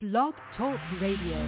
Blog Talk Radio.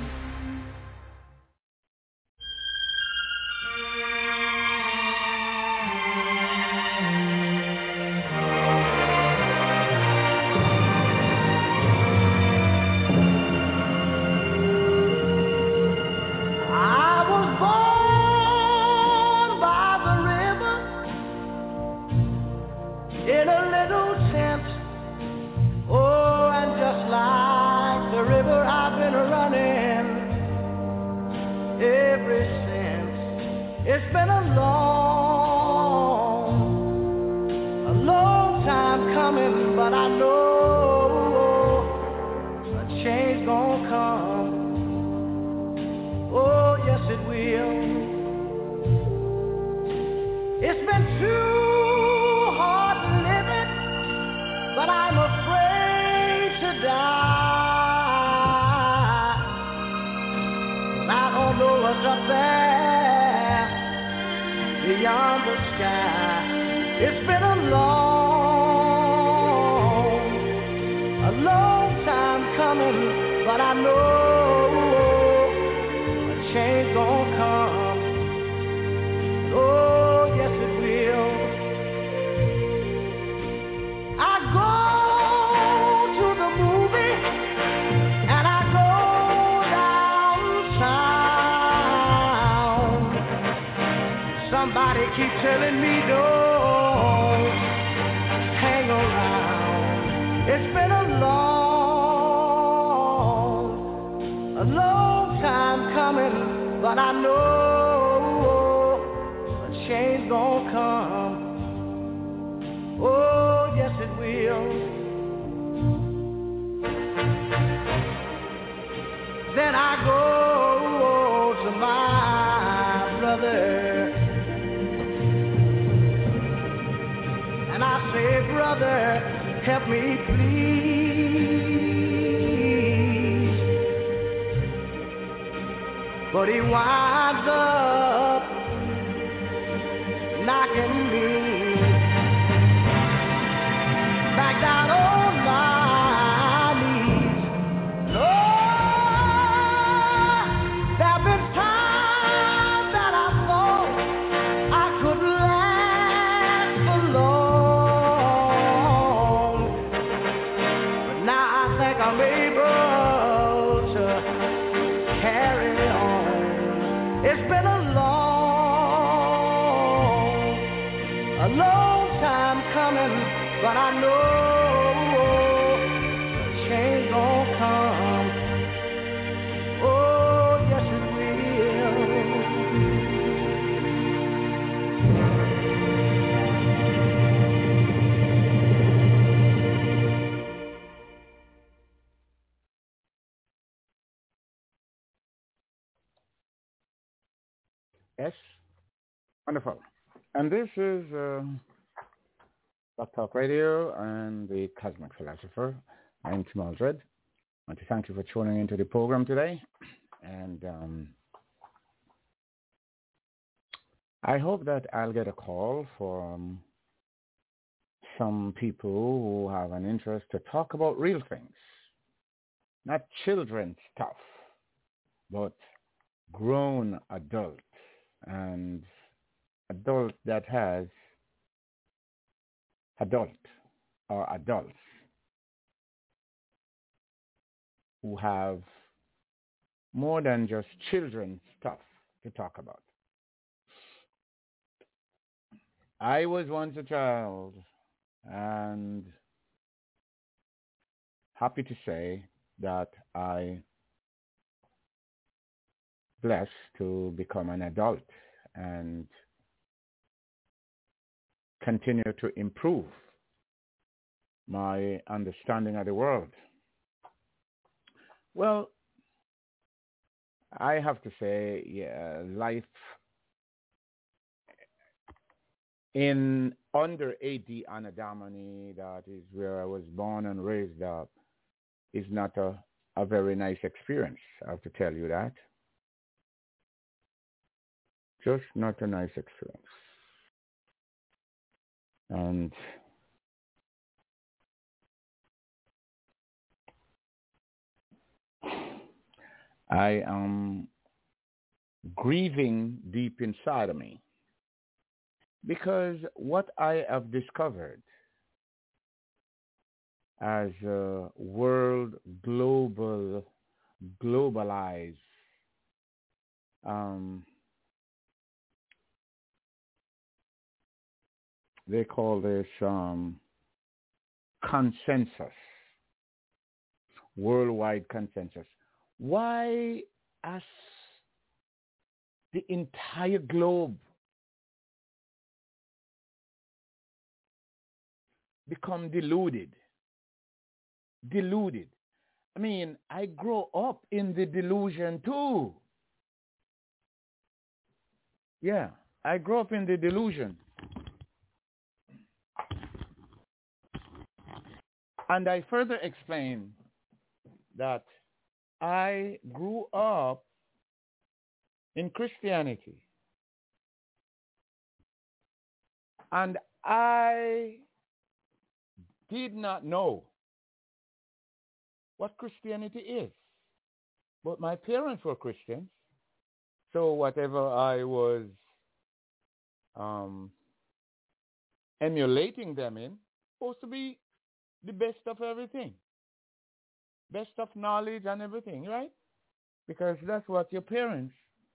Yes, wonderful. And this is Blog Talk Radio and the Cosmic Philosopher. I'm Tim Aldred. I want to thank you for tuning into the program today. And I hope that I'll get a call from some people who have an interest to talk about real things. Not children's stuff, but grown adults. And adult that has adults who have more than just children's stuff to talk about. I was once a child and happy to say that I blessed to become an adult and continue to improve my understanding of the world. Well, I have to say, yeah, life in under AD Anno Domini, that is where I was born and raised up, is not a very nice experience. I have to tell you that. Just not a nice experience. And I am grieving deep inside of me because what I have discovered as a world globalized, um, they call this consensus, worldwide consensus. Why has the entire globe become deluded? Deluded. I mean, I grow up in the delusion too. Yeah, I grew up in the delusion. And I further explain that I grew up in Christianity. And I did not know what Christianity is. But my parents were Christians. So whatever I was emulating them in, supposed to be the best of everything. Best of knowledge and everything, right? Because that's what your parents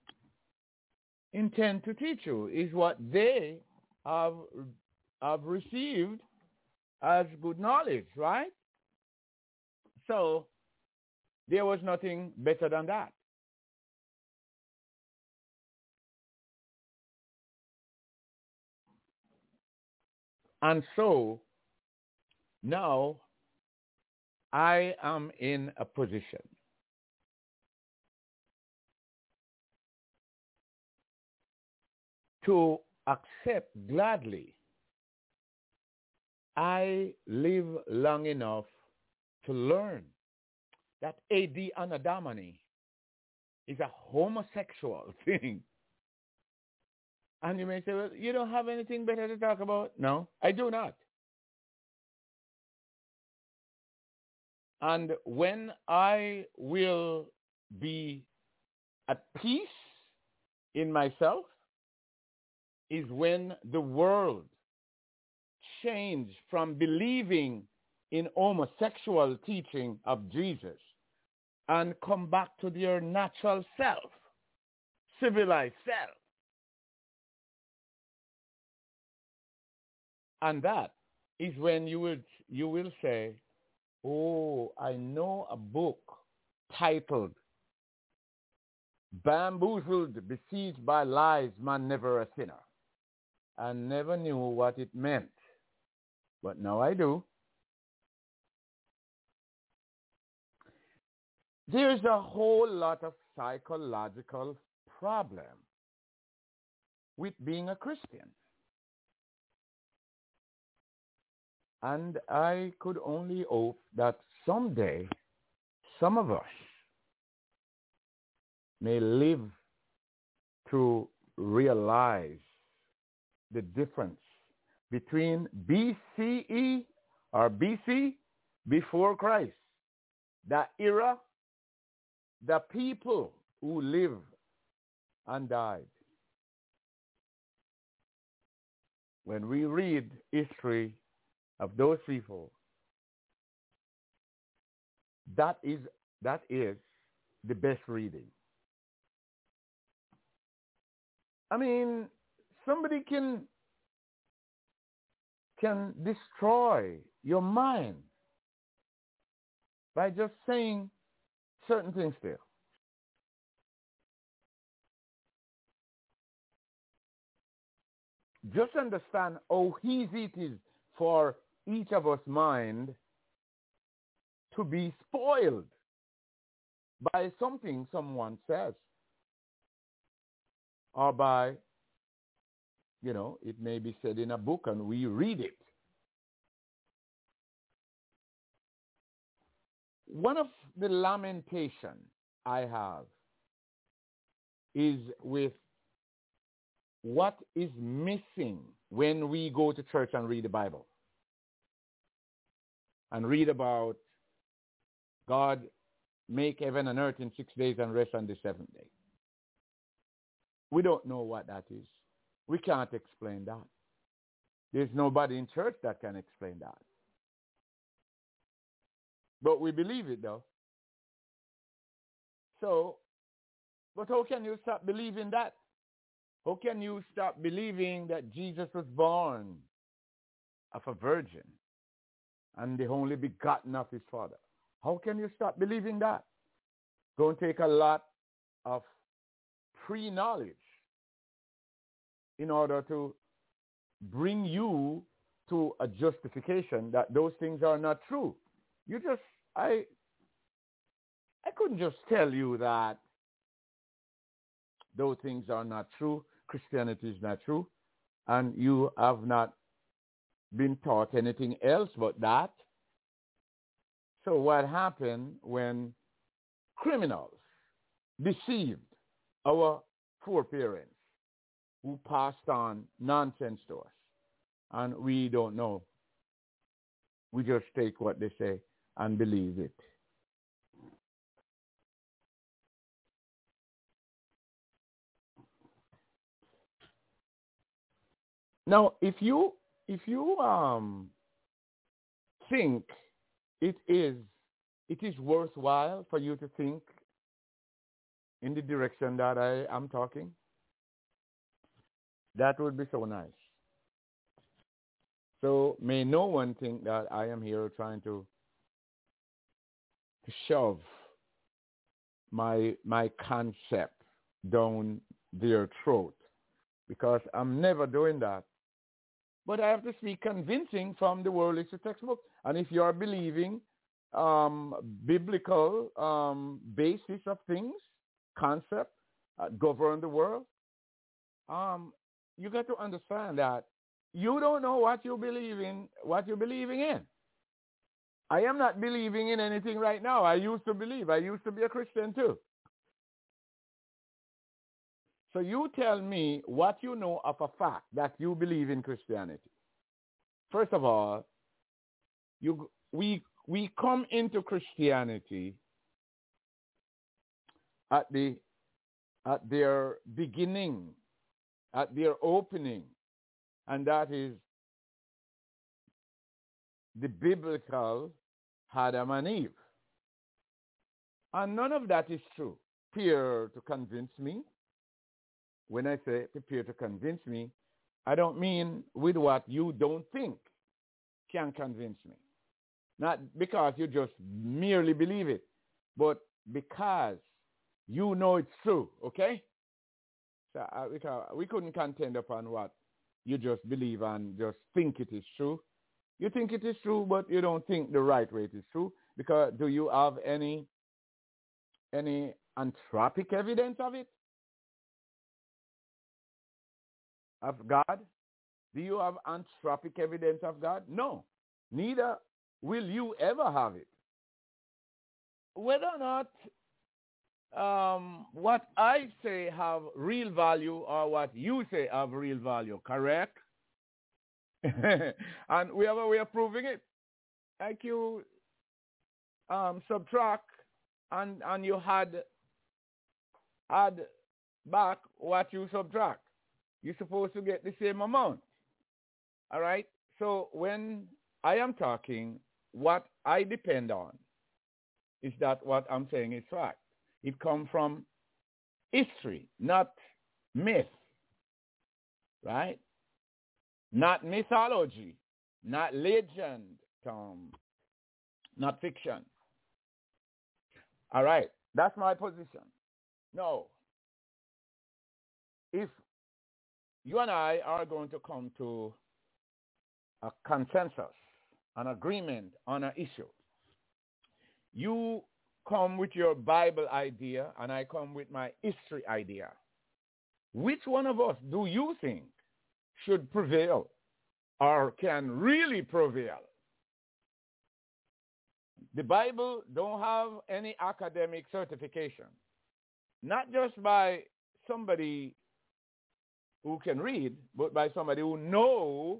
intend to teach you, is what they have received as good knowledge, right? So there was nothing better than that. And so now I am in a position to accept gladly. I live long enough to learn that A.D. Anadamani is a homosexual thing. And you may say, well, you don't have anything better to talk about? No, I do not. And when I will be at peace in myself is when the world changed from believing in homosexual teaching of Jesus and come back to their natural self, civilized self. And that is when you will say, oh, I know a book titled Bamboozled, Besieged by Lies, Man Never a Sinner. I never knew what it meant, but now I do. There's a whole lot of psychological problem with being a Christian. And I could only hope that someday some of us may live to realize the difference between BCE or BC, before Christ, the era, the people who lived and died. When we read history of those people, that is the best reading. I mean, somebody can destroy your mind by just saying certain things there. Just understand how easy it is for each of us mind to be spoiled by something someone says, or by, it may be said in a book and we read it. One of the lamentations I have is with what is missing when we go to church and read the Bible and read about God make heaven and earth in 6 days and rest on the seventh day. We don't know what that is. We can't explain that. There's nobody in church that can explain that. But we believe it though. So, but how can you stop believing that? How can you stop believing that Jesus was born of a virgin and the only begotten of his Father? How can you stop believing that? It's going to take a lot of pre-knowledge in order to bring you to a justification that those things are not true. I couldn't just tell you that those things are not true, Christianity is not true, and you have not been taught anything else but that. So what happened when criminals deceived our foreparents who passed on nonsense to us? And we don't know. We just take what they say and believe it. Now, if you think it is worthwhile for you to think in the direction that I am talking, that would be so nice. So may no one think that I am here trying to shove my concept down their throat, because I'm never doing that. But I have to speak convincing from the World History textbook. And if you are believing biblical basis of things, concept, govern the world, you got to understand that you don't know what you're believing in. I am not believing in anything right now. I used to believe. I used to be a Christian too. So you tell me what you know of a fact that you believe in Christianity. First of all, we come into Christianity at their beginning, at their opening, and that is the biblical Adam and Eve. And none of that is true. Prepare to convince me. When I say prepare to convince me, I don't mean with what you don't think can convince me. Not because you just merely believe it, but because you know it's true, okay? So we couldn't contend upon what you just believe and just think it is true. You think it is true, but you don't think the right way it is true. Because do you have any anthropic evidence of it? Of God? Do you have anthropic evidence of God? No. Neither will you ever have it. Whether or not what I say have real value or what you say have real value, correct? And we have a way of proving it. Like you subtract and you add back what you subtract. You're supposed to get the same amount. All right? So when I am talking, what I depend on is that what I'm saying is fact. It comes from history, not myth. Right? Not mythology, not legend, not fiction. All right, that's my position. No. If you and I are going to come to a consensus, an agreement on an issue, you come with your Bible idea and I come with my history idea. Which one of us do you think should prevail or can really prevail? The Bible don't have any academic certification. Not just by somebody who can read, but by somebody who knows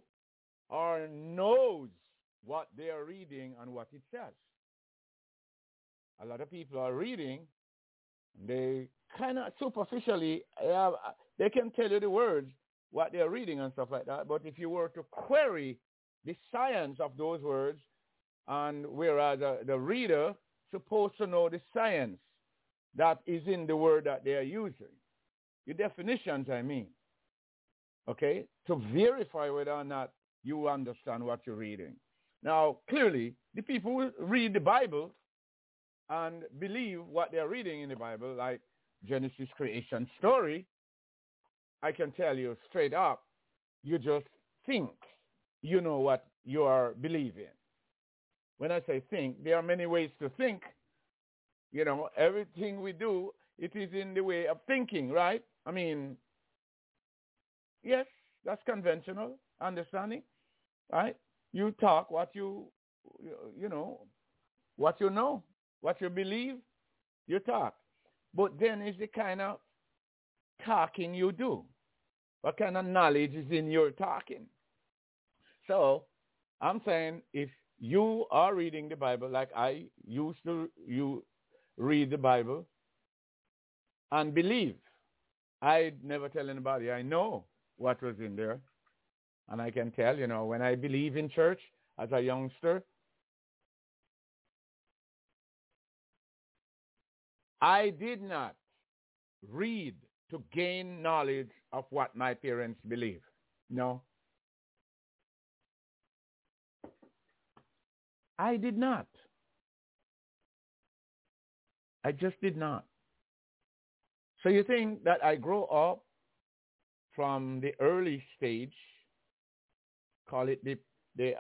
what they are reading and what it says. A lot of people are reading. They kind of superficially, they can tell you the words, what they're reading and stuff like that. But if you were to query the science of those words, and whereas the reader supposed to know the science that is in the word that they are using, the definitions, I mean, okay, to verify whether or not you understand what you're reading. Now, clearly, the people who read the Bible and believe what they're reading in the Bible, like Genesis creation story, I can tell you straight up, you just think you know what you are believing. When I say think, there are many ways to think. You know, everything we do, it is in the way of thinking, right? I mean, yes, that's conventional understanding, right? You talk what you know, what you believe, you talk. But then it's the kind of talking you do. What kind of knowledge is in your talking? So I'm saying if you are reading the Bible like I used to read the Bible and believe, I never tell anybody. I know what was in there. And I can tell, you know, when I believe in church as a youngster, I did not read to gain knowledge of what my parents believe. No. I did not. I just did not. So you think that I grow up from the early stage, call it the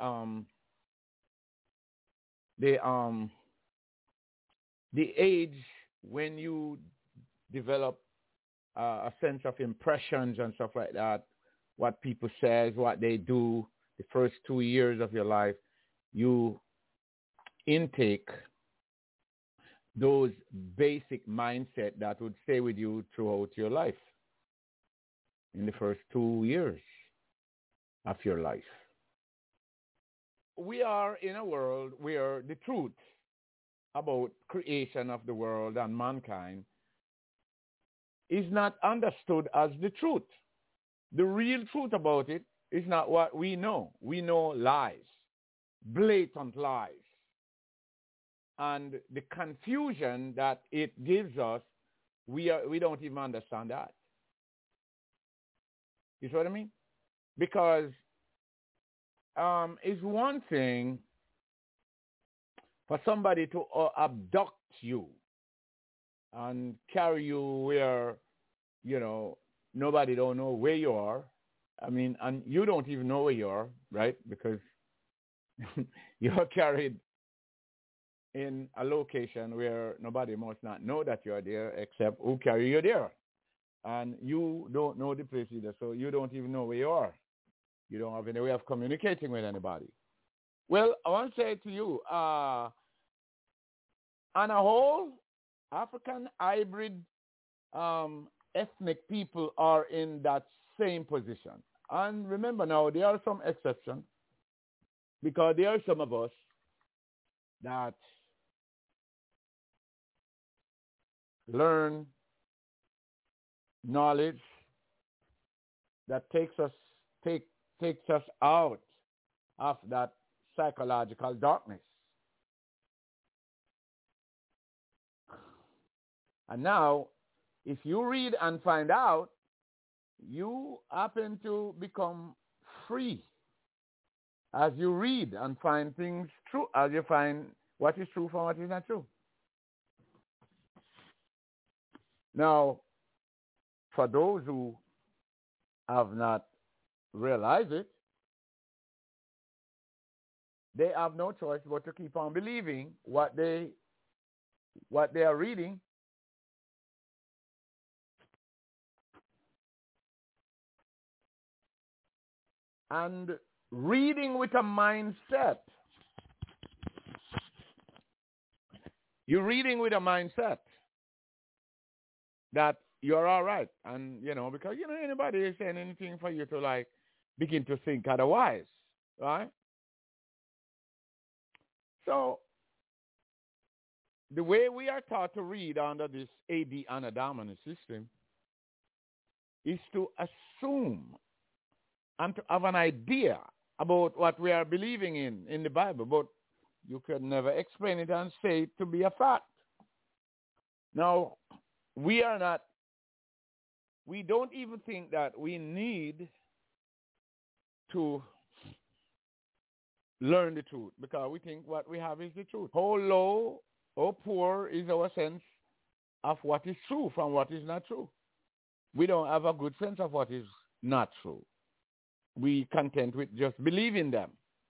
age when you develop a sense of impressions and stuff like that, what people says, what they do, the first 2 years of your life, you intake those basic mindset that would stay with you throughout your life in the first 2 years of your life. We are in a world where the truth about creation of the world and mankind is not understood as the truth. The real truth about it is not what we know. We know lies, blatant lies. And the confusion that it gives us, we don't even understand that. You see what I mean? Because it's one thing for somebody to abduct you and carry you where, you know, nobody don't know where you are. I mean, and you don't even know where you are, right? Because you're carried in a location where nobody must not know that you're there except who carry you there. And you don't know the place either, so you don't even know where you are. You don't have any way of communicating with anybody. Well, I want to say to you, on a whole, African hybrid ethnic people are in that same position. And remember now, there are some exceptions, because there are some of us that learn knowledge that takes us out of that psychological darkness. And now, if you read and find out, you happen to become free as you read and find things true, as you find what is true from what is not true. Now, for those who have not realized it, they have no choice but to keep on believing what they are reading. And reading with a mindset. You're reading with a mindset that you're all right. And, you know, because, you know, anybody is saying anything for you to, like, begin to think otherwise, right? So the way we are taught to read under this AD Anno Domini system is to assume and to have an idea about what we are believing in the Bible, but you can never explain it and say it to be a fact. Now, we don't even think that we need to learn the truth because we think what we have is the truth. How low or poor is our sense of what is true from what is not true. We don't have a good sense of what is not true. We content with just believing them.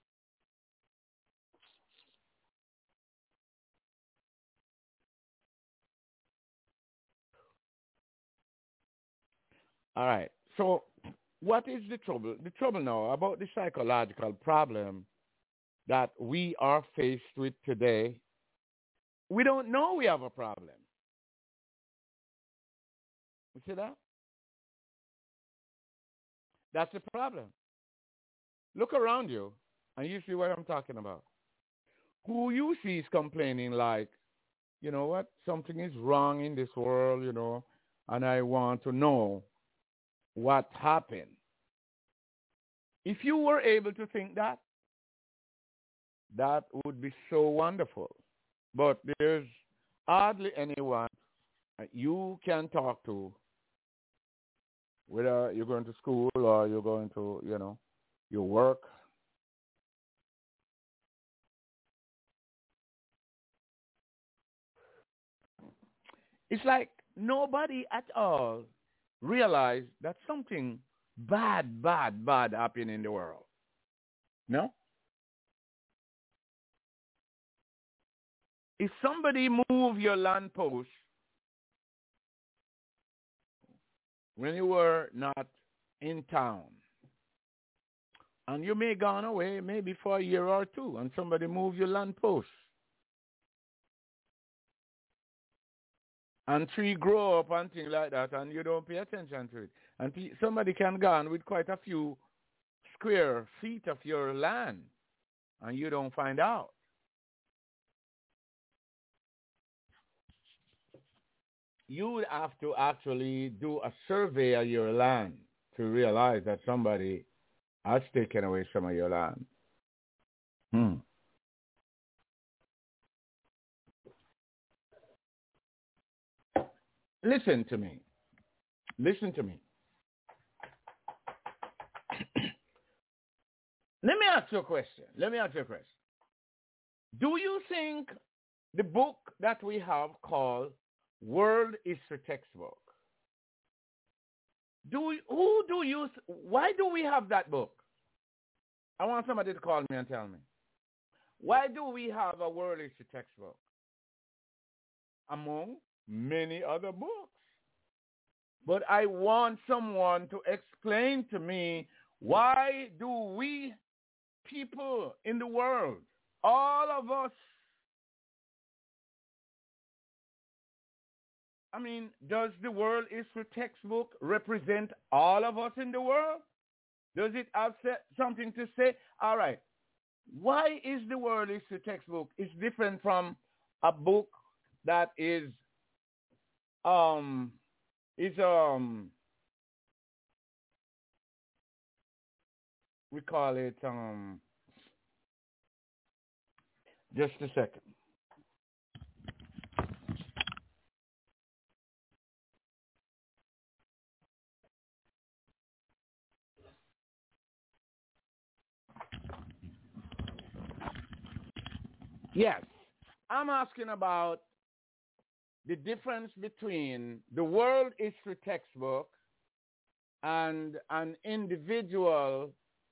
All right. So what is the trouble? The trouble now about the psychological problem that we are faced with today, we don't know we have a problem. You see that? That's the problem. Look around you and you see what I'm talking about. Who you see is complaining like, you know what, something is wrong in this world, you know, and I want to know what happened. If you were able to think that, that would be so wonderful. But there's hardly anyone you can talk to, whether you're going to school or you're going to, you know, your work. It's like nobody at all realized that something bad happened in the world. No? If somebody move your lamppost when you were not in town, and you may gone away maybe for a year or two, and somebody move your lamppost, and tree grow up and things like that, and you don't pay attention to it, and somebody can go on with quite a few square feet of your land, and you don't find out. You would have to actually do a survey of your land to realize that somebody has taken away some of your land. Listen to me. Listen to me. Let me ask you a question. Do you think the book that we have called World History Textbook, why do we have that book? I want somebody to call me and tell me. Why do we have a World History Textbook among many other books? But I want someone to explain to me, why do we people in the world, all of us, I mean, does the World History Textbook represent all of us in the world? Does it have something to say? All right. Why is the World History Textbook is different from a book that we call it, just a second. Yes, I'm asking about the difference between the World History Textbook and an individual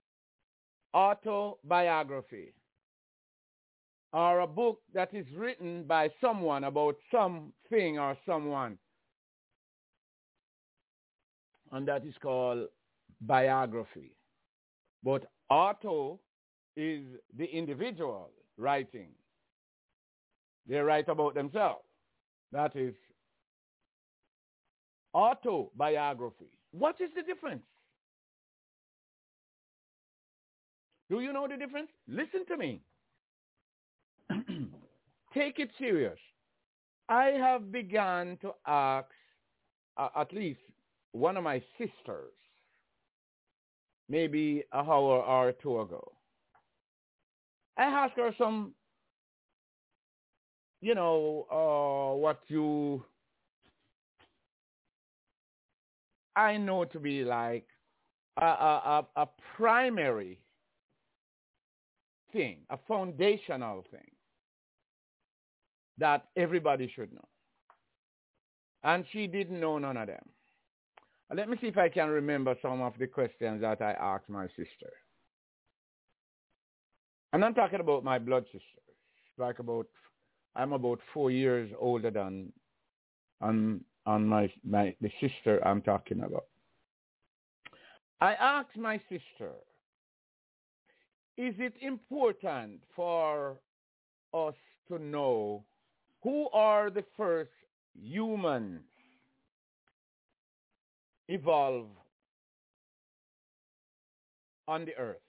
autobiography, or a book that is written by someone about something or someone, and that is called biography. But auto is the individual writing. They write about themselves. That is autobiography. What is the difference? Do you know the difference? Listen to me. Take it serious. I have begun to ask at least one of my sisters, maybe an hour or two ago. I asked her some, what I know to be like a primary thing, a foundational thing that everybody should know. And she didn't know none of them. Let me see if I can remember some of the questions that I asked my sister. And I'm talking about my blood sister. I'm about 4 years older than on the sister I'm talking about. I asked my sister, is it important for us to know who are the first humans evolve on the earth?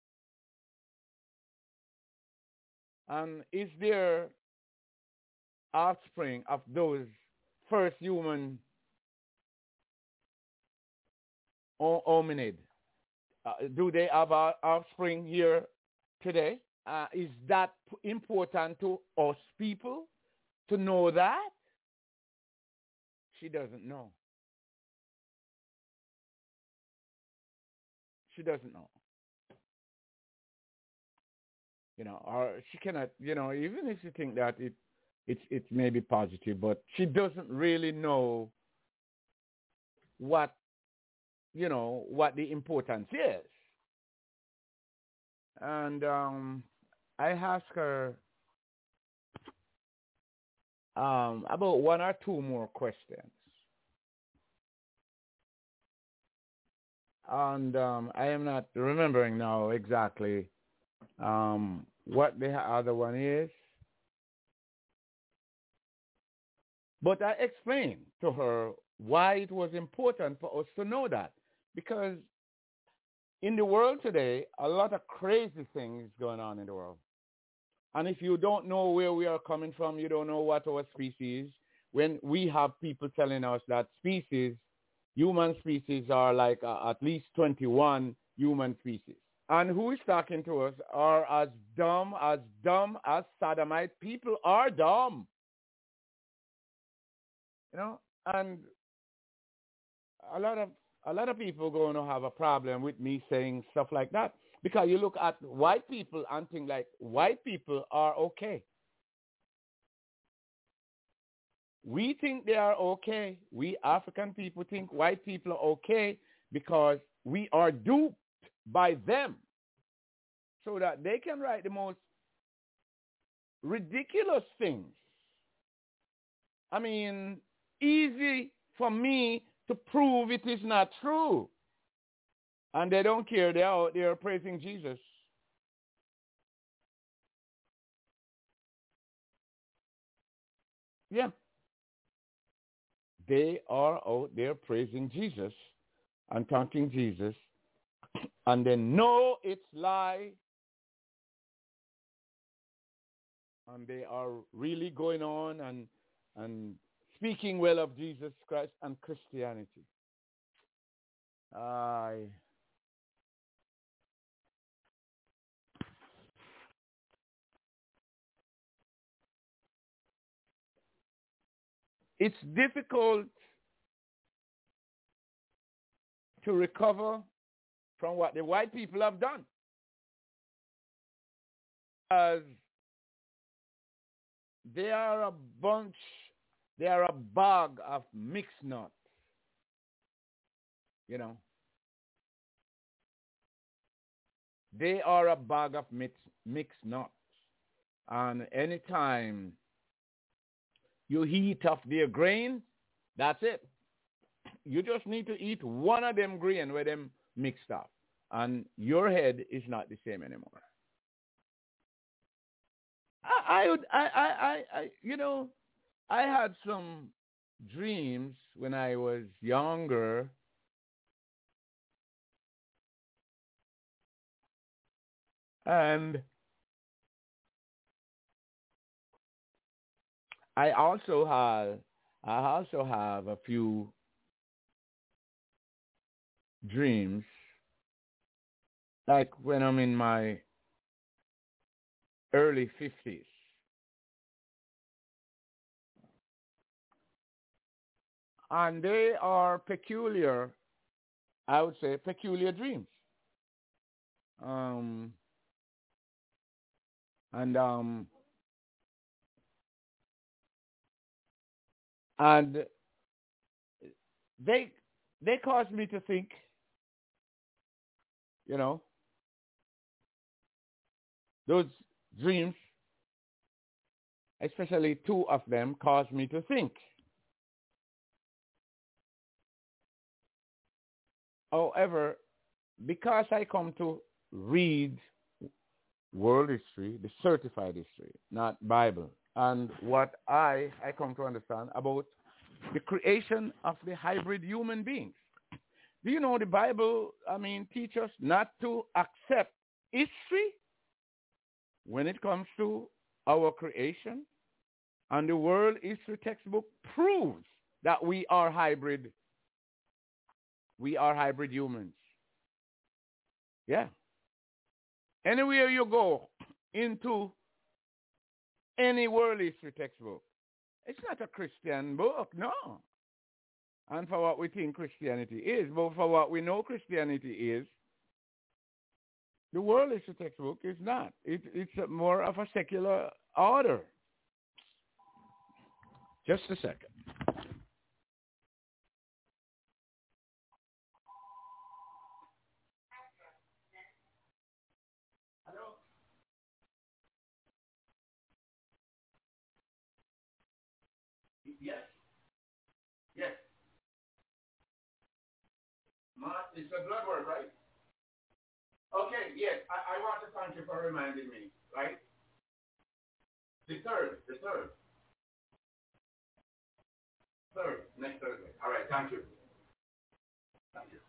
And is there offspring of those first human hominid? Do they have offspring here today? Is that important to us people to know that? She doesn't know. She doesn't know. Or she cannot, even if you think that it may be positive, but she doesn't really know what the importance is. And I asked her about one or two more questions. And I am not remembering now exactly what the other one is. But I explained to her why it was important for us to know that. Because in the world today, a lot of crazy things going on in the world. And if you don't know where we are coming from, you don't know what our species, when we have people telling us that human species are like at least 21 human species. And who is talking to us are as dumb as sodomite. People are dumb. And a lot of people going to have a problem with me saying stuff like that, because you look at white people and think like white people are okay. We think they are okay. We African people think white people are okay because we are duped by them so that they can write the most ridiculous things. I mean, easy for me to prove it is not true. And they don't care. They're out there praising Jesus. Yeah. They are out there praising Jesus and thanking Jesus. And they know it's lie. And they are really going on and speaking well of Jesus Christ and Christianity. It's difficult to recover from what the white people have done. As they are a bag of mixed nuts. They are a bag of mixed nuts. And anytime you heat up their grain, that's it. You just need to eat one of them grain with them mixed up. And your head is not the same anymore. I had some dreams when I was younger. And I also have a few dreams, like when I'm in my early 50s, and they are peculiar. I would say peculiar dreams. Um, and and they they cause me to think. You know, those dreams, especially two of them, cause me to think. However, because I come to read world history, the certified history, not Bible, and what I come to understand about the creation of the hybrid human beings. Do you know the Bible, teach us not to accept history when it comes to our creation? And the world history textbook proves that we are hybrid. We are hybrid humans. Yeah. Anywhere you go into any world history textbook, it's not a Christian book, no. And for what we think Christianity is, but for what we know Christianity is, the world history textbook is not. It's more of a secular order. Just a second. Hello? Yes? Yes. Mark, it's a blood work, right? Okay, yes. I want to thank you for reminding me, right? The third, next Thursday. All right, thank you. Thank you.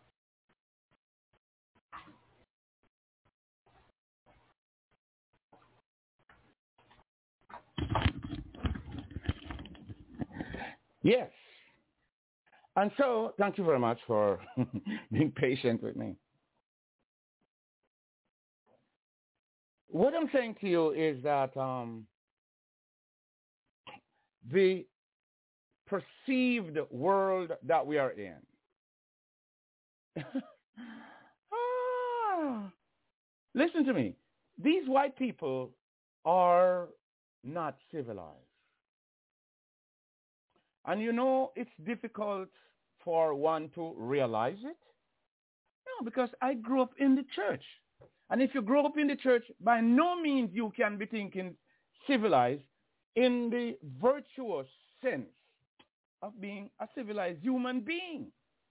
Yes. And so, thank you very much for being patient with me. What I'm saying to you is that the perceived world that we are in. Listen to me. These white people are not civilized. And you know, it's difficult for one to realize it. No, because I grew up in the church. And if you grow up in the church, by no means you can be thinking civilized in the virtuous sense of being a civilized human being.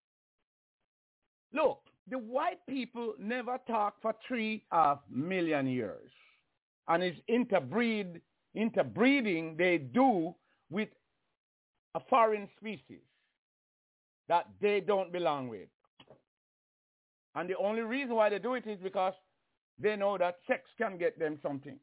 Look, the white people never talk for 3.5 million years. And it's interbreeding they do with a foreign species that they don't belong with. And the only reason why they do it is because they know that sex can get them something.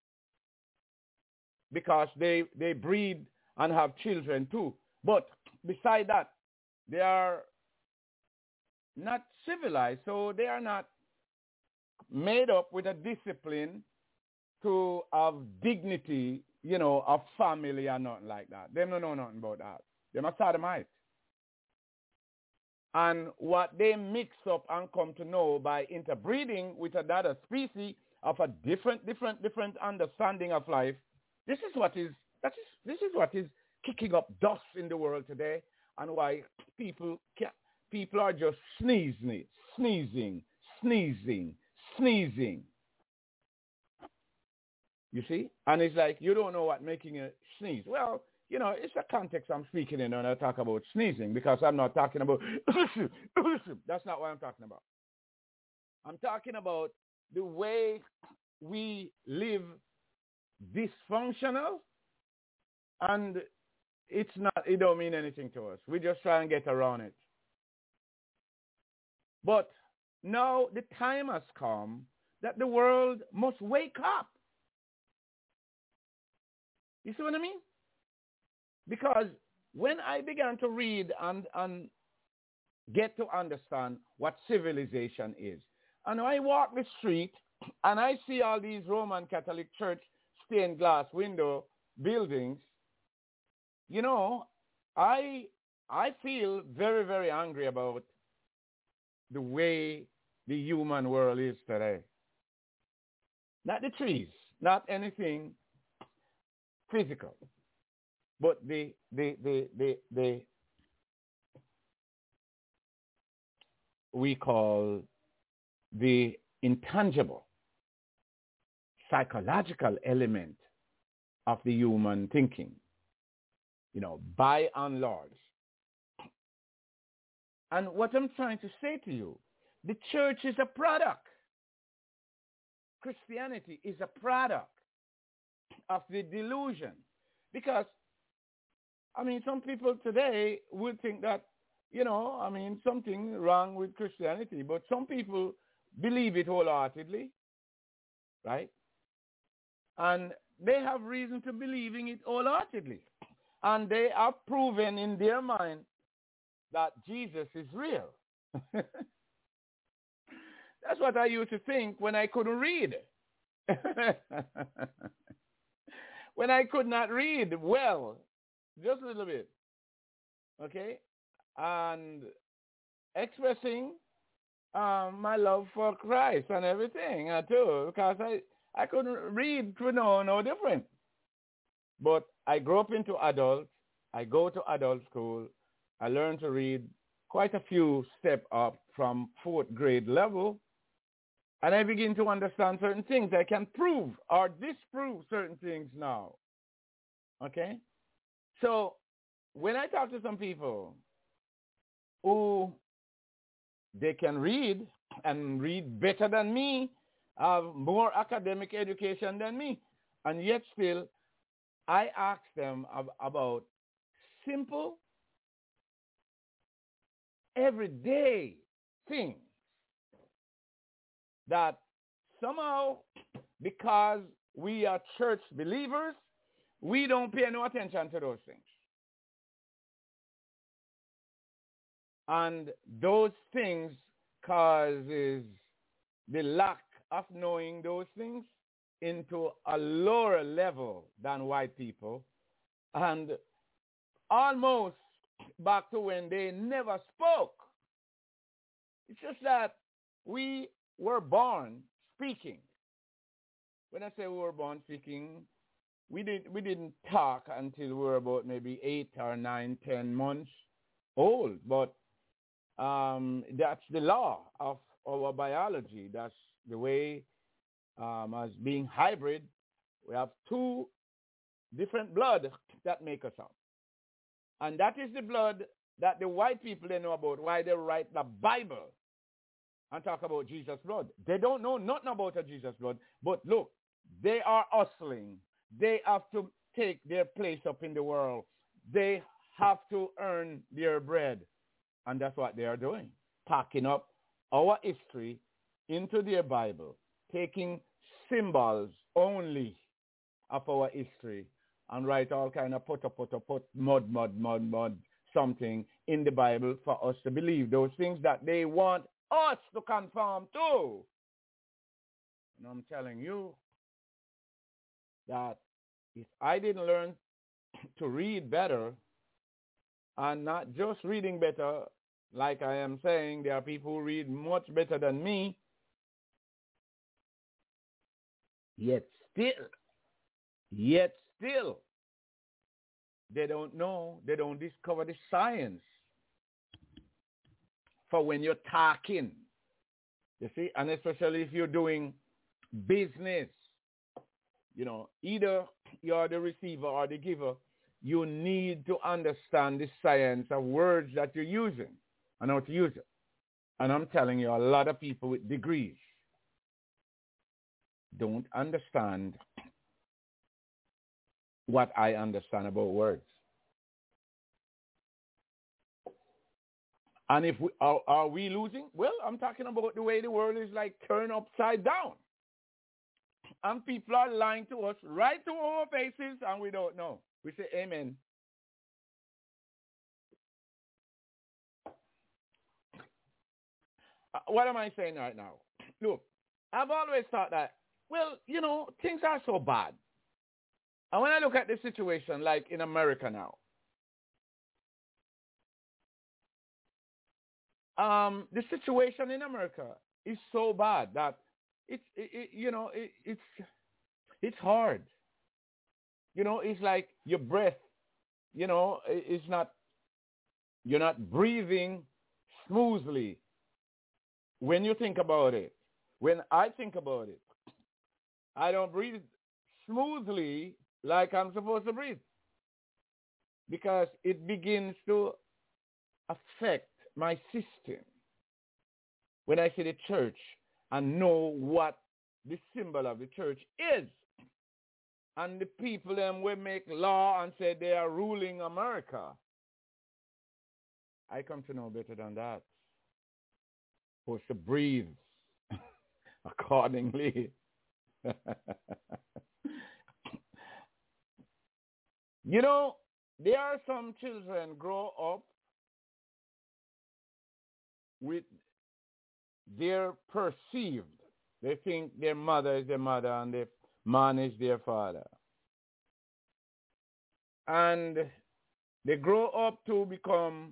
Because they breed and have children too. But beside that, they are not civilized, so they are not made up with a discipline to have dignity, of family or nothing like that. They don't know nothing about that. They're a sodomite. And what they mix up and come to know by interbreeding with another species of a different understanding of life, this is what is kicking up dust in the world today, and why people are just sneezing. You see? And it's like, you don't know what making a sneeze. Well, it's a context I'm speaking in when I talk about sneezing, because I'm not talking about, that's not what I'm talking about. I'm talking about the way we live dysfunctional, and it don't mean anything to us. We just try and get around it. But now the time has come that the world must wake up. You see what I mean? Because when I began to read and get to understand what civilization is, and I walk the street and I see all these Roman Catholic Church stained glass window buildings, you know, I feel very, very angry about the way the human world is today. Not the trees, not anything physical, but the we call the intangible psychological element of the human thinking, you know, by and large. And what I'm trying to say to you, the church is a product. Christianity is a product of the delusion. Because, I mean, some people today would think that, you know, I mean, something wrong with Christianity, but some people believe it wholeheartedly, right? And they have reason to believing it wholeheartedly. And they are proven in their mind that Jesus is real. That's what I used to think when I couldn't read. When I could not read well, just a little bit, okay? And expressing my love for Christ and everything, too, because I couldn't read to know no different. But I grew up into adult. I go to adult school. I learned to read quite a few steps up from 4th grade level. And I begin to understand certain things. I can prove or disprove certain things now. Okay? So when I talk to some people who they can read and read better than me, have more academic education than me, and yet still I ask them about simple, everyday things that somehow, because we are church believers, we don't pay no attention to those things. And those things causes the lack of knowing those things into a lower level than white people, and almost back to when they never spoke. It's just that we were born speaking. When I say we were born speaking, we didn't talk until we were about maybe 8 or 9, 10 months old. But that's the law of our biology. That's the way, as being hybrid, we have 2 different blood that make us up. And that is the blood that the white people, they know about, why they write the Bible and talk about Jesus' blood. They don't know nothing about a Jesus' blood. But look, they are hustling. They have to take their place up in the world. They have to earn their bread. And that's what they are doing, packing up our history into their Bible, taking symbols only of our history and write all kind of put, mud, something in the Bible for us to believe those things that they want us to conform to. And I'm telling you that if I didn't learn to read better, and not just reading better, like I am saying, there are people who read much better than me, yet still, they don't know, they don't discover the science for when you're talking, you see, and especially if you're doing business, you know, either you're the receiver or the giver, you need to understand the science of words that you're using and how to use it. And I'm telling you, a lot of people with degrees don't understand what I understand about words. And if we are we losing? Well, I'm talking about the way the world is like turned upside down. And people are lying to us right to our faces, and we don't know. We say amen. what am I saying right now? Look, I've always thought that, well, things are so bad. And when I look at the situation, like in America now, the situation in America is so bad that it's hard. It's like your breath, it's not, you're not breathing smoothly when you think about it. When I think about it, I don't breathe smoothly like I'm supposed to breathe because it begins to affect my system. When I see the church and know what the symbol of the church is, and the people them will make law and say they are ruling America, I come to know better than that. Supposed to breathe accordingly. There are some children grow up with their perceived. They think their mother is their mother and their man is their father. And they grow up to become,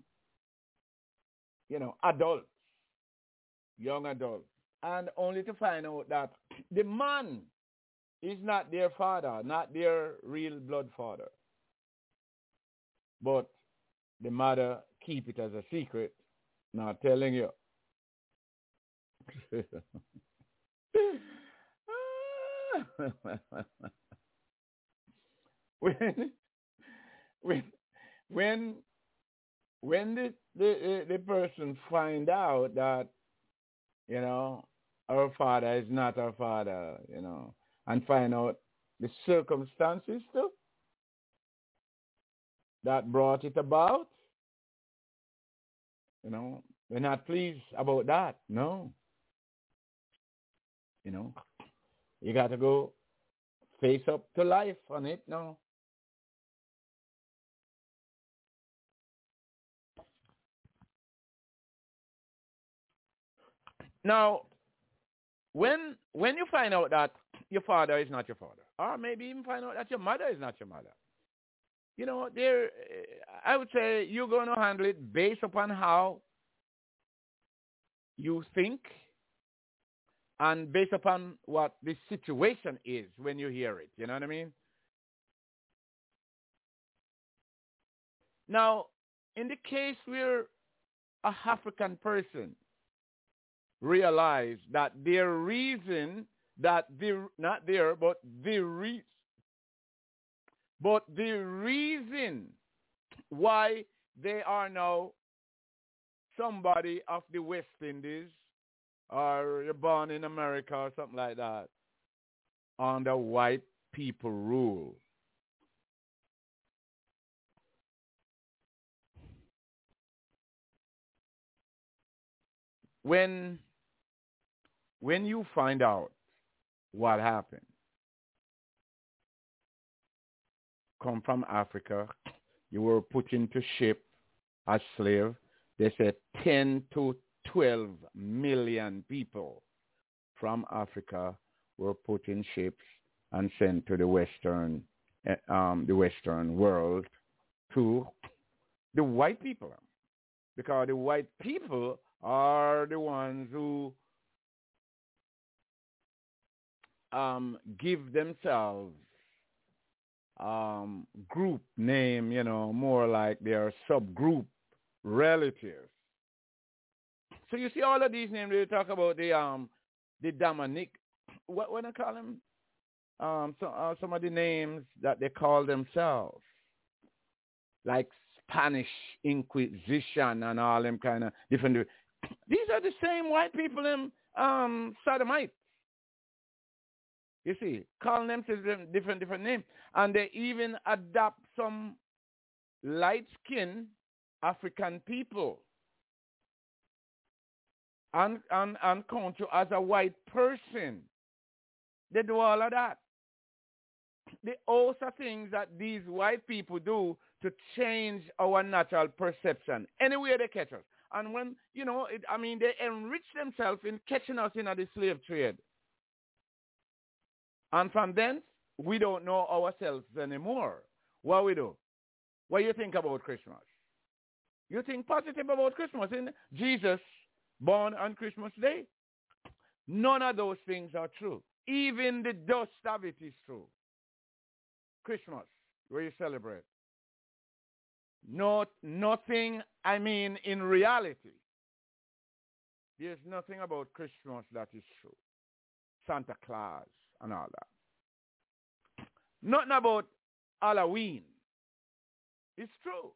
adults, young adults, and only to find out that the man is not their father, not their real blood father. But the mother keep it as a secret, not telling you. when the person find out that our father is not our father, and find out the circumstances too that brought it about, we're not pleased about that. No. You got to go face up to life on it now. Now, when you find out that your father is not your father, or maybe even find out that your mother is not your mother, I would say you're going to handle it based upon how you think and based upon what the situation is when you hear it. You know what I mean? Now, in the case where a African person realize that their reason that the reason why they are now somebody of the West Indies, or you're born in America or something like that, under white people rule. When you find out what happened, come from Africa, you were put into ship as slave. They said 10 to 12 million people from Africa were put in ships and sent to the Western world, to the white people, because the white people are the ones who give themselves group name, more like their subgroup relatives. So you see all of these names they talk about, the Dominic, what I call them? Some of the names that they call themselves, like Spanish Inquisition and all them kind of different. These are the same white people, them sodomites. You see, calling them different names. And they even adopt some light-skinned African people and count you as a white person. They do all of that. The host of things that these white people do to change our natural perception. Anywhere they catch us. And when, they enrich themselves in catching us in the slave trade. And from then, we don't know ourselves anymore. What we do? What you think about Christmas? You think positive about Christmas, in Jesus born on Christmas Day? None of those things are true. Even the dust of it is true. Christmas, where you celebrate. Nothing, in reality. There's nothing about Christmas that is true. Santa Claus and all that. Nothing about Halloween. It's true.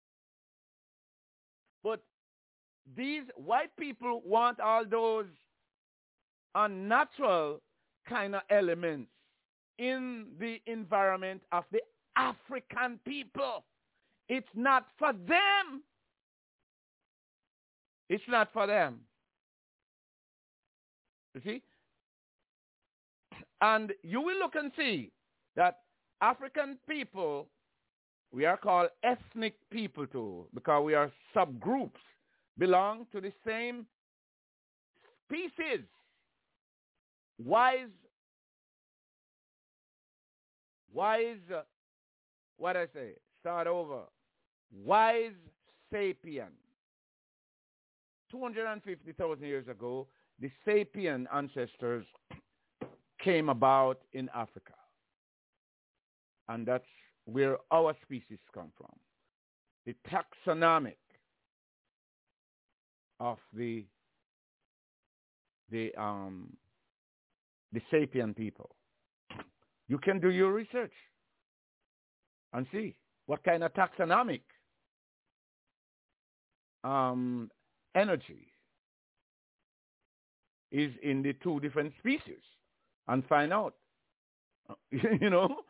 But these white people want all those unnatural kind of elements in the environment of the African people. It's not for them. It's not for them. You see? And you will look and see that African people, we are called ethnic people too, because we are subgroups, belong to the same species. Wise, what I say? Start over. Wise sapien. 250,000 years ago, the sapien ancestors came about in Africa. And that's where our species come from. The taxonomic of the sapien people. You can do your research and see what kind of taxonomic energy is in the two different species and find out. Give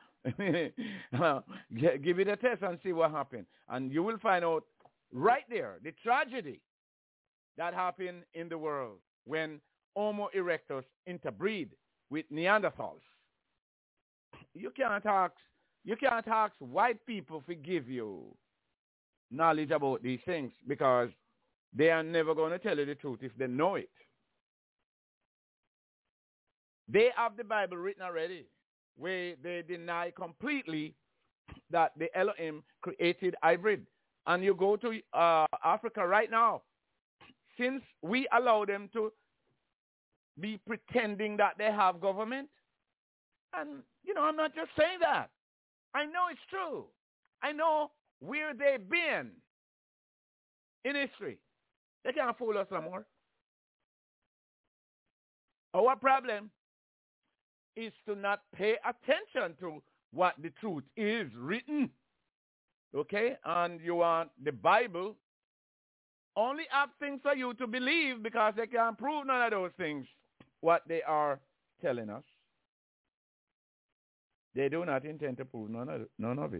it a test and see what happened. And you will find out right there the tragedy that happened in the world when Homo erectus interbreed with Neanderthals. You can't ask white people to give you knowledge about these things because they are never going to tell you the truth if they know it. They have the Bible written already where they deny completely that the Elohim created hybrid. And you go to Africa right now, since we allow them to be pretending that they have government, and, I'm not just saying that. I know it's true. I know where they've been in history. They can't fool us no more. Our problem is to not pay attention to what the truth is written. Okay? And you want the Bible only have things for you to believe because they can't prove none of those things, what they are telling us. They do not intend to prove none of it.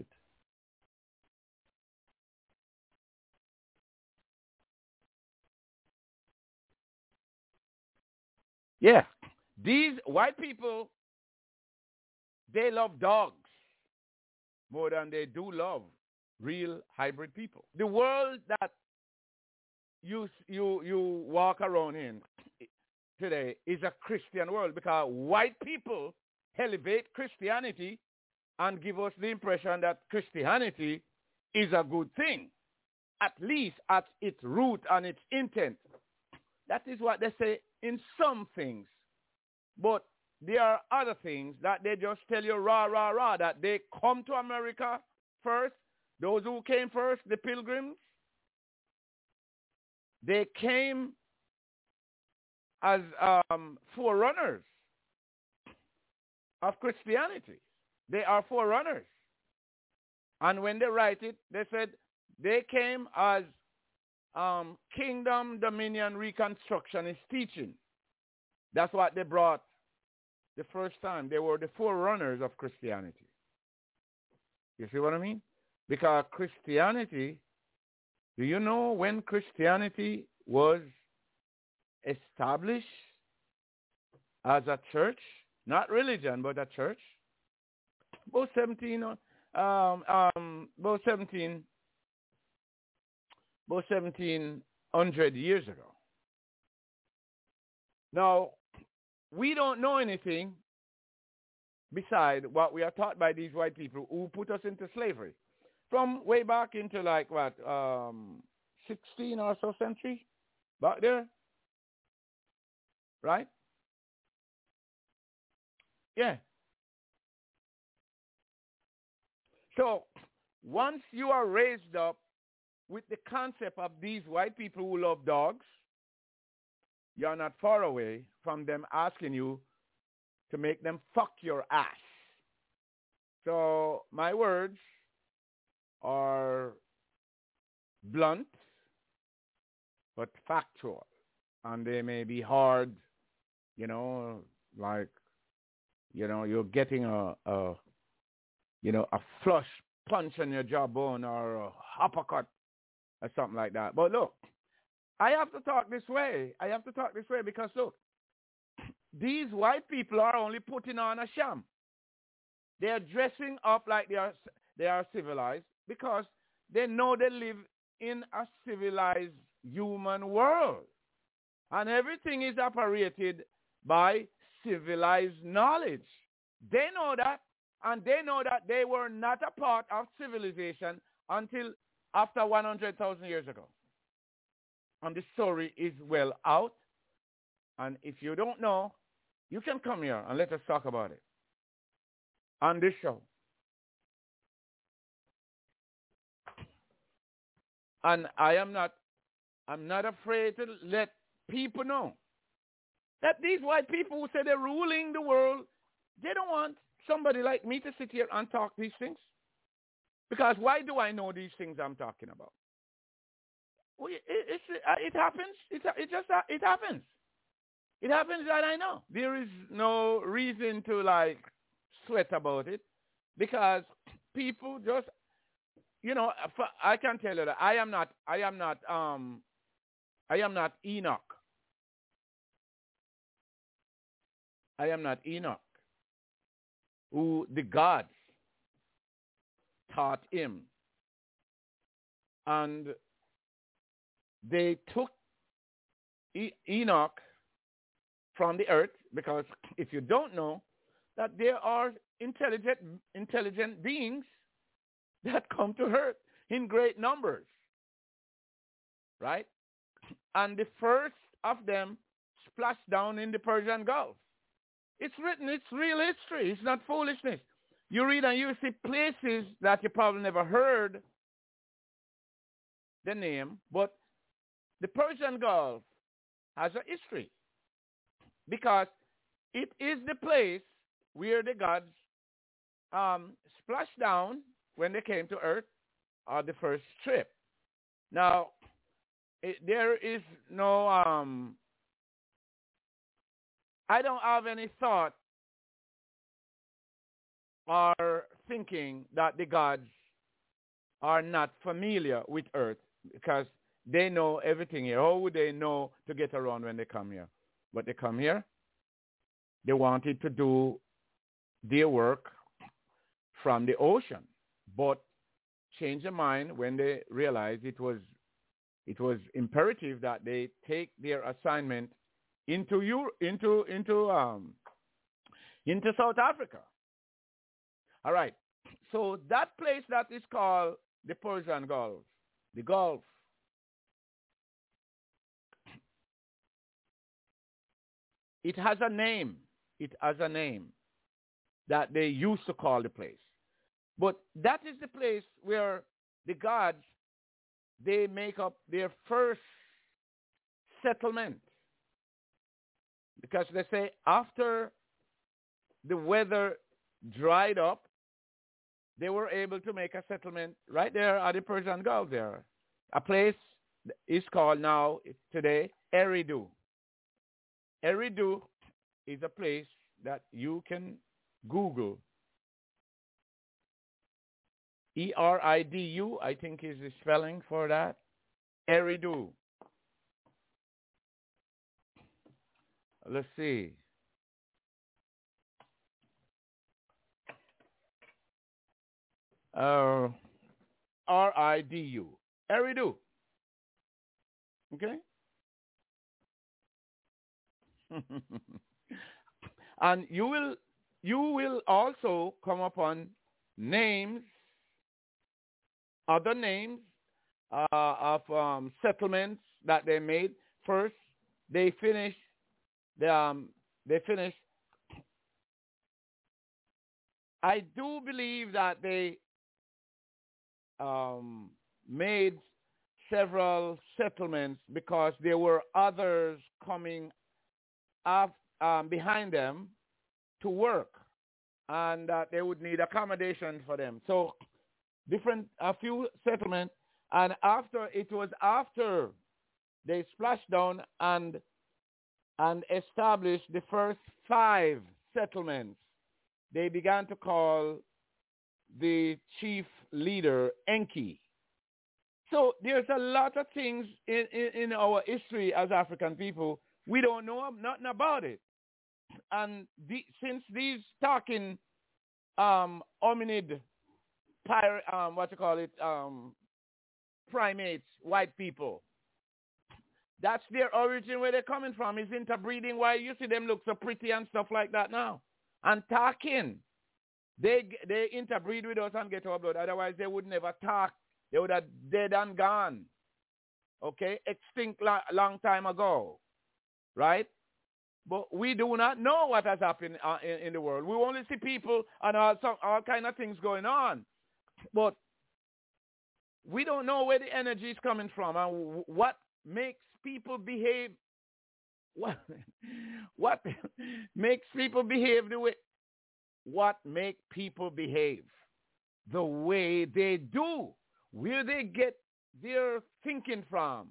Yeah. These white people, they love dogs more than they do love real hybrid people. The world that you walk around in today is a Christian world because white people elevate Christianity and give us the impression that Christianity is a good thing, at least at its root and its intent. That is what they say in some things. But there are other things that they just tell you rah, that they come to America first. Those who came first, the pilgrims, they came as forerunners of Christianity. They are forerunners. And when they write it, they said they came as kingdom, dominion, reconstructionist teaching. That's what they brought the first time. They were the forerunners of Christianity. You see what I mean? Because Christianity, do you know when Christianity was established as a church? Not religion, but a church. About about 1700 years ago. Now, we don't know anything beside what we are taught by these white people who put us into slavery from way back into like what 16 or so century back there, right? Yeah. So once you are raised up with the concept of these white people who love dogs, you're not far away from them asking you to make them fuck your ass. So my words are blunt but factual, and they may be hard, like, you're getting a flush punch on your jawbone or a uppercut or something like that. But look, I have to talk this way. Because look, these white people are only putting on a sham. They are dressing up like they are civilized because they know they live in a civilized human world. And everything is operated by civilized knowledge. They know that, and they know that they were not a part of civilization until after 100,000 years ago. And the story is well out. And if you don't know, you can come here and let us talk about it on this show. And I'm not afraid to let people know that these white people who say they're ruling the world, they don't want somebody like me to sit here and talk these things. Because why do I know these things I'm talking about? Well, it happens. It happens. It happens that I know. There is no reason to like sweat about it because people just, I can tell you that I am not Enoch. I am not Enoch, who the gods taught him. And they took Enoch from the earth because if you don't know that there are intelligent beings that come to earth in great numbers, right? And the first of them splashed down in the Persian Gulf. It's written, it's real history, it's not foolishness. You read and you see places that you probably never heard the name, but the Persian Gulf has a history because it is the place where the gods splashed down when they came to earth on the first trip. Now, there is no, I don't have any thought or thinking that the gods are not familiar with earth because they know everything here. How would they know to get around when they come here? But they come here, they wanted to do their work from the ocean, but changed their mind when they realized it was imperative that they take their assignment into South Africa. All right. So that place that is called the Persian Gulf, the Gulf, it has a name. It has a name that they used to call the place. But that is the place where the gods, they make up their first settlement. Because they say after the weather dried up, they were able to make a settlement right there at the Persian Gulf there. A place is called now, today, Eridu. Eridu is a place that you can Google. Eridu, I think is the spelling for that. Eridu. Let's see. R-I-D-U. Eridu. Okay? And you will also come upon names, other names of settlements that they made. First, they finished. They finished. I do believe that they made several settlements because there were others coming up behind them to work, and that they would need accommodation for them. So a few settlements, and after they splashed down and established the first 5 settlements, they began to call the chief leader Enki. So there's a lot of things in our history as African people we don't know nothing about it. And since these talking hominid, primates, white people, that's their origin, where they're coming from, is interbreeding. Why you see them look so pretty and stuff like that now. And talking, they interbreed with us and get our blood. Otherwise, they would never talk. They would have dead and gone. Okay? Extinct long time ago. Right? But we do not know what has happened in the world. We only see people and all kind of things going on. But we don't know where the energy is coming from and what makes people behave. What makes people behave the way? What makes people behave the way they do? Where they get their thinking from?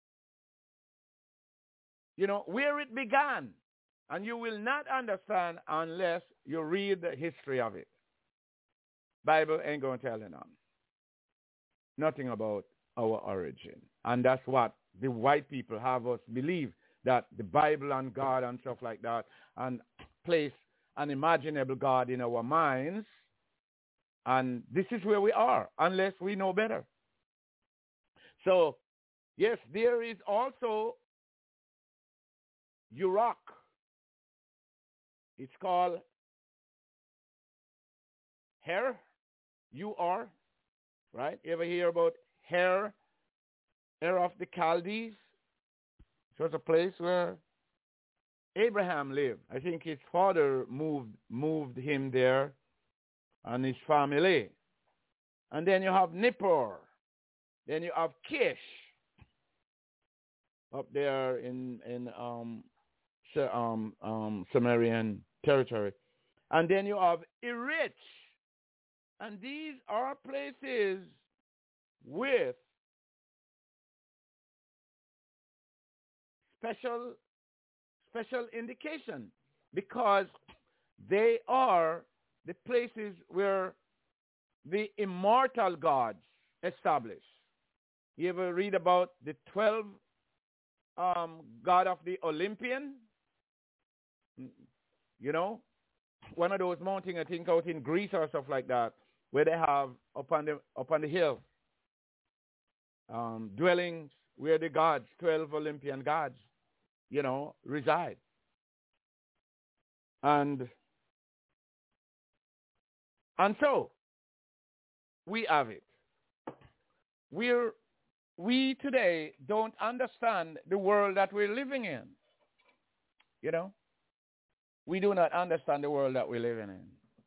You know, where it began. And you will not understand unless you read the history of it. Bible ain't going to tell you nothing about our origin. And that's what the white people have us believe, that the Bible and God and stuff like that, and place an imaginable God in our minds. And this is where we are, unless we know better. So, yes, there is also Uruk. It's called Her, U-R, right? You ever hear about Her of the Chaldees? It was a place where Abraham lived. I think his father moved him there and his family. And then you have Nippur. Then you have Kish up there in Sumerian territory. And then you have Erich. And these are places with special indication, because they are the places where the immortal gods established. You ever read about the 12 god of the Olympian? You know, one of those mountains, I think, out in Greece or stuff like that, where they have up on the hill dwellings where the gods, 12 Olympian gods, you know, reside. And so we have it. We today don't understand the world that we're living in. You know? We do not understand the world that we're living in.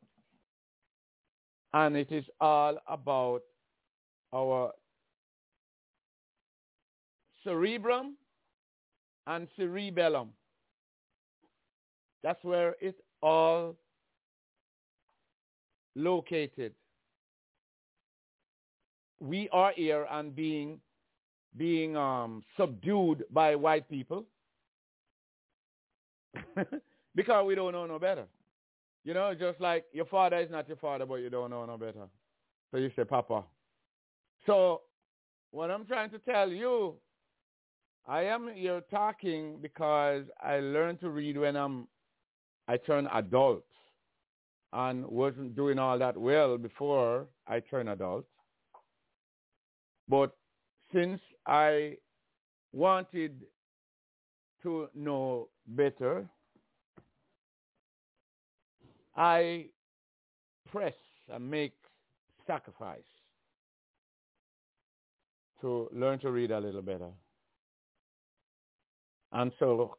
And it is all about our cerebrum and cerebellum. That's where it's all located. We are here and being subdued by white people because we don't know no better. You know, just like your father is not your father, but you don't know no better. So you say, Papa. So what I'm trying to tell you, I am here talking because I learned to read when I turned adult. and wasn't doing all that well before I turned adult. But since I wanted to know better, I press and make sacrifice to learn to read a little better. And so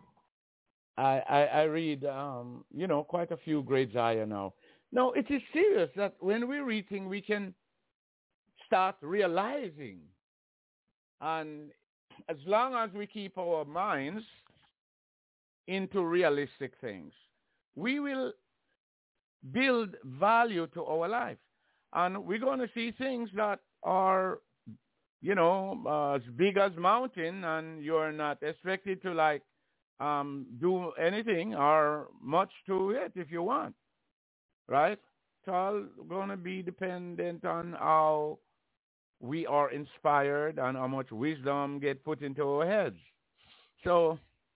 I read, quite a few grades higher now. Now, it is serious that when we're reading, we can start realizing. And as long as we keep our minds into realistic things, we will build value to our life. And we're going to see things that are, as big as mountain, and you're not expected to do anything or much to it if you want, right? It's all going to be dependent on how we are inspired and how much wisdom get put into our heads. So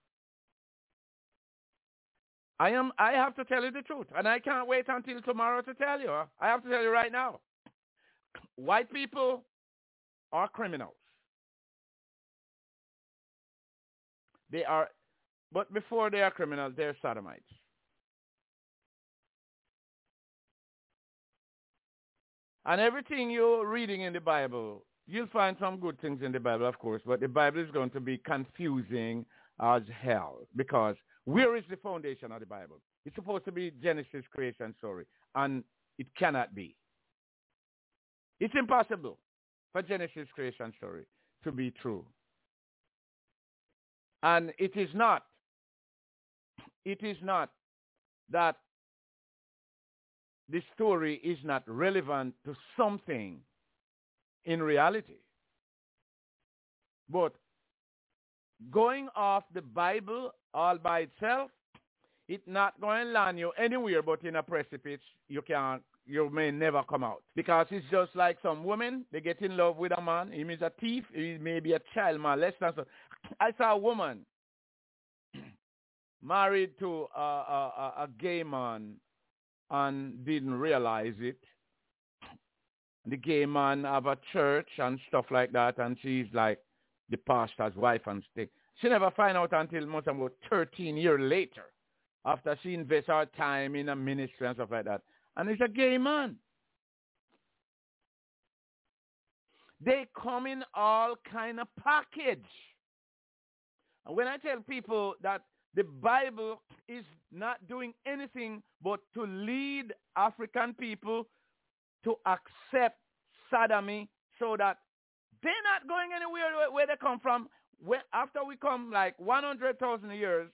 I have to tell you the truth, and I can't wait until tomorrow to tell you. I have to tell you right now. White people are criminals. They are, but before they are criminals, they're sodomites. And everything you're reading in the Bible, you'll find some good things in the Bible, of course, but the Bible is going to be confusing as hell, because where is the foundation of the Bible? It's supposed to be Genesis creation story, and it cannot be. It's impossible for Genesis creation story to be true. And it is not that the story is not relevant to something in reality. But going off the Bible all by itself, it's not going to land you anywhere but in a precipice. You may never come out. Because it's just like some women, they get in love with a man. He is a thief. He may be a child molester. I saw a woman married to a gay man and didn't realize it. The gay man have a church and stuff like that, and she's like the pastor's wife and stuff. She never find out until most about 13 years later, after she invests her time in a ministry and stuff like that. And it's a gay man. They come in all kind of package. And when I tell people that the Bible is not doing anything but to lead African people to accept sodomy so that they're not going anywhere where they come from. After we come like 100,000 years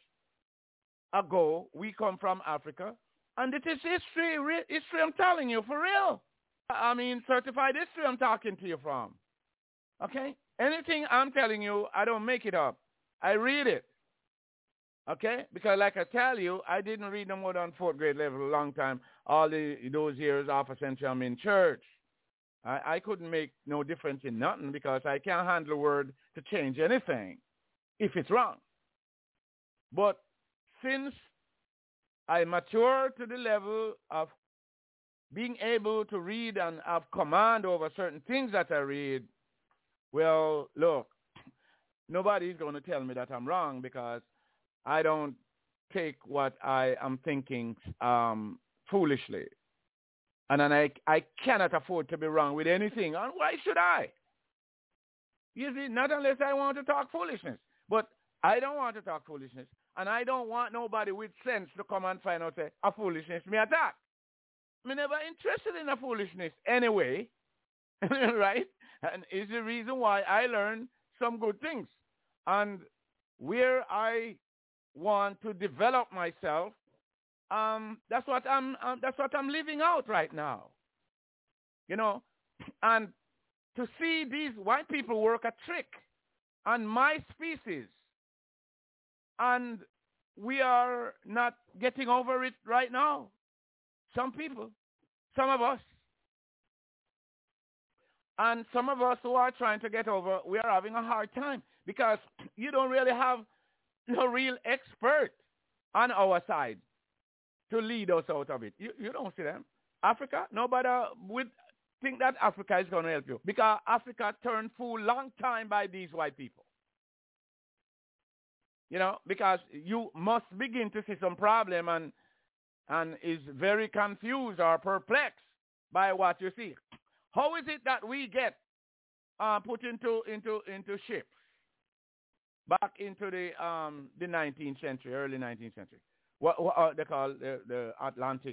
ago, we come from Africa. And it is history I'm telling you, for real. I mean, certified history I'm talking to you from. Okay? Anything I'm telling you, I don't make it up. I read it. Okay? Because like I tell you, I didn't read no more than 4th grade level a long time. All those years, half a century, I'm in church. I couldn't make no difference in nothing because I can't handle a word to change anything if it's wrong. But since I mature to the level of being able to read and have command over certain things that I read, well, look, nobody's going to tell me that I'm wrong because I don't take what I am thinking foolishly. And then I cannot afford to be wrong with anything. And why should I? You see, not unless I want to talk foolishness. But I don't want to talk foolishness. And I don't want nobody with sense to come and find out say, a foolishness me attack. I'm never interested in a foolishness anyway. Right? And it's the reason why I learned some good things. And where I want to develop myself, that's what I'm living out right now. You know, and to see these white people work a trick on my species, and we are not getting over it right now. Some people, some of us, and some of us who are trying to get over, we are having a hard time because you don't really have no real expert on our side. to lead us out of it. You don't see them. Africa, nobody would think that Africa is going to help you because Africa turned fool long time by these white people. Because you must begin to see some problem and is very confused or perplexed by what you see. How is it that we get put into ships back into the 19th century, early 19th century? What they call the Atlantic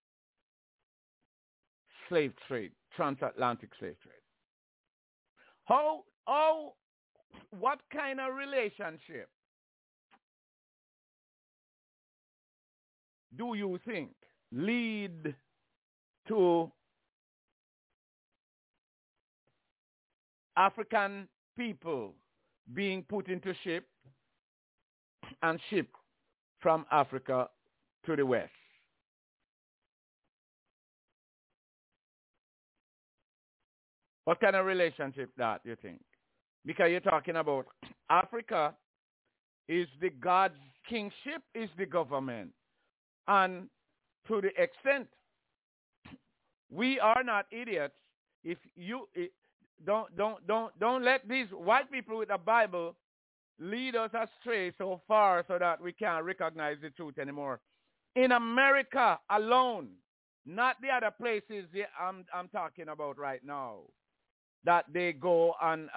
slave trade, transatlantic slave trade. What kind of relationship do you think lead to African people being put into ship and shipped from Africa to the West? What kind of relationship that you think? Because you're talking about Africa is the God's kingship, is the government. And to the extent we are not idiots, if you don't let these white people with the Bible lead us astray so far so that we can't recognize the truth anymore. In America alone, not the other places I'm talking about right now, that they go and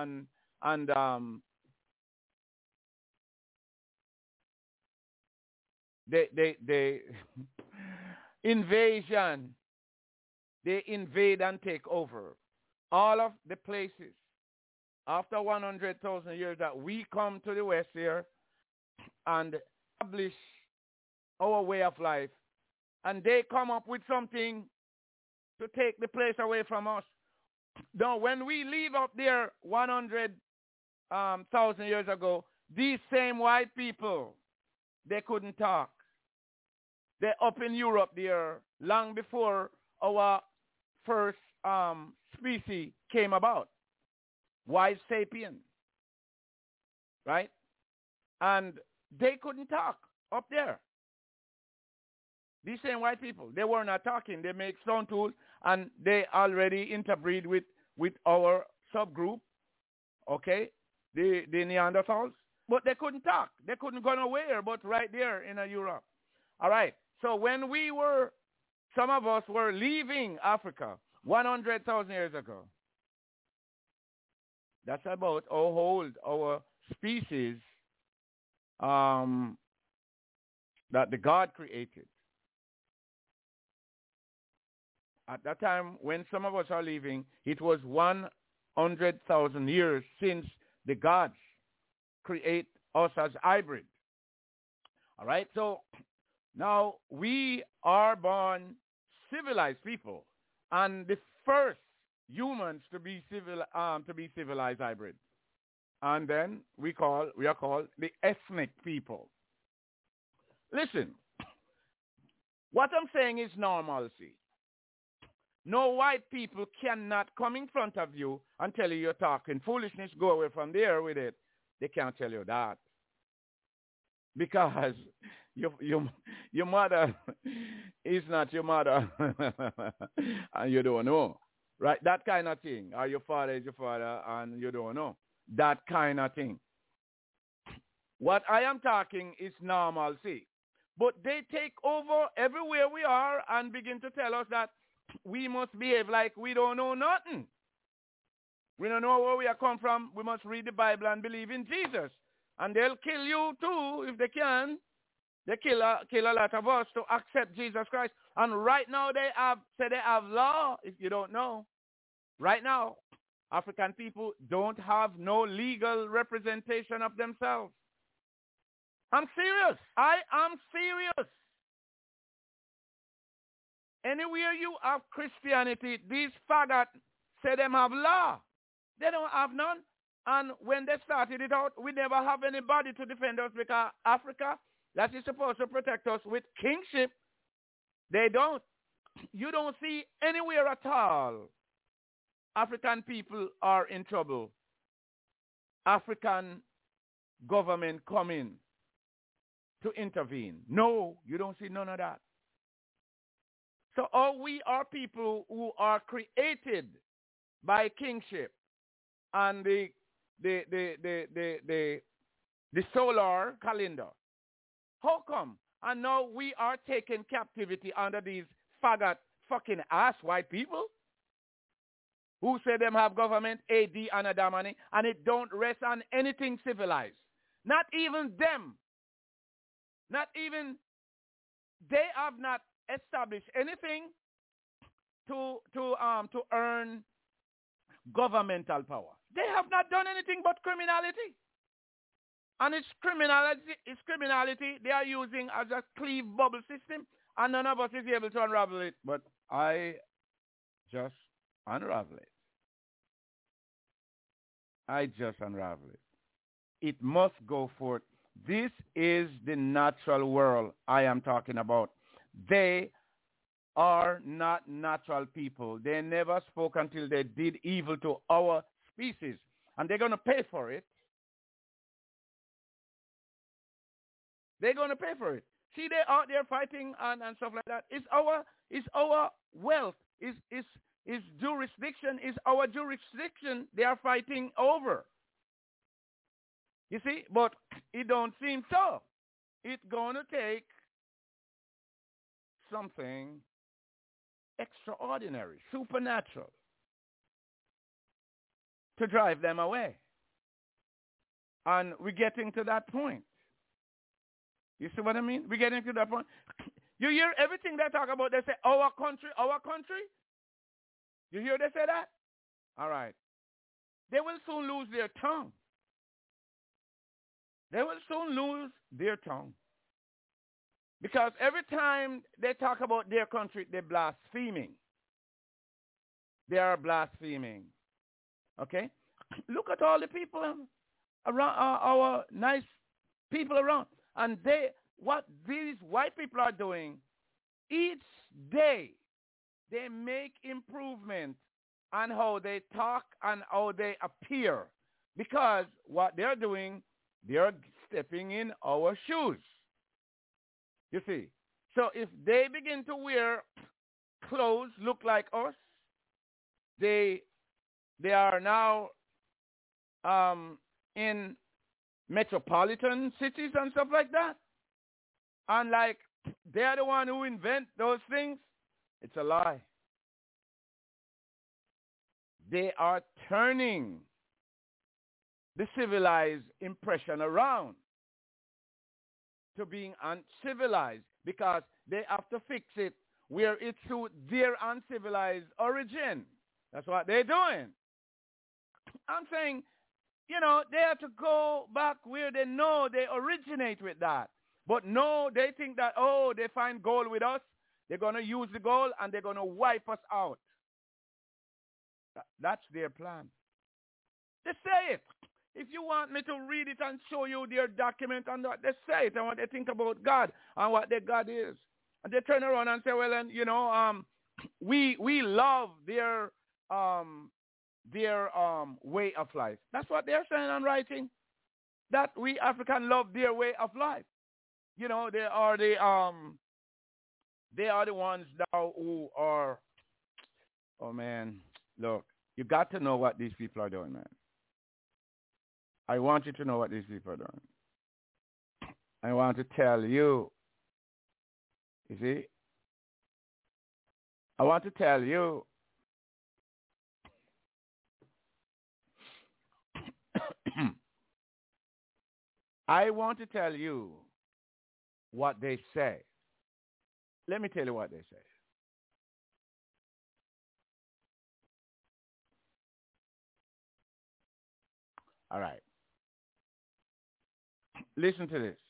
they invasion, they invade and take over all of the places. After 100,000 years that we come to the West here and establish our way of life, and they come up with something to take the place away from us. Now, when we leave up there 100,000 years ago, these same white people, they couldn't talk. They're up in Europe there long before our first species came about. White sapien, right? And they couldn't talk up there. These same white people, they were not talking. They make stone tools, and they already interbreed with our subgroup, okay, the Neanderthals. But they couldn't talk. They couldn't go nowhere but right there in Europe. All right. So when some of us were leaving Africa 100,000 years ago, that's about how old our species that the God created. At that time, when some of us are leaving, it was 100,000 years since the gods create us as hybrid. All right? So now we are born civilized people, and the first humans to be civilized hybrid. And then we are called the ethnic people. Listen, what I'm saying is normalcy. No white people cannot come in front of you and tell you you're talking foolishness. Go away from there with it. They can't tell you that. Because your mother is not your mother. And you don't know. Right? That kind of thing. Or your father is your father and you don't know. That kind of thing. What I am talking is normalcy. But they take over everywhere we are and begin to tell us that we must behave like we don't know nothing. We don't know where we are come from. We must read the Bible and believe in Jesus. And they'll kill you too if they can. They kill a lot of us to accept Jesus Christ. And right now they have law, if you don't know. Right now, African people don't have no legal representation of themselves. I'm serious. I am serious. Anywhere you have Christianity, these faggots say them have law. They don't have none. And when they started it out, we never have anybody to defend us because Africa, that is supposed to protect us with kingship, they don't. You don't see anywhere at all African people are in trouble. African government come in to intervene. No, you don't see none of that. So all we are people who are created by kingship and the solar calendar. How come? And now we are taking captivity under these faggot fucking ass white people who say them have government, AD and Adamani, and it don't rest on anything civilized. Not even them. Not even, they have not established anything to earn governmental power. They have not done anything but criminality. And it's criminality they are using as a cleave bubble system, and none of us is able to unravel it. But I just unravel it. I just unravel it. It must go forth. This is the natural world I am talking about. They are not natural people. They never spoke until they did evil to our species. And they're going to pay for it. They're going to pay for it. See, they're out there fighting and stuff like that. It's our wealth. It's jurisdiction. It's our jurisdiction they are fighting over. You see? But it don't seem so. It's going to take something extraordinary, supernatural, to drive them away. And we're getting to that point. You see what I mean? We're getting to that point. You hear everything they talk about. They say, our country, our country. You hear they say that? All right. They will soon lose their tongue. They will soon lose their tongue. Because every time they talk about their country, they're blaspheming. They are blaspheming. Okay? Look at all the people around, our nice people around. And what these white people are doing, each day they make improvement on how they talk and how they appear. Because what they're doing, they're stepping in our shoes. You see? So if they begin to wear clothes look like us, they are now in metropolitan cities and stuff like that. And like they're the one who invent those things. It's a lie. They are turning the civilized impression around to being uncivilized because they have to fix it where it suits their uncivilized origin. That's what they're doing. I'm saying, you know, they have to go back where they know they originate with that. But no, they think that, oh, they find gold with us. They're going to use the gold and they're going to wipe us out. That's their plan. They say it. If you want me to read it and show you their document and what they say it and what they think about God and what their God is. And they turn around and say, well, and, you know, we love their way of life. That's what they're saying and writing. That we African love their way of life. You know, they are the ones now who are, oh man, look, you got to know what these people are doing, man. I want you to know what these people are doing. I want to tell you, you see, I want to tell you I want to tell you what they say. Let me tell you what they say. All right. Listen to this.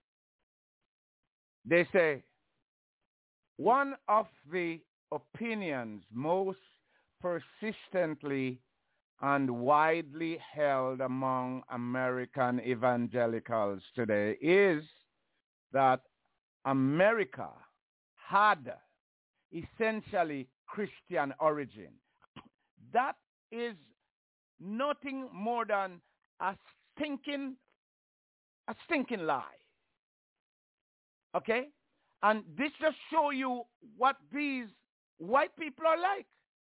They say, one of the opinions most persistently and widely held among American evangelicals today is that America had essentially Christian origin. That is nothing more than a stinking lie. Okay? And this just show you what these white people are like.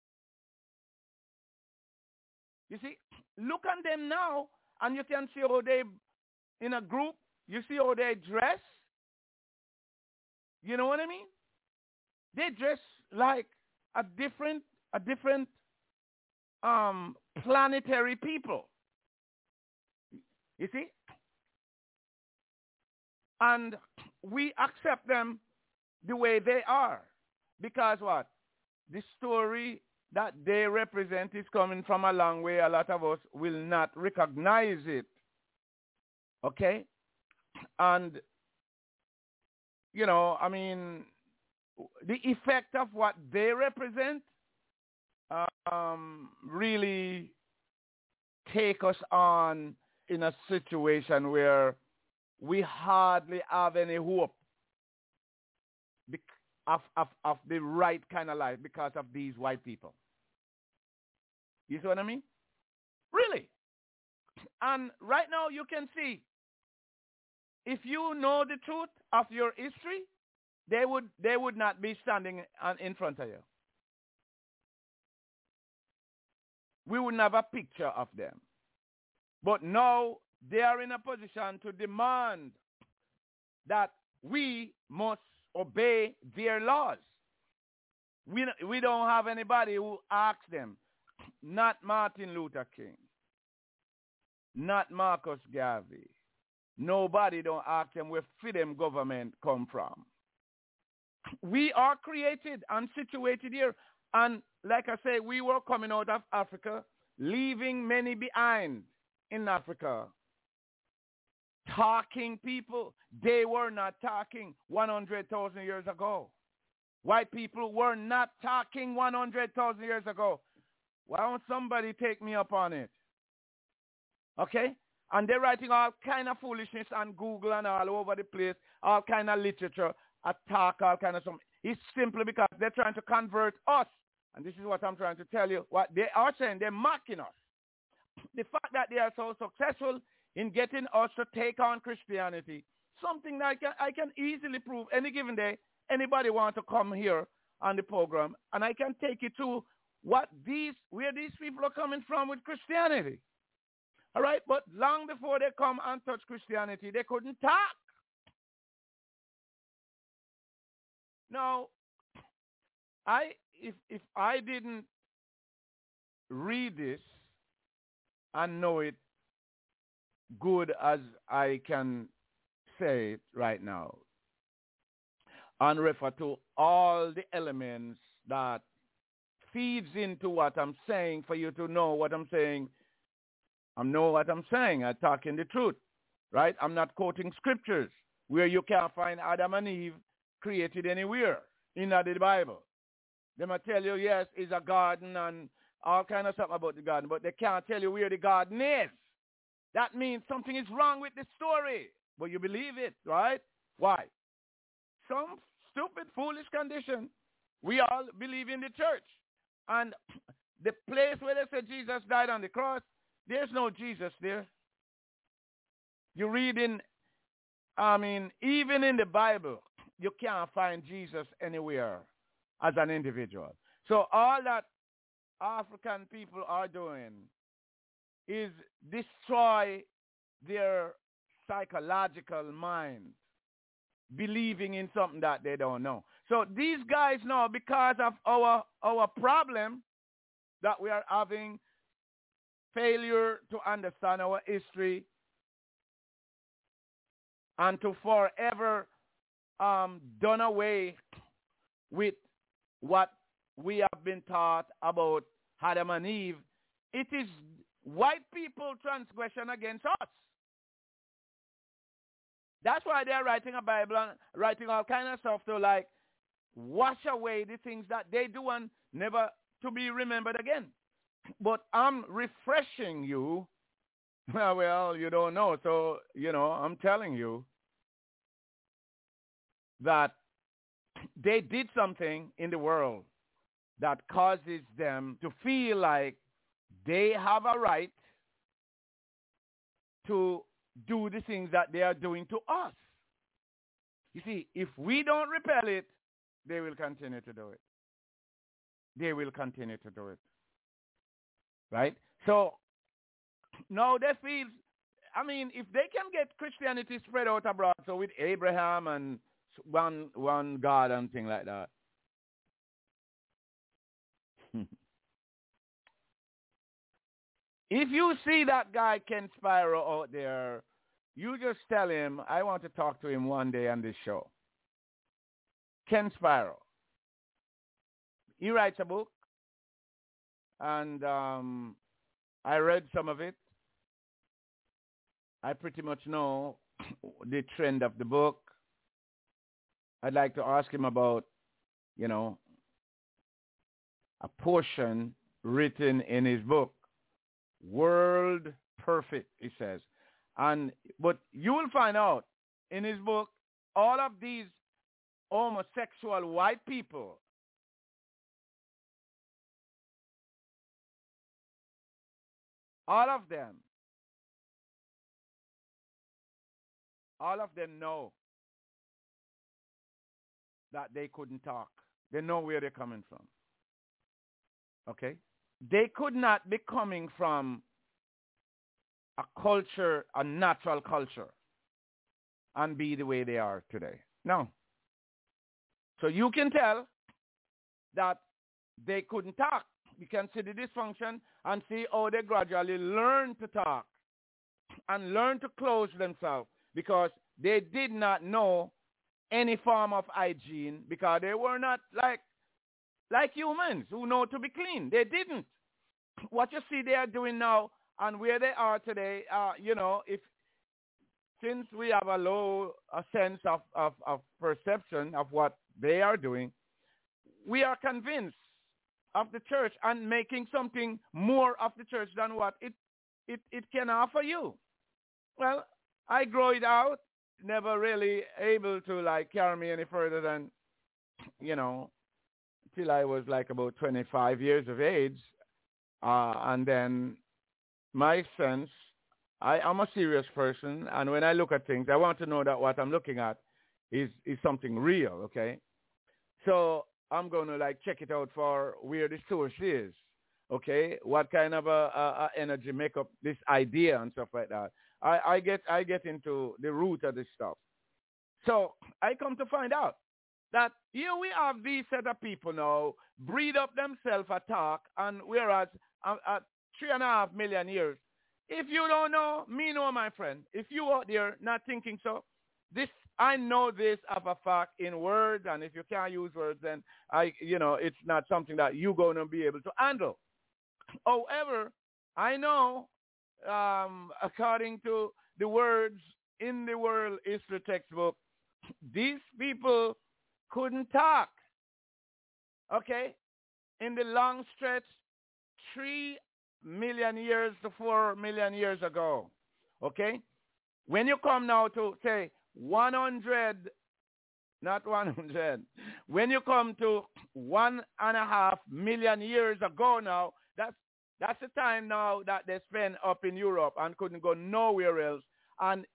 You see, look at them now, and you can see how they, in a group, you see how they dress. You know what I mean? They dress like a different planetary people. You see? And we accept them the way they are. Because what? The story that they represent is coming from a long way. A lot of us will not recognize it. Okay? And, you know, I mean, the effect of what they represent really take us on in a situation where we hardly have any hope of the right kind of life because of these white people. You see what I mean? Really. And right now you can see, if you know the truth of your history, they would not be standing in front of you. We wouldn't have a picture of them. But now they are in a position to demand that we must obey their laws. We don't have anybody who asks them. Not Martin Luther King. Not Marcus Garvey. Nobody don't ask them where freedom government come from. We are created and situated here. And like I say, we were coming out of Africa, leaving many behind in Africa. Talking people, they were not talking 100,000 years ago. White people were not talking 100,000 years ago. Why don't somebody take me up on it? Okay? And they're writing all kind of foolishness on Google and all over the place, all kind of literature, attack, all kind of something. It's simply because they're trying to convert us. And this is what I'm trying to tell you. What they are saying, they're mocking us. The fact that they are so successful in getting us to take on Christianity, something that I can easily prove any given day. Anybody want to come here on the program, and I can take you to where these people are coming from with Christianity. All right, but long before they come and touch Christianity, they couldn't talk. Now, if I didn't read this and know it good as I can say it right now, and refer to all the elements that feeds into what I'm saying for you to know what I'm saying. I know what I'm saying. I'm talking the truth, right? I'm not quoting scriptures where you can't find Adam and Eve created anywhere in the Bible. They might tell you, yes, it's a garden and all kind of stuff about the garden, but they can't tell you where the garden is. That means something is wrong with the story, but you believe it, right? Why? Some stupid, foolish condition. We all believe in the church. And the place where they said Jesus died on the cross, there's no Jesus there. You read even in the Bible, you can't find Jesus anywhere as an individual. So all that African people are doing is destroy their psychological mind, believing in something that they don't know. So these guys now, because of our problem that we are having, failure to understand our history, and to forever done away with what we have been taught about Adam and Eve, it is white people transgression against us. That's why they're writing a Bible and writing all kind of stuff to like wash away the things that they do and never to be remembered again. But I'm refreshing you. Well, you don't know, so, I'm telling you that they did something in the world that causes them to feel like they have a right to do the things that they are doing to us. You see, if we don't repel it, they will continue to do it. They will continue to do it. Right? So now they feel, I mean, if they can get Christianity spread out abroad, so with Abraham and one God and thing like that. If you see that guy Ken Spyro out there, you just tell him, I want to talk to him one day on this show. Ken Spyro. He writes a book, and I read some of it. I pretty much know the trend of the book. I'd like to ask him about, you know, a portion written in his book. World Perfect, he says. But you will find out in his book, all of these homosexual white people, all of them know that they couldn't talk. They know where they're coming from. Okay? They could not be coming from a culture, a natural culture, and be the way they are today. No. So you can tell that they couldn't talk. You can see the dysfunction and see how they gradually learn to talk and learn to close themselves because they did not know any form of hygiene because they were not like humans who know to be clean. They didn't. What you see they are doing now and where they are today, since we have a sense of perception of what they are doing, we are convinced of the church and making something more of the church than what it can offer you. Well, I grow it out, never really able to carry me any further than, till I was about 25 years of age. And then my sense, I'm a serious person, and when I look at things, I want to know that what I'm looking at is something real, okay? So I'm going to check it out for where the source is, okay? What kind of a energy make up this idea and stuff like that. I get into the root of this stuff. So I come to find out that here we have these set of people now breed up themselves a talk, and whereas at 3.5 million years, if you don't know, me know, my friend. If you out there not thinking so, I know this of a fact in words, and if you can't use words, then it's not something that you're going to be able to handle. However, I know, according to the words in the world history textbook, these people couldn't talk. Okay? In the long stretch, 3 million years to 4 million years ago. Okay? When you come now to say 100, not 100, when you come to 1.5 million years ago now, that's the time now that they spent up in Europe and couldn't go nowhere else. And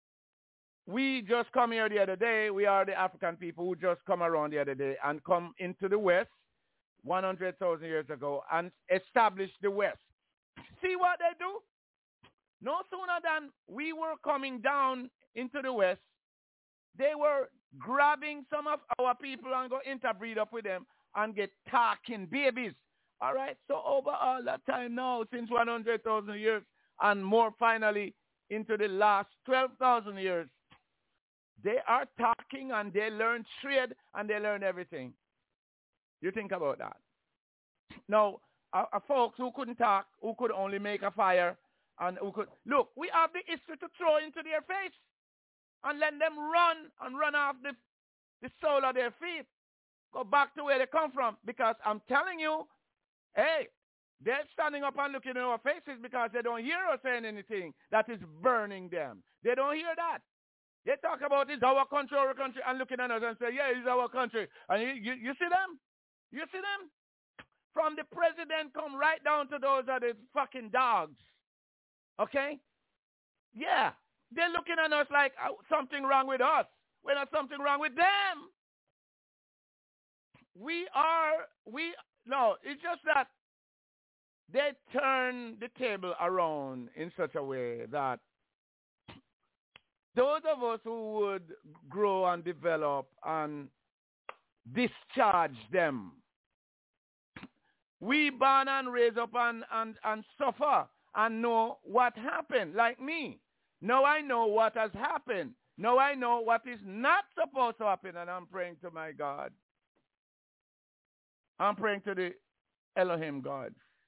we just come here the other day. We are the African people who just come around the other day and come into the West 100,000 years ago and establish the West. See what they do? No sooner than we were coming down into the West, they were grabbing some of our people and go interbreed up with them and get talking babies. All right? So over all that time now, since 100,000 years and more finally into the last 12,000 years, they are talking and they learn trade and they learn everything. You think about that. Now, folks who couldn't talk, who could only make a fire, and who could... Look, we have the history to throw into their face and let them run off the sole of their feet. Go back to where they come from. Because I'm telling you, hey, they're standing up and looking in our faces because they don't hear us saying anything that is burning them. They don't hear that. They talk about it's our country, and looking at us and say, yeah, it's our country. And you see them? You see them? From the president come right down to those are the fucking dogs. Okay? Yeah. They're looking at us like something wrong with us. when there's something wrong with them. No, it's just that they turn the table around in such a way that those of us who would grow and develop and discharge them, we born and raise up and suffer and know what happened, like me. Now I know what has happened. Now I know what is not supposed to happen, and I'm praying to my God. I'm praying to the Elohim God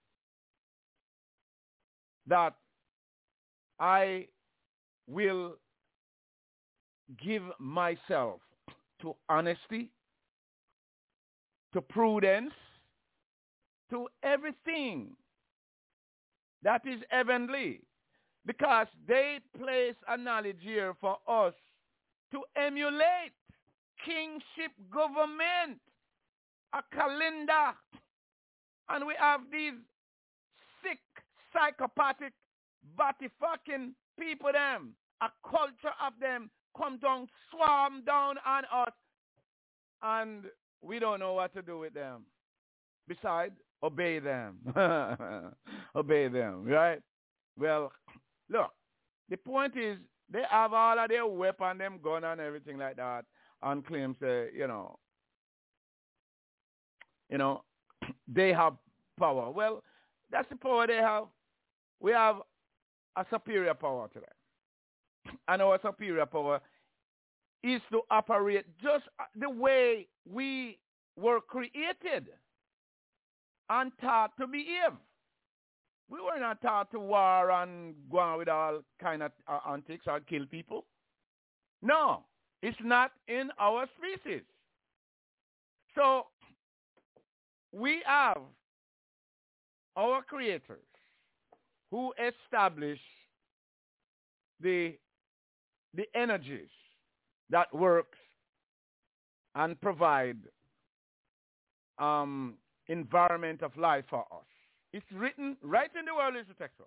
that I will give myself to honesty, to prudence, to everything that is heavenly, because they place a knowledge here for us to emulate kingship government, a calendar, and we have these sick, psychopathic, fucking people, them, a culture of them come down, swarm down on us, and we don't know what to do with them. Besides, obey them. Obey them, right? Well, look, the point is, they have all of their weapon, them gun and everything like that, and claim, say, they have power. Well, that's the power they have. We have a superior power to them. And our superior power is to operate just the way we were created and taught to behave. We were not taught to war and go on with all kind of antics or kill people. No, it's not in our species. So we have our creators who establish the energies that works and provide environment of life for us. It's written right in the world is the text.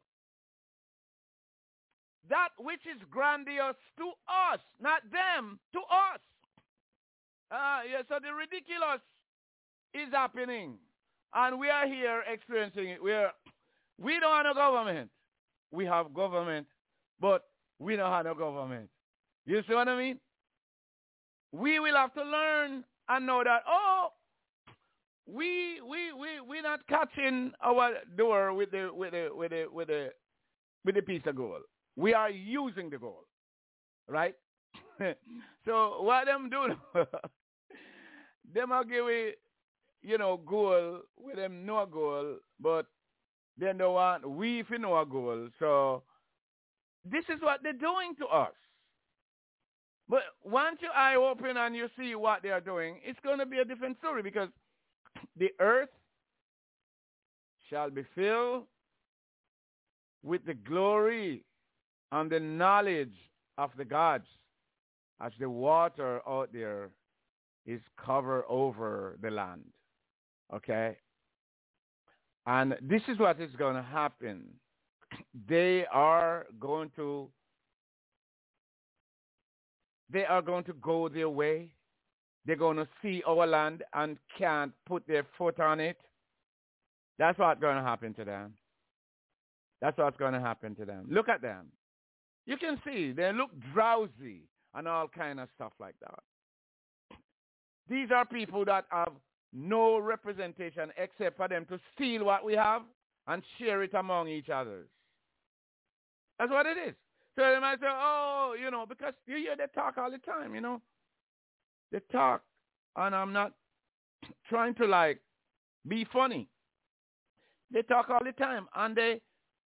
That which is grandiose to us, not them, to us. So the ridiculous is happening. And we are here experiencing it. We don't have no government. We have government, but we don't have no government. You see what I mean? We will have to learn and know that, we're not catching our door with the piece of gold. We are using the gold, right? So what them do, them are giving, gold with them no gold, but they don't want we if you know a gold. So this is what they're doing to us. But once your eye open and you see what they are doing, it's going to be a different story, because the earth shall be filled with the glory and the knowledge of the gods as the water out there is covered over the land. Okay? And this is what is going to happen. They are going to go their way. They're going to see our land and can't put their foot on it. That's what's going to happen to them. That's what's going to happen to them. Look at them. You can see they look drowsy and all kind of stuff like that. These are people that have no representation except for them to steal what we have and share it among each other. That's what it is. So they might say, because you hear they talk all the time, They talk, and I'm not trying to be funny. They talk all the time, and they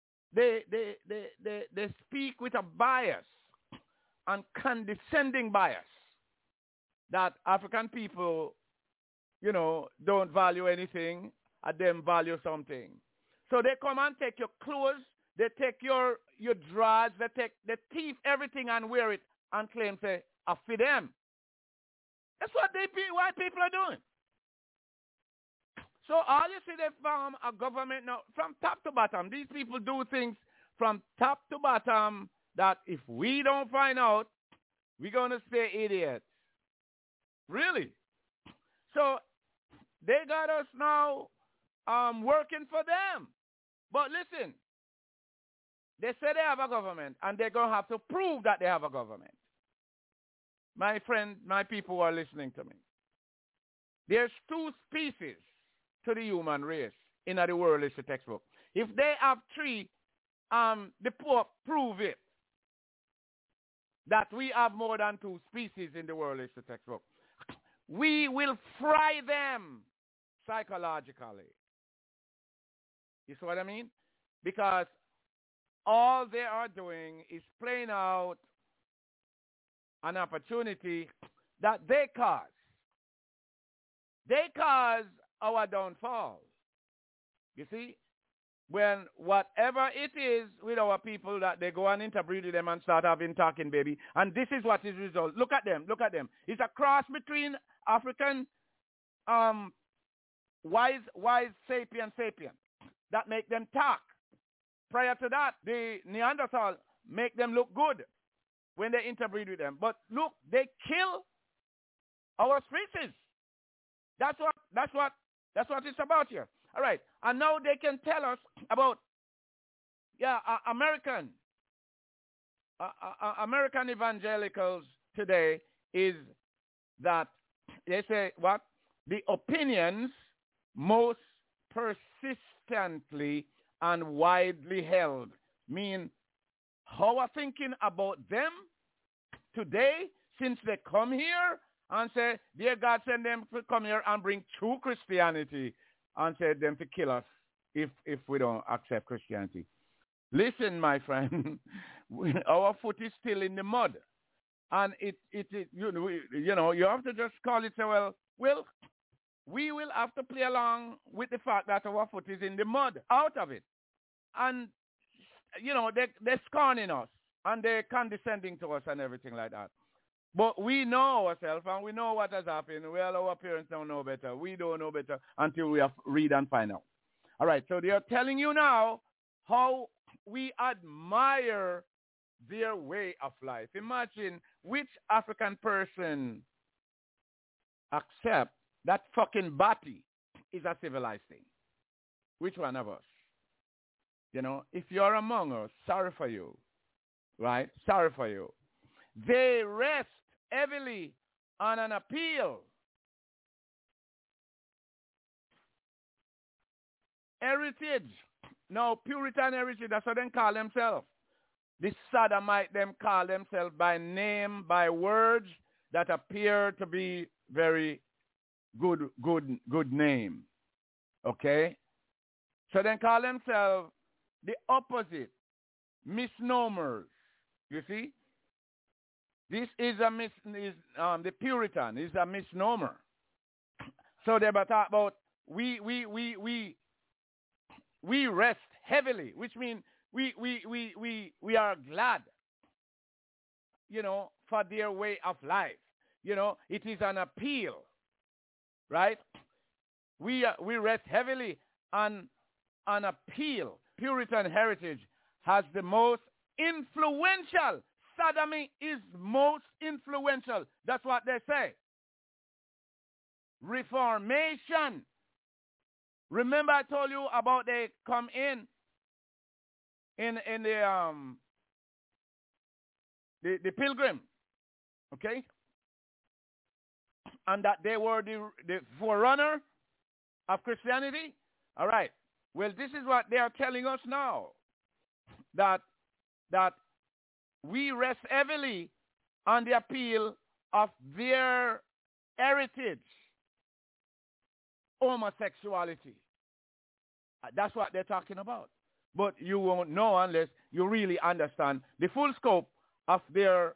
speak with a bias and condescending bias that African people, don't value anything, and them value something. So they come and take your clothes, they take your drawers, they thief everything and wear it and claim, say, I feed them. That's what white people are doing. So all you see, they form a government now from top to bottom. These people do things from top to bottom that if we don't find out, we're going to stay idiots. Really. So they got us now working for them. But listen, they say they have a government, and they're going to have to prove that they have a government. My friend, my people who are listening to me, there's two species to the human race in the world history textbook. If they have three, the Pope prove it, that we have more than two species in the world history textbook. We will fry them psychologically. You see what I mean? Because all they are doing is playing out an opportunity that they cause. They cause our downfall. You see? When whatever it is with our people that they go and interbreed with them and start having talking baby. And this is what is the result. Look at them. Look at them. It's a cross between African wise sapien that make them talk. Prior to that, the Neanderthal make them look good when they interbreed with them. But look, they kill our species. That's what it's about here. All right. And now they can tell us about American evangelicals today is that they say what? The opinions most persistently and widely held mean our thinking about them today since they come here and say, dear God, send them to come here and bring true Christianity and say them to kill us if we don't accept Christianity. Listen, my friend, our foot is still in the mud. And it you have to just call it, say, well, we will have to play along with the fact that our foot is in the mud, out of it. And, they're scorning us and they're condescending to us and everything like that. But we know ourselves and we know what has happened. Well, our parents don't know better. We don't know better until we have read and find out. All right, so they are telling you now how we admire their way of life. Imagine which African person accept that fucking bati is a civilized thing. Which one of us? If you're among us, sorry for you. Right? Sorry for you. They rest heavily on an appeal. Heritage. No, Puritan heritage, that's what they call themselves. The Sodomite, them call themselves by name, by words that appear to be very good name. Okay? So they call themselves the opposite, misnomers. You see? This is the Puritan is a misnomer. So they talk about we rest heavily, which means we are glad, for their way of life. It is an appeal, right? We rest heavily on an appeal. Puritan heritage has the most influential. Sodomy is most influential. That's what they say. Reformation. Remember I told you about they come in the pilgrim, okay? And that they were the forerunner of Christianity. All right. Well, this is what they are telling us now. That we rest heavily on the appeal of their heritage, homosexuality. That's what they're talking about. But you won't know unless you really understand the full scope of their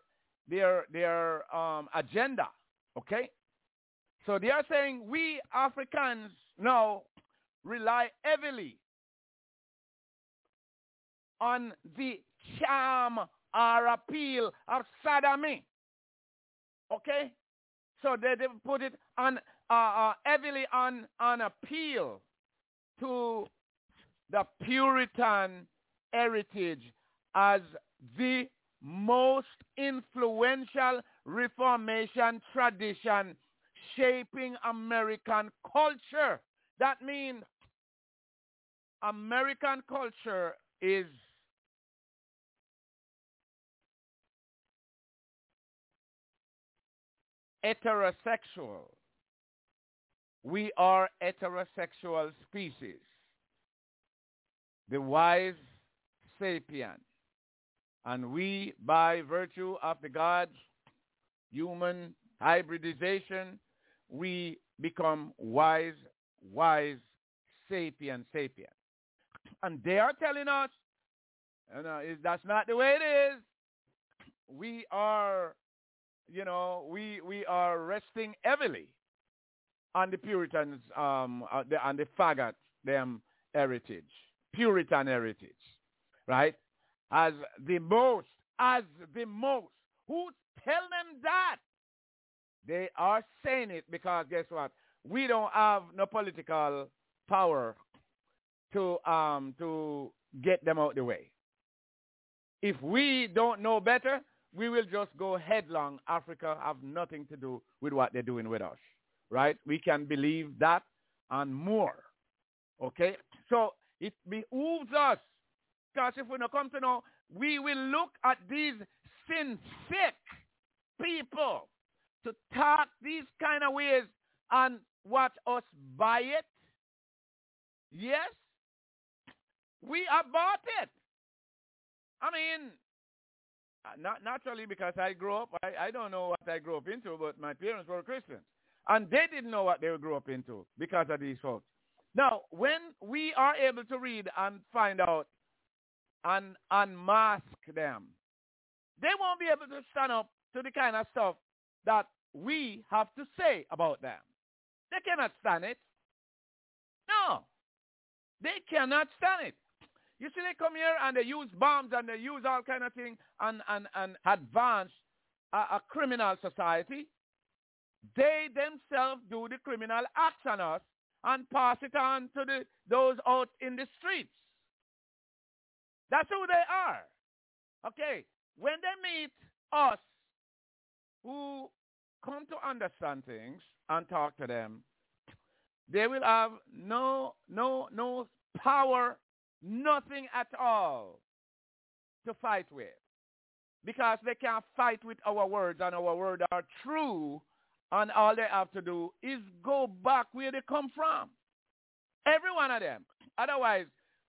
agenda. Okay? So they are saying we Africans now rely heavily on the charm or appeal of sodomy. Okay? So they put it on heavily on appeal to the Puritan heritage as the most influential Reformation tradition shaping American culture. That means American culture is heterosexual. We are heterosexual species. The wise sapient. And we, by virtue of the God's human hybridization, we become wise, sapient. And they are telling us, that's not the way it is. We are, we are resting heavily on the Puritans, on the faggot, them heritage, Puritan heritage, right? As the most. Who tell them that? They are saying it because guess what? We don't have no political power to get them out the way. If we don't know better, we will just go headlong. Africa have nothing to do with what they're doing with us, right? We can believe that and more, okay? So it behooves us, because if we don't come to know, we will look at these sin-sick people to talk these kind of ways and watch us buy it. Yes, we have bought it. I mean, not naturally, because I grew up, I don't know what I grew up into, but my parents were Christians. And they didn't know what they grew up into because of these folks. Now, when we are able to read and find out and unmask them, they won't be able to stand up to the kind of stuff that we have to say about them. They cannot stand it. No. They cannot stand it. You see, they come here and they use bombs and they use all kind of things and advance a criminal society. They themselves do the criminal acts on us and pass it on to those out in the streets. That's who they are. Okay, when they meet us who come to understand things and talk to them, they will have no power, nothing at all to fight with. Because they can't fight with our words, and our words are true, and all they have to do is go back where they come from. Every one of them. Otherwise,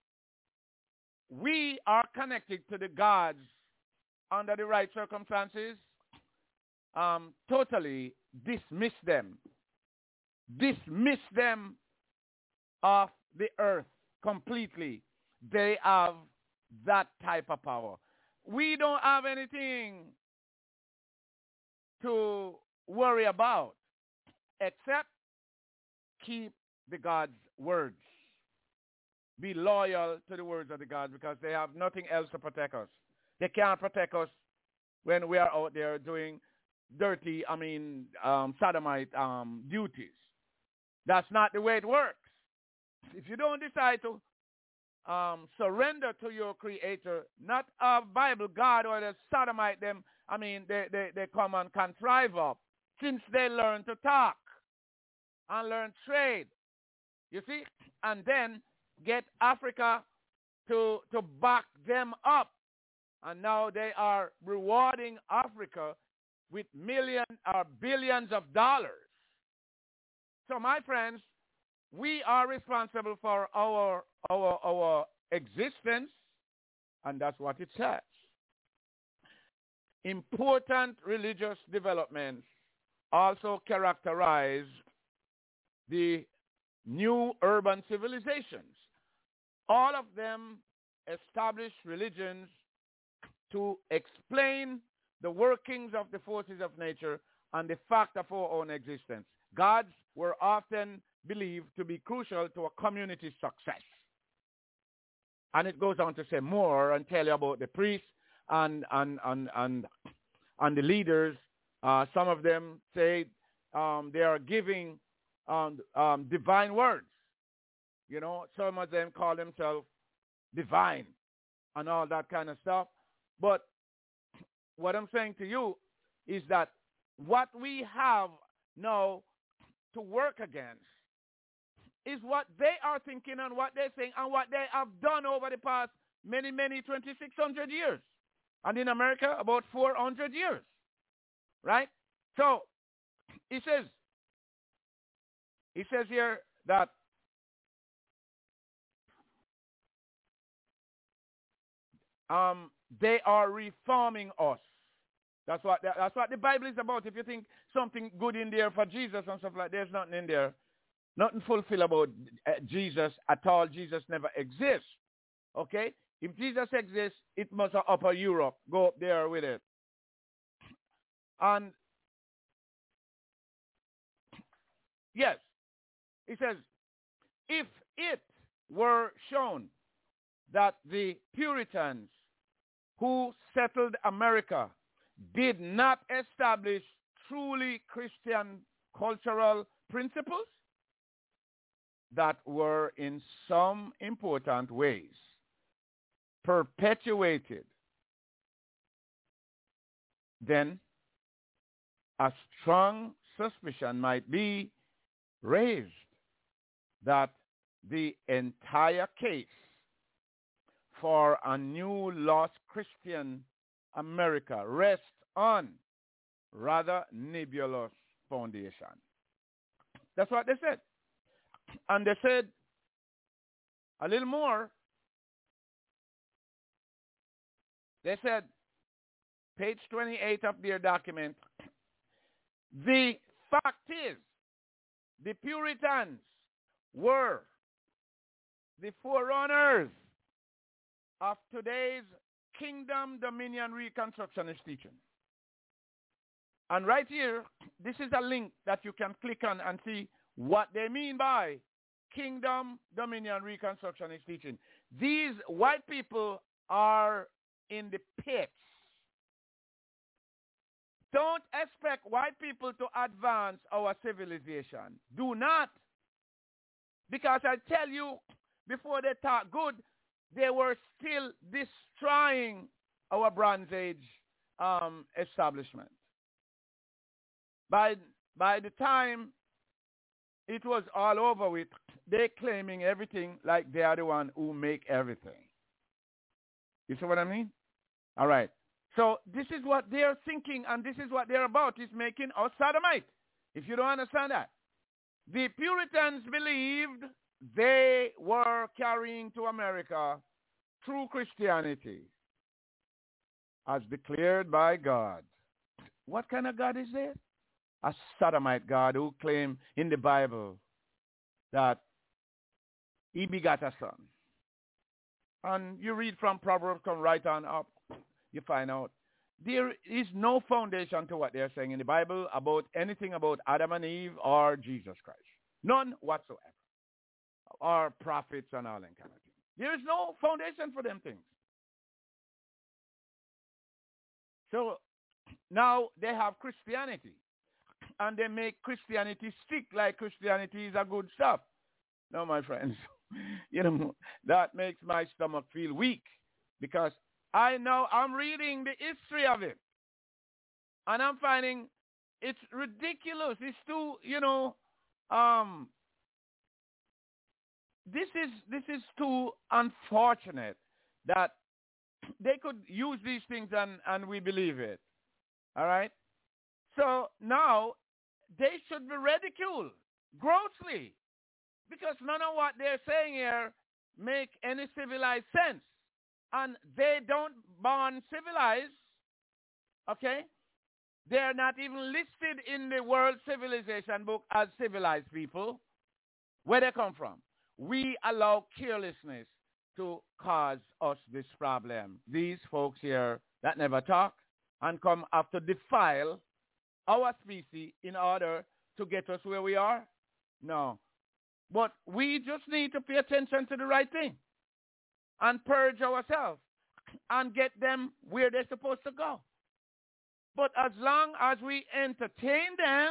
we are connected to the gods under the right circumstances. Totally dismiss them. Dismiss them off the earth completely. They have that type of power. We don't have anything to worry about except keep the God's words. Be loyal to the words of the God, because they have nothing else to protect us. They can't protect us when we are out there doing dirty, sodomite duties. That's not the way it works. If you don't decide to surrender to your Creator, not a Bible God or the sodomite them, they come and contrive up since they learn to talk and learn trade. You see? And then get Africa to back them up. And now they are rewarding Africa with millions or billions of dollars. So my friends, we are responsible for our existence, and that's what it says. Important religious developments also characterize the new urban civilizations. All of them establish religions to explain the workings of the forces of nature and the fact of our own existence. Gods were often believed to be crucial to a community's success. And it goes on to say more and tell you about the priests and the leaders. Some of them say they are giving divine words. You know, some of them call themselves divine and all that kind of stuff. But what I'm saying to you is that what we have now to work against is what they are thinking and what they're saying and what they have done over the past many, 2,600 years. And in America, about 400 years. Right? So, he says here that they are reforming us. That's what the Bible is about. If you think something good in there for Jesus and stuff like that, there's nothing in there. Nothing fulfilled about Jesus at all. Jesus never exists. Okay? If Jesus exists, it must have Upper Europe. Go up there with it. And yes, he says, if it were shown that the Puritans who settled America did not establish truly Christian cultural principles that were in some important ways perpetuated, then a strong suspicion might be raised that the entire case for a new lost Christian America rests on rather nebulous foundation. That's what they said. And they said a little more. They said, page 28 of their document, the fact is, the Puritans were the forerunners of today's kingdom, dominion, reconstructionist teaching. And right here, this is a link that you can click on and see what they mean by kingdom, dominion, reconstructionist teaching. These white people are in the pits. Don't expect white people to advance our civilization. Do not. Because I tell you, before they talk good, they were still destroying our Bronze Age establishment. By the time it was all over with, they claiming everything like they are the one who make everything. You see what I mean? All right. So this is what they're thinking, and this is what they're about, is making us sodomite. If you don't understand that. The Puritans believed they were carrying to America true Christianity as declared by God. What kind of God is this? A sodomite God who claimed in the Bible that he begat a son. And you read from Proverbs, come right on up, you find out there is no foundation to what they're saying in the Bible about anything about Adam and Eve or Jesus Christ. None whatsoever. Or prophets and all that kind of thing. There is no foundation for them things. So now they have Christianity. And they make Christianity stick like Christianity is a good stuff. No, my friends, that makes my stomach feel weak because I know I'm reading the history of it. And I'm finding it's ridiculous. It's too, this is too unfortunate that they could use these things and we believe it. All right? So now they should be ridiculed grossly because none of what they're saying here make any civilized sense. And they don't born civilized, okay? They're not even listed in the World Civilization Book as civilized people. Where they come from? We allow carelessness to cause us this problem. These folks here that never talk and come after defile our species in order to get us where we are? No. But we just need to pay attention to the right thing and purge ourselves and get them where they're supposed to go. But as long as we entertain them,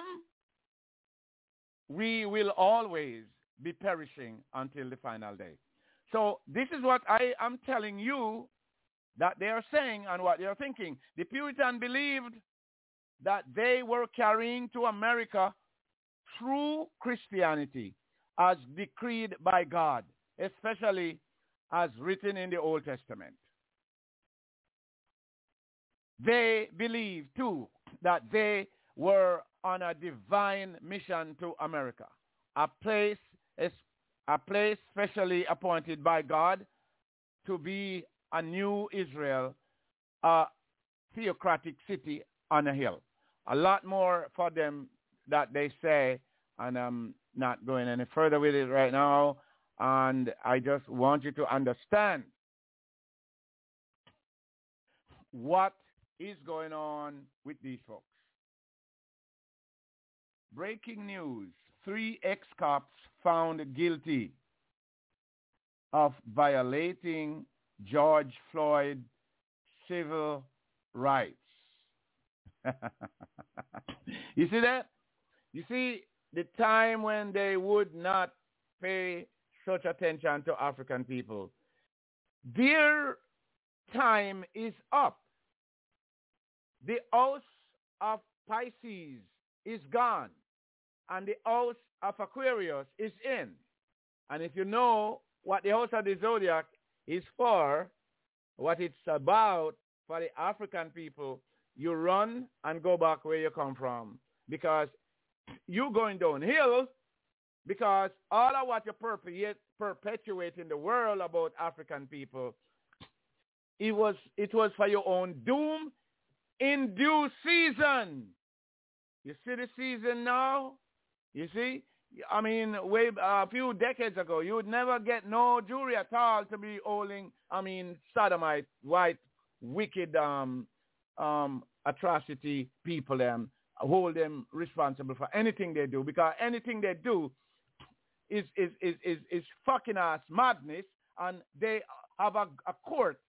we will always be perishing until the final day. So this is what I am telling you that they are saying and what they are thinking. The Puritan believed that they were carrying to America true Christianity as decreed by God, especially as written in the Old Testament. They believed, too, that they were on a divine mission to America, a place specially appointed by God to be a new Israel, a theocratic city on a hill. A lot more for them that they say, and I'm not going any further with it right now, and I just want you to understand what is going on with these folks. Breaking news: 3 ex-cops found guilty of violating George Floyd's civil rights. You see that? You see the time when they would not pay such attention to African people. Their time is up. The house of Pisces is gone, and the house of Aquarius is in. And if you know what the house of the zodiac is for, what it's about for the African people, you run and go back where you come from, because you're going downhill, because all of what you perpetuate in the world about African people, it was for your own doom in due season. You see the season now? You see? I mean, a few decades ago, you would never get no jury at all to be holding, sodomite, white, wicked, atrocity people, hold them responsible for anything they do, because anything they do is fucking ass madness, and they have a court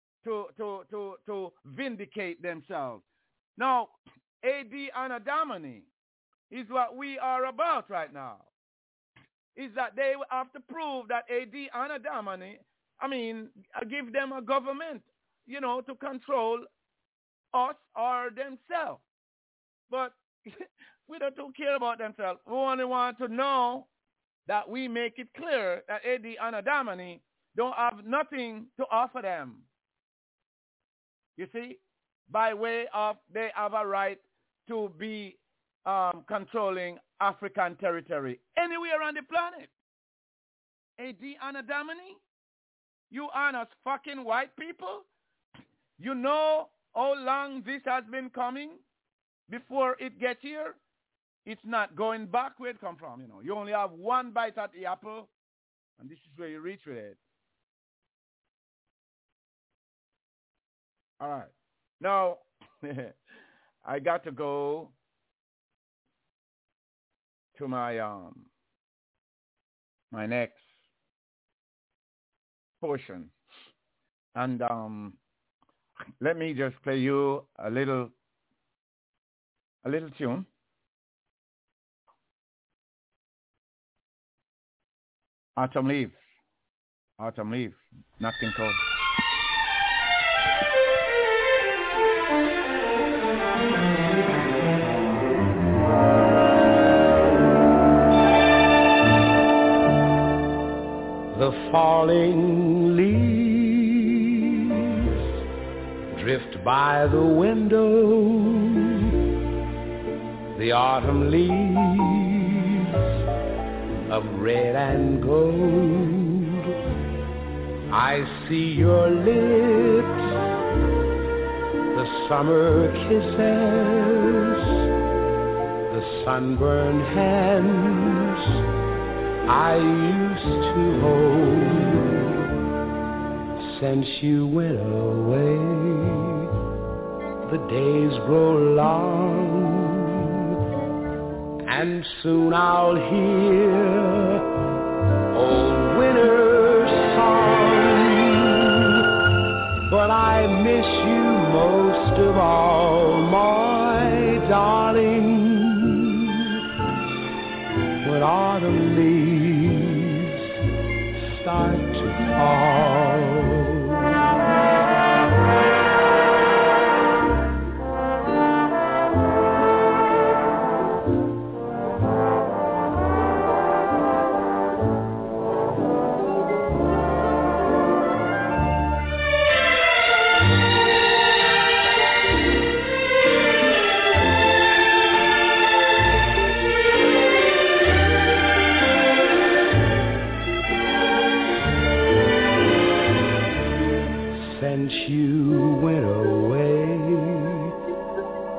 to vindicate themselves. Now, A.D. Anno Domini is what we are about right now. Is that they have to prove that A.D. Anno Domini, give them a government, to control us or themselves. But we don't care about themselves. We only want to know that we make it clear that A.D. Anno Domini don't have nothing to offer them. You see? By way of they have a right to be controlling African territory anywhere on the planet. A.D. Anno Domini? You honest fucking white people? You know how long this has been coming before it gets here? It's not going back where it come from, You only have one bite at the apple, and this is where you reach with it. All right. Now, I got to go to my my next portion, and let me just play you a little tune. Autumn leaves, Nat King Cole. The falling leaves drift by the window, the autumn leaves of red and gold. I see your lips, the summer kisses, the sunburned hands I used to hold. Since you went away, the days grow long, and soon I'll hear old winter's song. But I miss you most of all, my darling, when autumn leaves start to fall.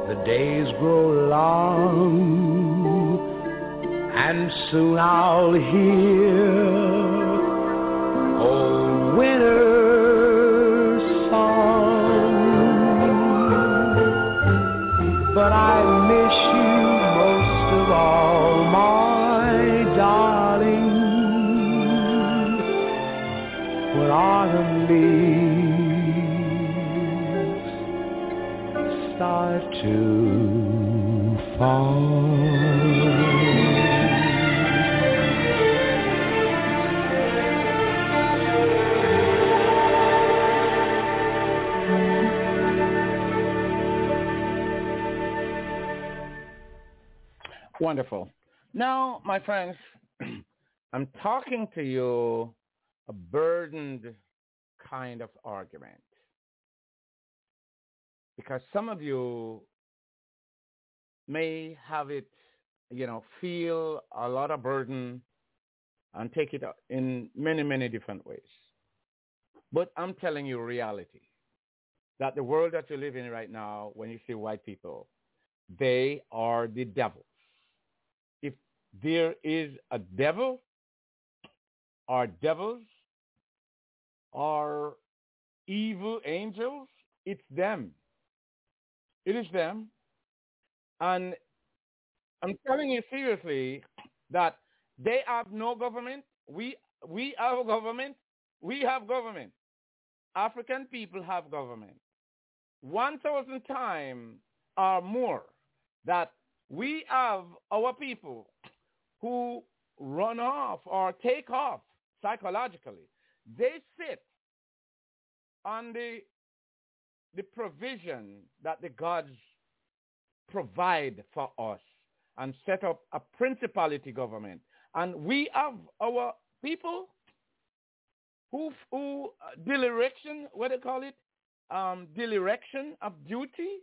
The days grow long, and soon I'll hear old winter's song. But I miss you most of all, my darling, when autumn leaves start to fall. Wonderful. Now, my friends, I'm talking to you a burdened kind of argument. Because some of you may have it, feel a lot of burden and take it in many, many different ways. But I'm telling you reality, that the world that you live in right now, when you see white people, they are the devil. If there is a devil, or devils, or evil angels, it's them. It is them. And I'm telling you seriously that they have no government. We have a government. We have government. African people have government. 1,000 times or more that we have our people who run off or take off psychologically. They sit on the provision that the gods provide for us and set up a principality government. And we have our people who dereliction, what do they call it? Dereliction of duty.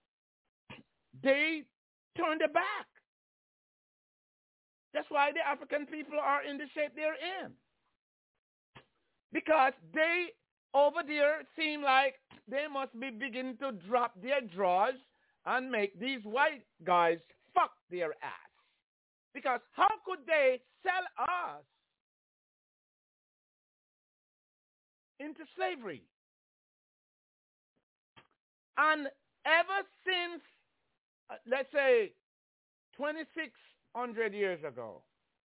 They turn their back. That's why the African people are in the shape they're in. Because they over there seem like they must be beginning to drop their drawers and make these white guys fuck their ass. Because how could they sell us into slavery? And ever since, let's say, 2,600 years ago,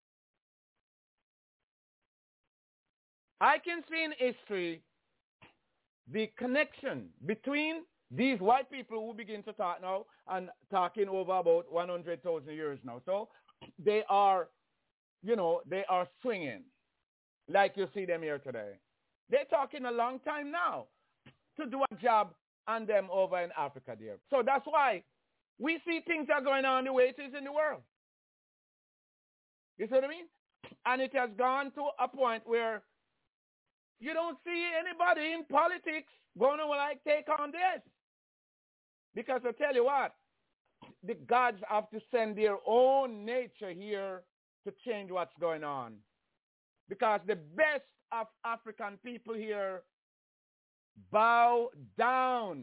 I can see in history the connection between these white people who begin to talk now and talking over about 100,000 years now. So they are, they are swinging like you see them here today. They're talking a long time now to do a job on them over in Africa there. So that's why we see things are going on the way it is in the world. You see what I mean? And it has gone to a point where you don't see anybody in politics going to take on this. Because I tell you what, the gods have to send their own nature here to change what's going on. Because the best of African people here bow down.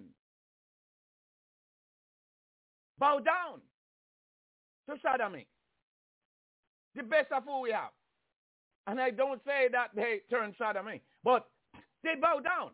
Bow down to sodomy. The best of who we have. And I don't say that they turn sodomy, but they bow down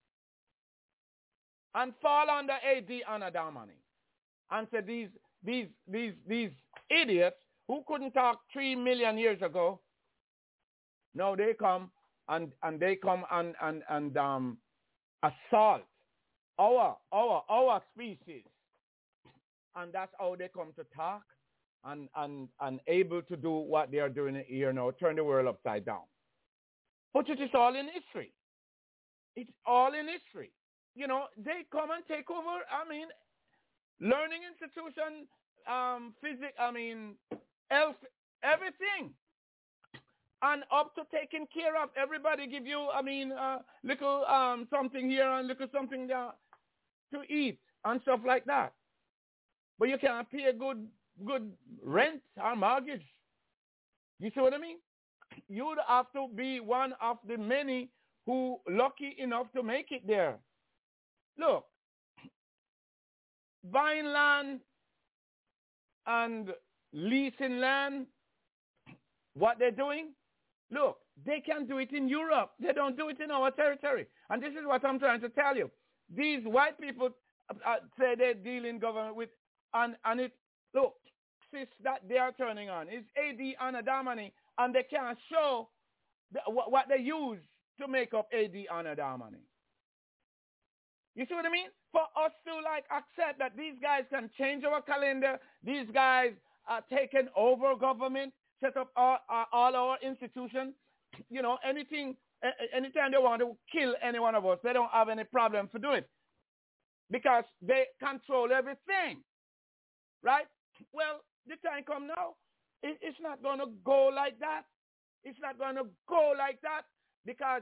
and fall under AD Anadamani. And say these idiots who couldn't talk 3 million years ago, now they come and they come and assault our species. And that's how they come to talk and able to do what they are doing here now, turn the world upside down. But it is all in history. It's all in history. They come and take over, learning institution, physics, health, everything. And up to taking care of everybody, give you, little something here and little something there to eat and stuff like that. But you cannot pay a good rent or mortgage. You see what I mean? You'd have to be one of the many who lucky enough to make it there. Look, buying land and leasing land, what they're doing, look, they can do it in Europe. They don't do it in our territory. And this is what I'm trying to tell you. These white people say they deal in government with, and it, look, that they are turning on is A.D. Anna Damani, and they can't show what they use to make up A.D. Anna Damani. You see what I mean? For us to like accept that these guys can change our calendar, these guys are taking over government, set up all our institutions, you know, anything, anytime they want to kill any one of us, they don't have any problem to do it because they control everything, right? Well, the time come now, it's not going to go like that. It's not going to go like that because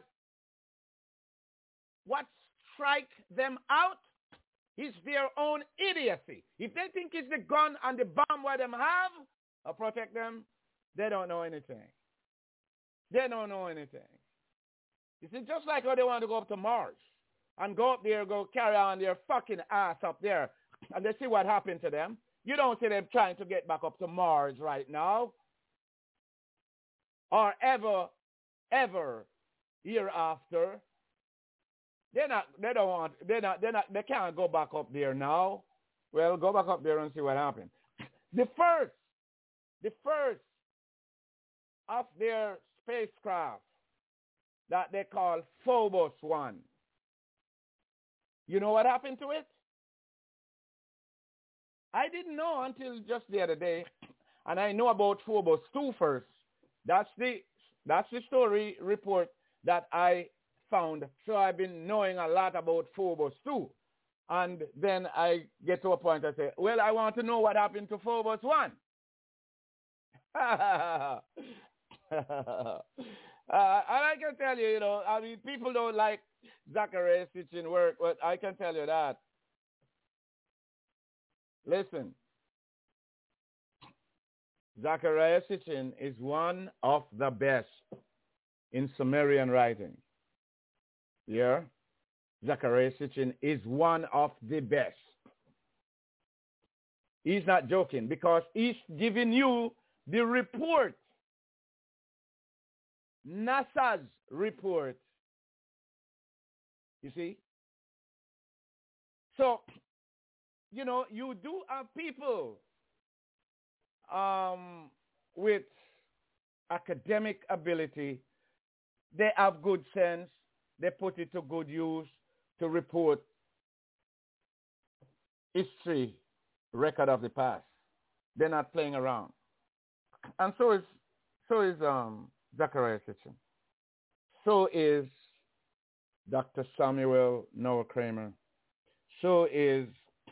what strike them out is their own idiocy. If they think it's the gun and the bomb what them have or protect them, they don't know anything. They don't know anything. You see, just like how they want to go up to Mars and go up there, go carry on their fucking ass up there, and they see what happened to them. You don't see them trying to get back up to Mars right now or ever hereafter. They can't go back up there now. Well, go back up there and see what happened. The first of their spacecraft that they call Phobos 1. You know what happened to it? I didn't know until just the other day, and I know about Phobos 2 first. That's the story report that I found. So I've been knowing a lot about Phobos 2. And then I get to a point I say, well, I want to know what happened to Phobos 1. And I can tell you, you know, I mean, people don't like Zecharia Sitchin work, but I can tell you that. Listen, Zecharia Sitchin is one of the best in Sumerian writing. Yeah? Zecharia Sitchin is one of the best. He's not joking because he's giving you the report. NASA's report. You see? So, you know, you do have people with academic ability. They have good sense. They put it to good use to report history, record of the past. They're not playing around. And so is Zecharia Sitchin. So is Dr. Samuel Noah Kramer. So is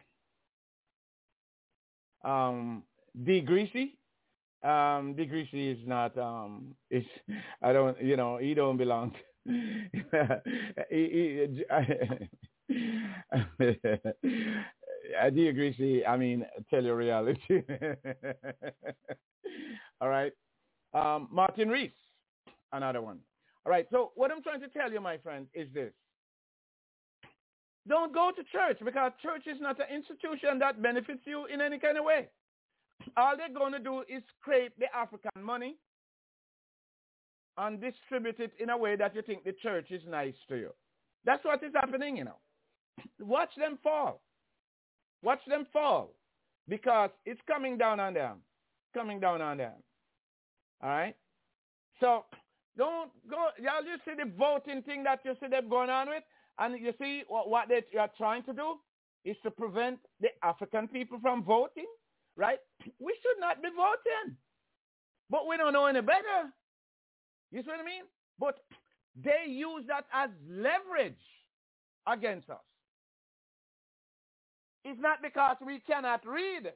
D. Greasy. D. Greasy is not, I don't, you know, he don't belong. D. Greasy, I mean, tell your reality. All right. Martin Rees, another one. All right. So what I'm trying to tell you, my friend, is this. Don't go to church because church is not an institution that benefits you in any kind of way. All they're going to do is scrape the African money and distribute it in a way that you think the church is nice to you. That's what is happening, you know. Watch them fall. Watch them fall because it's coming down on them. Coming down on them. All right? So don't go. Y'all just see the voting thing that you see them going on with. And you see what they are trying to do is to prevent the African people from voting, right? We should not be voting. But we don't know any better. You see what I mean? But they use that as leverage against us. It's not because we cannot read.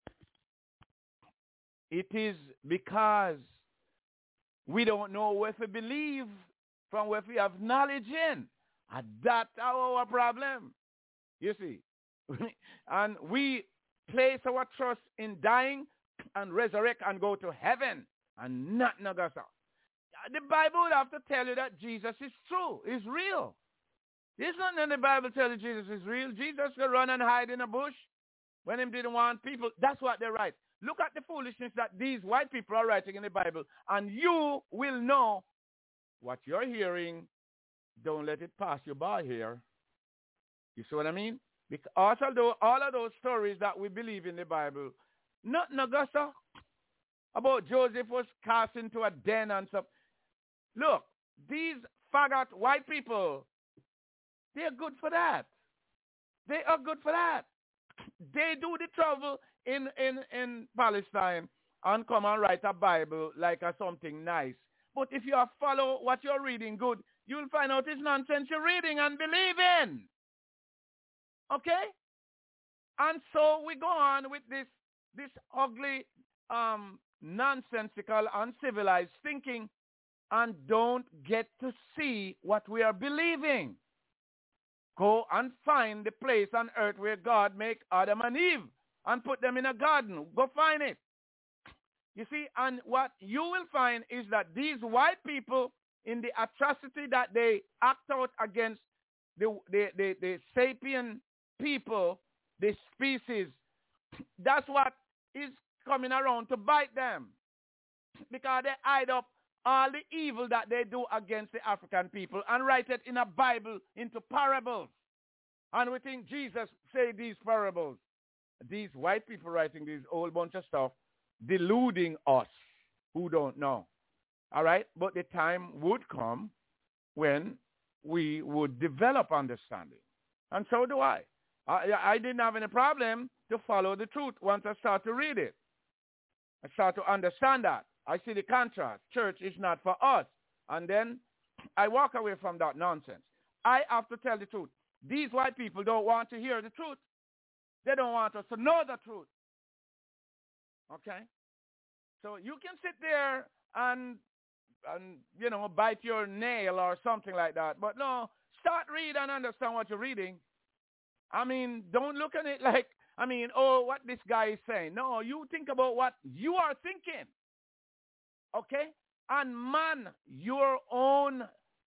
It is because we don't know what we believe from what we have knowledge in. And that's our problem, you see. And we place our trust in dying and resurrect and go to heaven and not Nagasa. The Bible would have to tell you that Jesus is true, is real. There's nothing in the Bible tells you Jesus is real. Jesus will run and hide in a bush. When him didn't want people, that's what they write. Look at the foolishness that these white people are writing in the Bible, and you will know what you're hearing. Don't let it pass you by here. You see what I mean? Because although all of those stories that we believe in the Bible, nothing, Augusta, about Joseph was cast into a den and stuff. Look, these faggot white people, they're good for that. They are good for that. They do the travel in Palestine and come and write a Bible like a something nice. But if you follow what you're reading good, you'll find out it's nonsense you're reading and believing. Okay? And so we go on with this ugly, nonsensical, uncivilized thinking and don't get to see what we are believing. Go and find the place on earth where God made Adam and Eve and put them in a garden. Go find it. You see, and what you will find is that these white people, in the atrocity that they act out against the sapient people, the species, that's what is coming around to bite them. Because they hide up all the evil that they do against the African people and write it in a Bible into parables. And we think Jesus said these parables. These white people writing this whole bunch of stuff, deluding us who don't know. All right? But the time would come when we would develop understanding. And so do I. I didn't have any problem to follow the truth once I start to read it. I start to understand that. I see the contrast. Church is not for us. And then I walk away from that nonsense. I have to tell the truth. These white people don't want to hear the truth. They don't want us to know the truth. Okay? So you can sit there and bite your nail or something like that. But no, start read and understand what you're reading. I mean, don't look at it like, what this guy is saying. No, you think about what you are thinking. Okay? And man, your own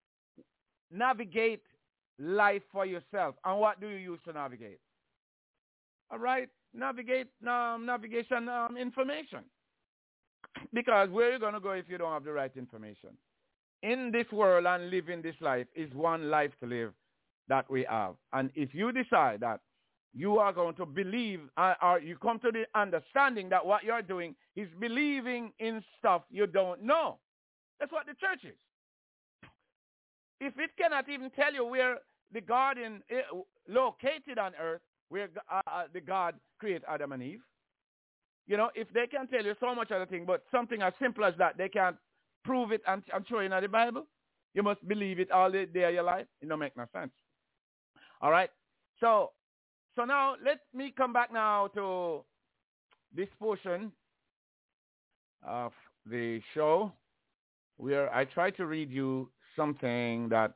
navigate life for yourself. And what do you use to navigate? All right? Navigation information. Because where are you going to go if you don't have the right information? In this world and living this life is one life to live that we have. And if you decide that you are going to believe or you come to the understanding that what you're doing is believing in stuff you don't know. That's what the church is. If it cannot even tell you where the garden is located on earth, where the God created Adam and Eve, if they can tell you so much other thing, but something as simple as that, they can't prove it and show you in the Bible, you must believe it all the day of your life. It don't make no sense. All right? So now let me come back now to this portion of the show where I try to read you something that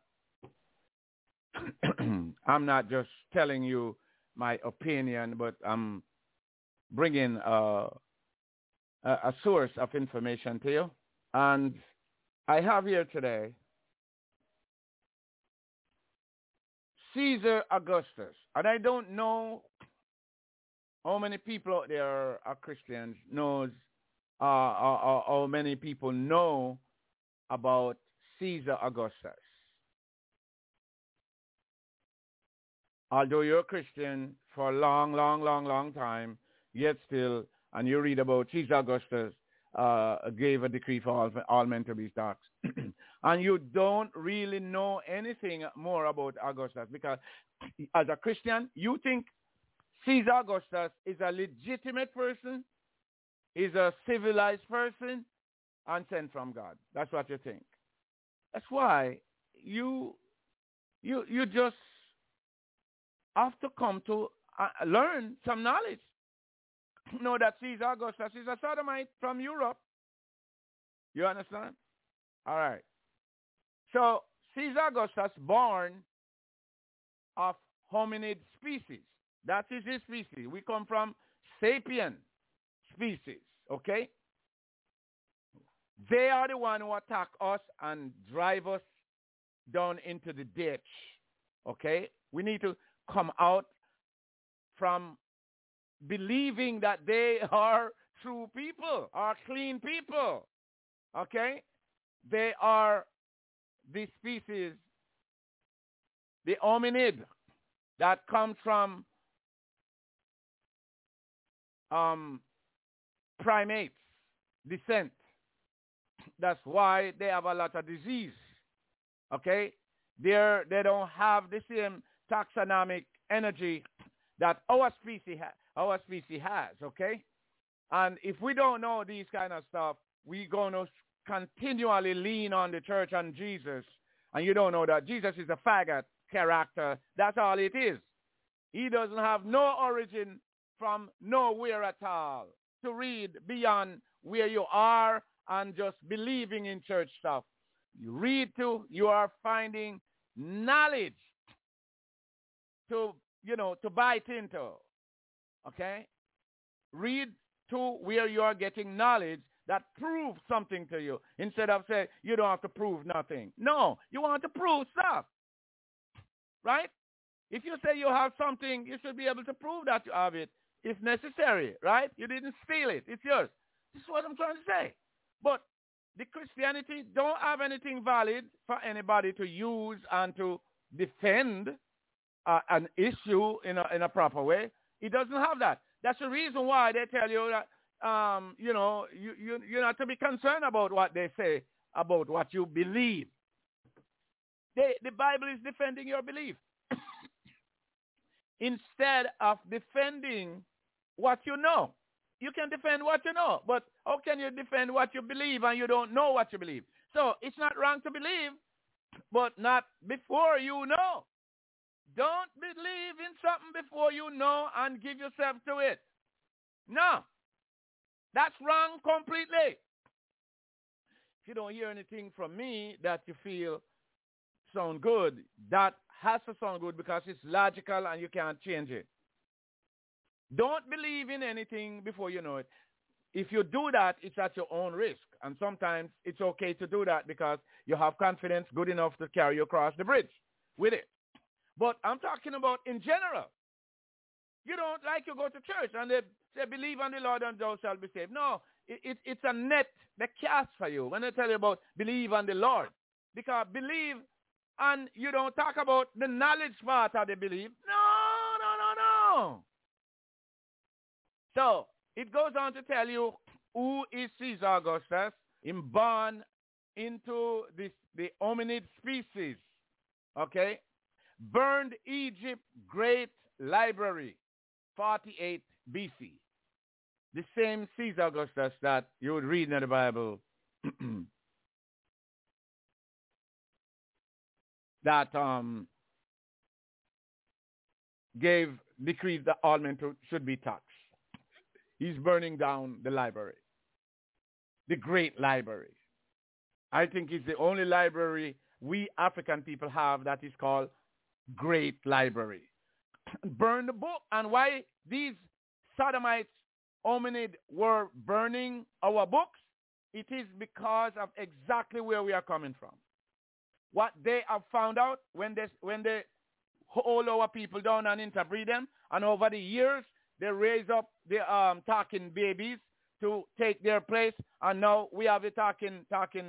I'm not just telling you my opinion, but I'm bringing a source of information to you. And I have here today Caesar Augustus. And I don't know how many people out there are Christians, knows how many people know about Caesar Augustus. Although you're a Christian for a long time, yet still, and you read about Caesar Augustus gave a decree for all men to be dogs. And you don't really know anything more about Augustus because as a Christian, you think Caesar Augustus is a legitimate person, is a civilized person, and sent from God. That's what you think. That's why you just have to come to learn some knowledge. Know that Caesar Augustus is a sodomite from Europe. You understand? All right. So Caesar Augustus born of hominid species. That is his species. We come from sapien species. Okay? They are the one who attack us and drive us down into the ditch. Okay? We need to come out from believing that they are true people, are clean people. Okay? They are the species, the hominid that comes from primates descent. That's why they have a lot of disease. Okay? They don't have the same taxonomic energy that our species has, okay? And if we don't know these kind of stuff, we're going to continually lean on the church and Jesus, and you don't know that Jesus is a faggot character. That's all it is. He doesn't have no origin from nowhere at all to read beyond where you are and just believing in church stuff. You read to, you are finding knowledge to, to bite into, okay? Read to where you are getting knowledge that proves something to you instead of saying you don't have to prove nothing. No, you want to prove stuff, right? If you say you have something, you should be able to prove that you have it if necessary, right? You didn't steal it. It's yours. This is what I'm trying to say. But the Christianity don't have anything valid for anybody to use and to defend an issue in a proper way. It doesn't have that. That's the reason why they tell you that, you're not to be concerned about what they say about what you believe. The Bible is defending your belief instead of defending what you know. You can defend what you know, but how can you defend what you believe and you don't know what you believe? So it's not wrong to believe, but not before you know. Don't believe in something before you know and give yourself to it. No. That's wrong completely. If you don't hear anything from me that you feel sound good, that has to sound good because it's logical and you can't change it. Don't believe in anything before you know it. If you do that, it's at your own risk. And sometimes it's okay to do that because you have confidence good enough to carry you across the bridge with it. But I'm talking about in general. You don't like you go to church and they say, believe on the Lord and thou shalt be saved. No, it's a net they cast for you when they tell you about believe on the Lord. Because believe and you don't talk about the knowledge part of the belief. No. So it goes on to tell you who is Caesar Augustus, him born into the hominid species, okay? Burned Egypt Great Library, 48 BC. The same Caesar Augustus that you would read in the Bible that decreed that all men should be taxed. He's burning down the library, the great library. I think it's the only library we African people have that is called Great Library. Burn the book. And why these sodomites, hominid, were burning our books? It is because of exactly where we are coming from. What they have found out when they hold our people down and interbreed them, and over the years, they raise up the talking babies to take their place, and now we have the talking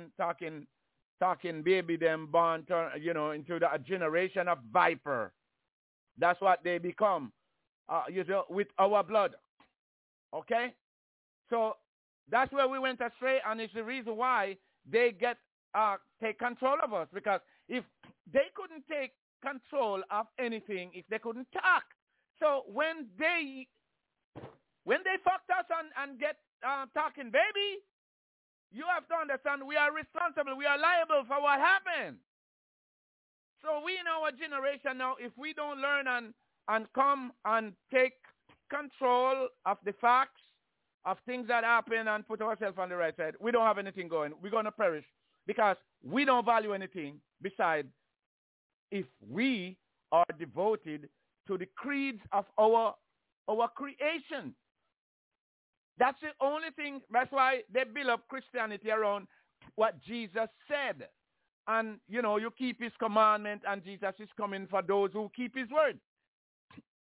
baby them born, into a generation of viper. That's what they become, with our blood. Okay, so that's where we went astray, and it's the reason why they take control of us. Because if they couldn't take control of anything, if they couldn't talk, so when they fucked us and get talking baby, you have to understand we are responsible. We are liable for what happened. So we in our generation now, if we don't learn and come and take control of the facts of things that happen and put ourselves on the right side, we don't have anything going. We're going to perish because we don't value anything besides if we are devoted to the creeds of our creation. That's the only thing. That's why they build up Christianity around what Jesus said. And, you keep his commandment, and Jesus is coming for those who keep his word.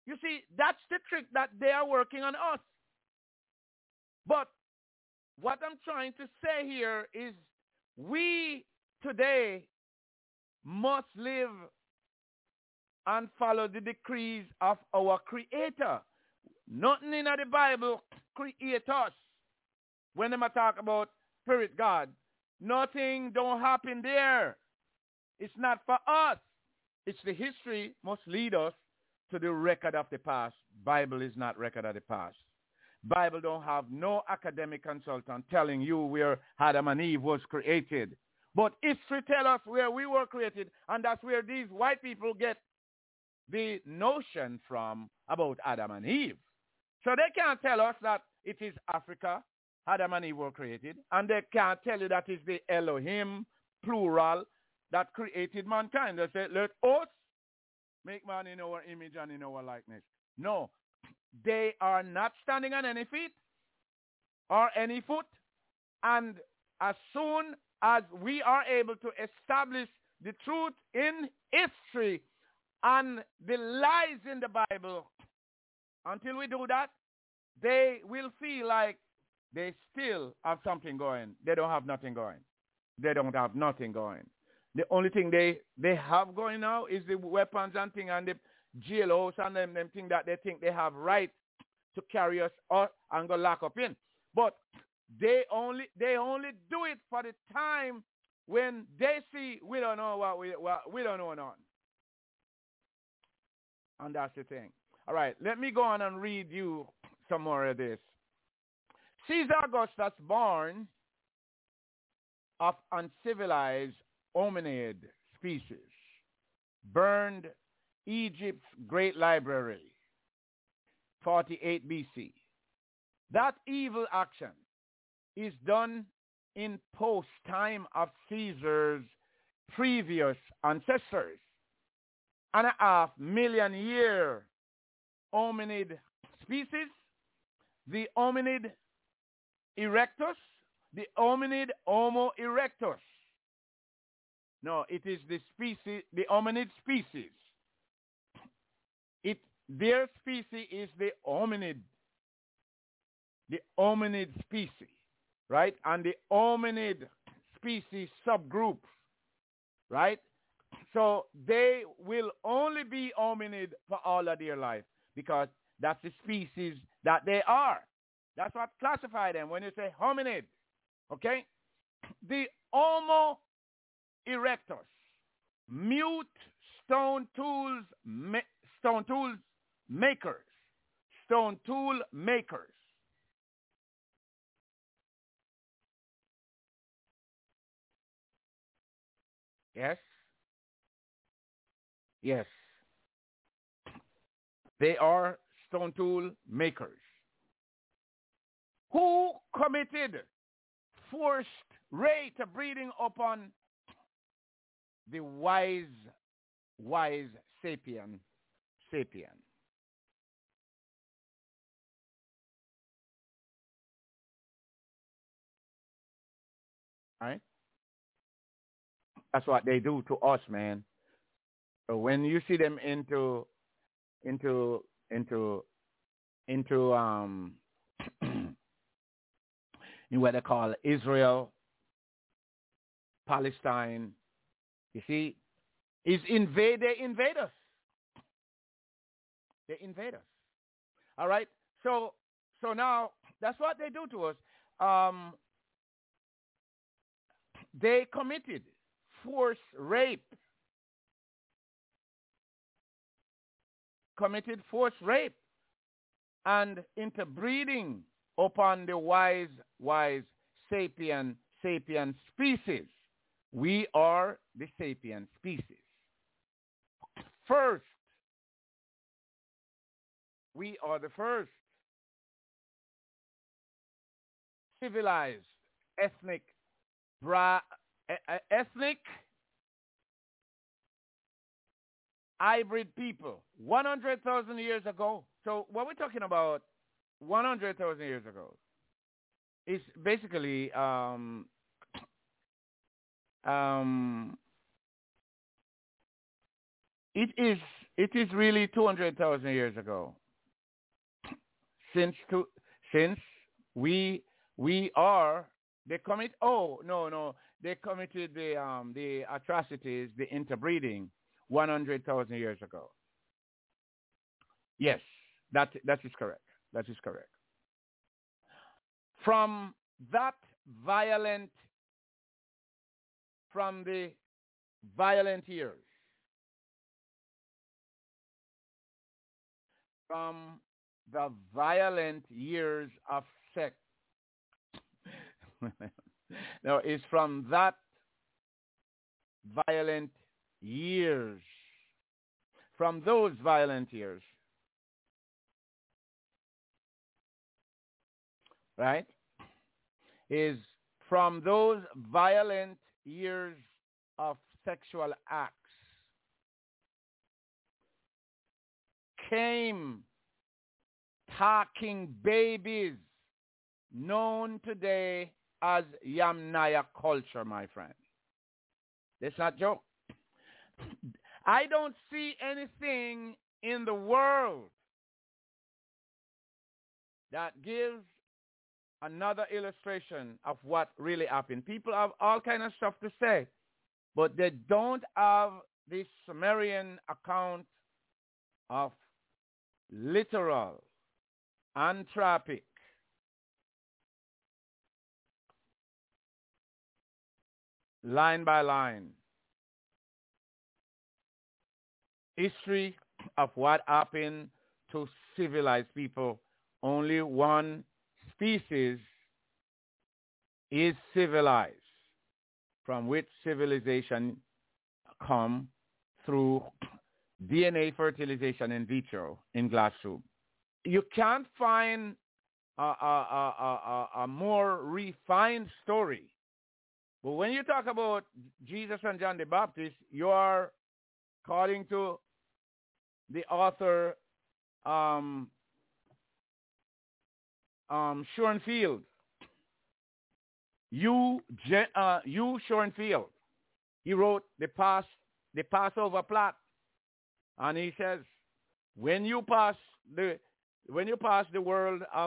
You see, that's the trick that they are working on us. But what I'm trying to say here is we today must live and follow the decrees of our Creator. Nothing in the Bible create us. When they talk about Spirit God, nothing don't happen there. It's not for us. It's the history must lead us to the record of the past. Bible is not record of the past. Bible don't have no academic consultant telling you where Adam and Eve was created. But history tell us where we were created, and that's where these white people get the notion from about Adam and Eve. So they can't tell us that it is Africa, Adam and Eve were created, and they can't tell you that it's the Elohim, plural, that created mankind. They say, let us make man in our image and in our likeness. No, they are not standing on any feet or any foot. And as soon as we are able to establish the truth in history and the lies in the Bible, until we do that, they will feel like they still have something going. They don't have nothing going. They don't have nothing going. The only thing they have going now is the weapons and thing and the jailhouse and them thing that they think they have right to carry us out and go lock up in. But they only do it for the time when they see we don't know what we don't know none. And that's the thing. All right, let me go on and read you some more of this. Caesar Augustus, born of uncivilized hominid species, burned Egypt's great library, 48 BC. That evil action is done in post-time of Caesar's previous ancestors. And a half million year hominid species, the hominid erectus, the hominid Homo erectus. No, it is the species, the hominid species. Their species is the hominid species, right? And the hominid species subgroup, right? So they will only be hominid for all of their life because that's the species that they are. That's what classifies them when you say hominid, okay? The Homo erectus, mute stone tool makers. Yes? Yes. They are stone tool makers who committed forced rape breeding upon the wise sapien. Right? That's what they do to us, man. So when you see them into in what they call Israel, Palestine, you see, they invade us. They invade us. All right? So now that's what they do to us. They committed forced rape. And interbreeding upon the wise sapien species. We are the sapien species. First, we are the first civilized ethnic hybrid people 100,000 years ago. So what we're talking about 100,000 years ago is basically it is It is really 200,000 years ago. Since we are, they commit, they committed the atrocities, the interbreeding 100,000 years ago. Yes, that is correct. That is correct. From the violent years, from the violent years of sex. No, it's from that violent years, from those violent years, right? Is from those violent years of sexual acts came talking babies known today as Yamnaya culture, my friend. Let's not joke. I don't see anything in the world that gives another illustration of what really happened. People have all kinds of stuff to say, but they don't have this Sumerian account of literal, anthropic, line by line history of what happened to civilized people. Only one species is civilized, from which civilization come through DNA fertilization in vitro in glass tube. You can't find a more refined story. But when you talk about Jesus and John the Baptist, you are according to the author Schoenfield. Schoenfield. He wrote the Passover plot, and he says, when you pass the world of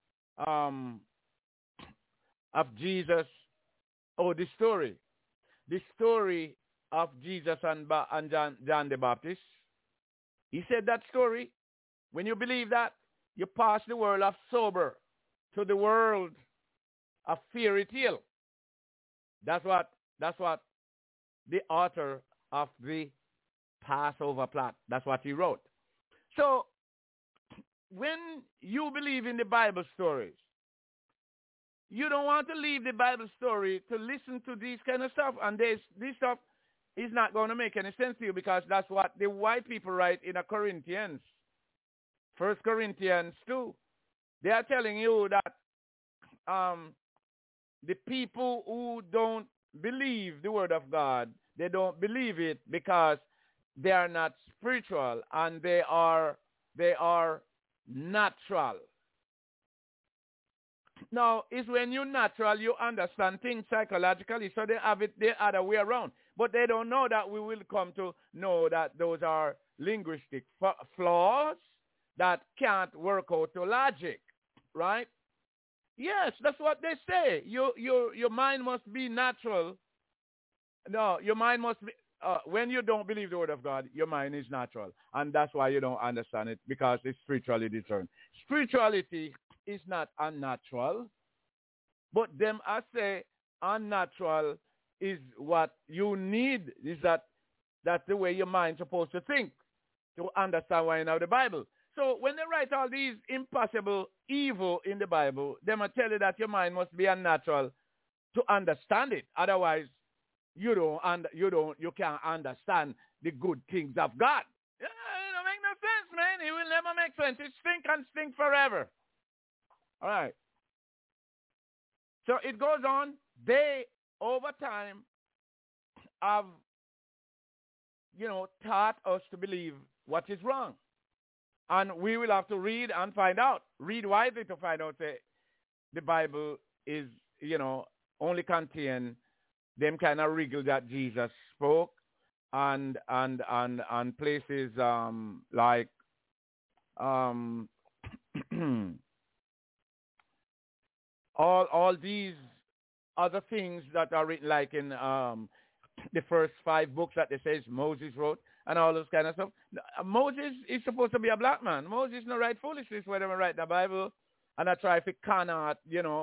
Jesus, the story of Jesus and John the Baptist. He said that story. When you believe that, you pass the world of sober to the world of fairy tale. That's what the author of the Passover plot, that's what he wrote. So when you believe in the Bible stories, you don't want to leave the Bible story to listen to these kind of stuff, and this stuff is not going to make any sense to you, because that's what the white people write in Corinthians, 1 Corinthians 2. They are telling you that the people who don't believe the word of God, they don't believe it because they are not spiritual, and they are natural. Now, it's when you're natural, you understand things psychologically, so they have it the other way around. But they don't know that we will come to know that those are linguistic flaws that can't work out to logic, right? Yes, that's what they say. Your mind must be natural. No, your mind must be, when you don't believe the word of God, your mind is natural. And that's why you don't understand it, because it's spiritually discerned. Spirituality is not unnatural, but them I say unnatural is what you need. Is that's the way your mind's supposed to think to understand why you know the Bible. So when they write all these impossible evil in the Bible, they must tell you that your mind must be unnatural to understand it. Otherwise, you can't understand the good things of God. It don't make no sense, man. It will never make sense. It stink and stink forever. All right. So it goes on. They, over time, have, taught us to believe what is wrong. And we will have to read and find out. Read wisely to find out that the Bible is, only contain them kind of wriggle that Jesus spoke, and places like all these other things that are written, like in the first 5 books that they says Moses wrote and all those kind of stuff. Moses is supposed to be a black man. Moses no write foolishness when they write the Bible, and I try to cannot,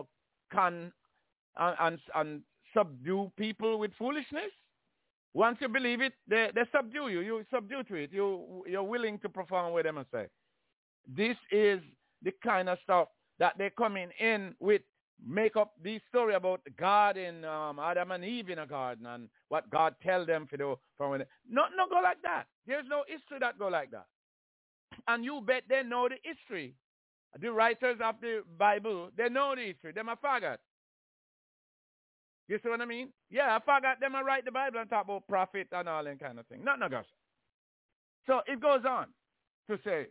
and subdue people with foolishness. Once you believe it, they subdue you. You subdue to it. You're willing to perform with them and say. This is the kind of stuff that they coming in with, make up this story about God and Adam and Eve in a garden and what God tell them to do. Not go like that. There's no history that go like that. And you bet they know the history. The writers of the Bible, they know the history. Them a forgot. You see what I mean? Yeah, I forgot them a write the Bible and talk about prophet and all that kind of thing. Not no gosh. So it goes on to say,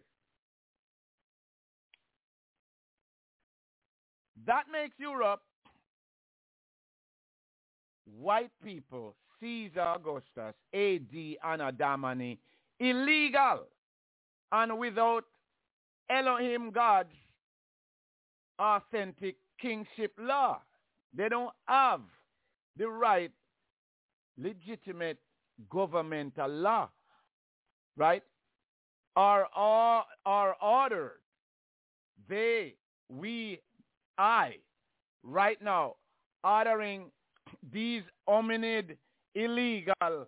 that makes Europe, white people, Caesar Augustus, A.D. Anno Domini, illegal and without Elohim God's authentic kingship law. They don't have the right legitimate governmental law, right? Are ordered. I, right now, ordering these hominid, illegal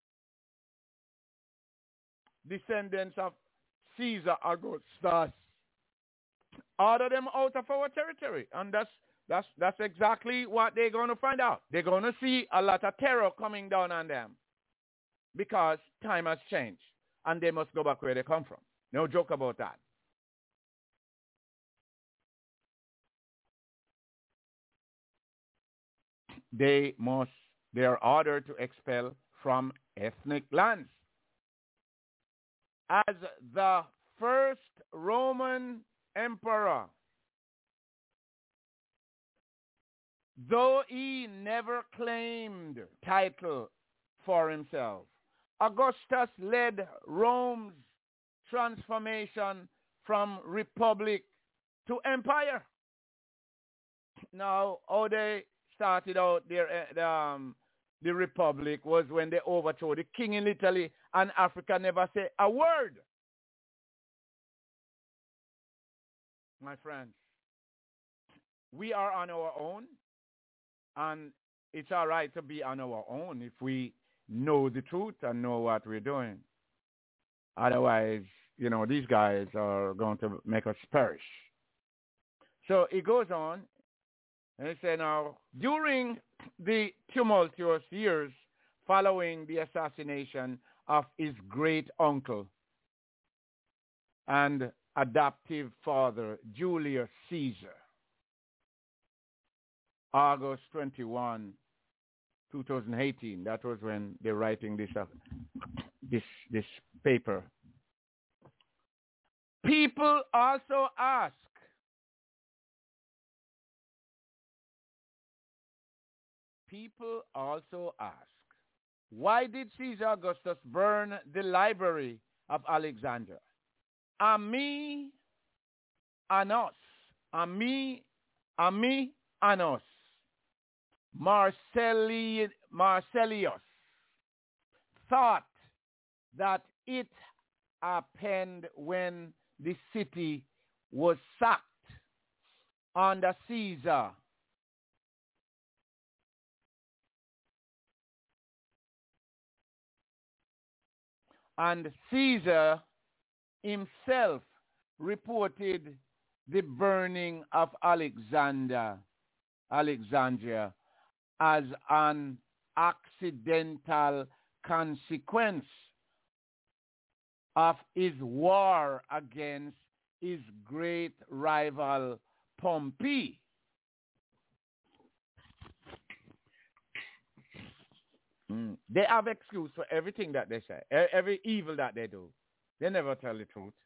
descendants of Caesar Augustus, order them out of our territory. And that's exactly what they're going to find out. They're going to see a lot of terror coming down on them because time has changed and they must go back where they come from. No joke about that. They are ordered to expel from ethnic lands. As the first Roman emperor, though he never claimed title for himself, Augustus led Rome's transformation from republic to empire. Now, how they started out the republic was when they overthrew the king in Italy, and Africa never said a word. My friends, we are on our own, and it's all right to be on our own if we know the truth and know what we're doing. Otherwise, these guys are going to make us perish. So it goes on, and it says now, during the tumultuous years following the assassination of his great uncle and adoptive father, Julius Caesar, August 21, 2018. That was when they're writing this paper. People also ask, why did Caesar Augustus burn the library of Alexandria? Ami Anos, Marcellius thought that it happened when the city was sacked under Caesar. And Caesar himself reported the burning of Alexandria as an accidental consequence of his war against his great rival Pompey. They have excuse for everything that they say, every evil that they do. They never tell the truth.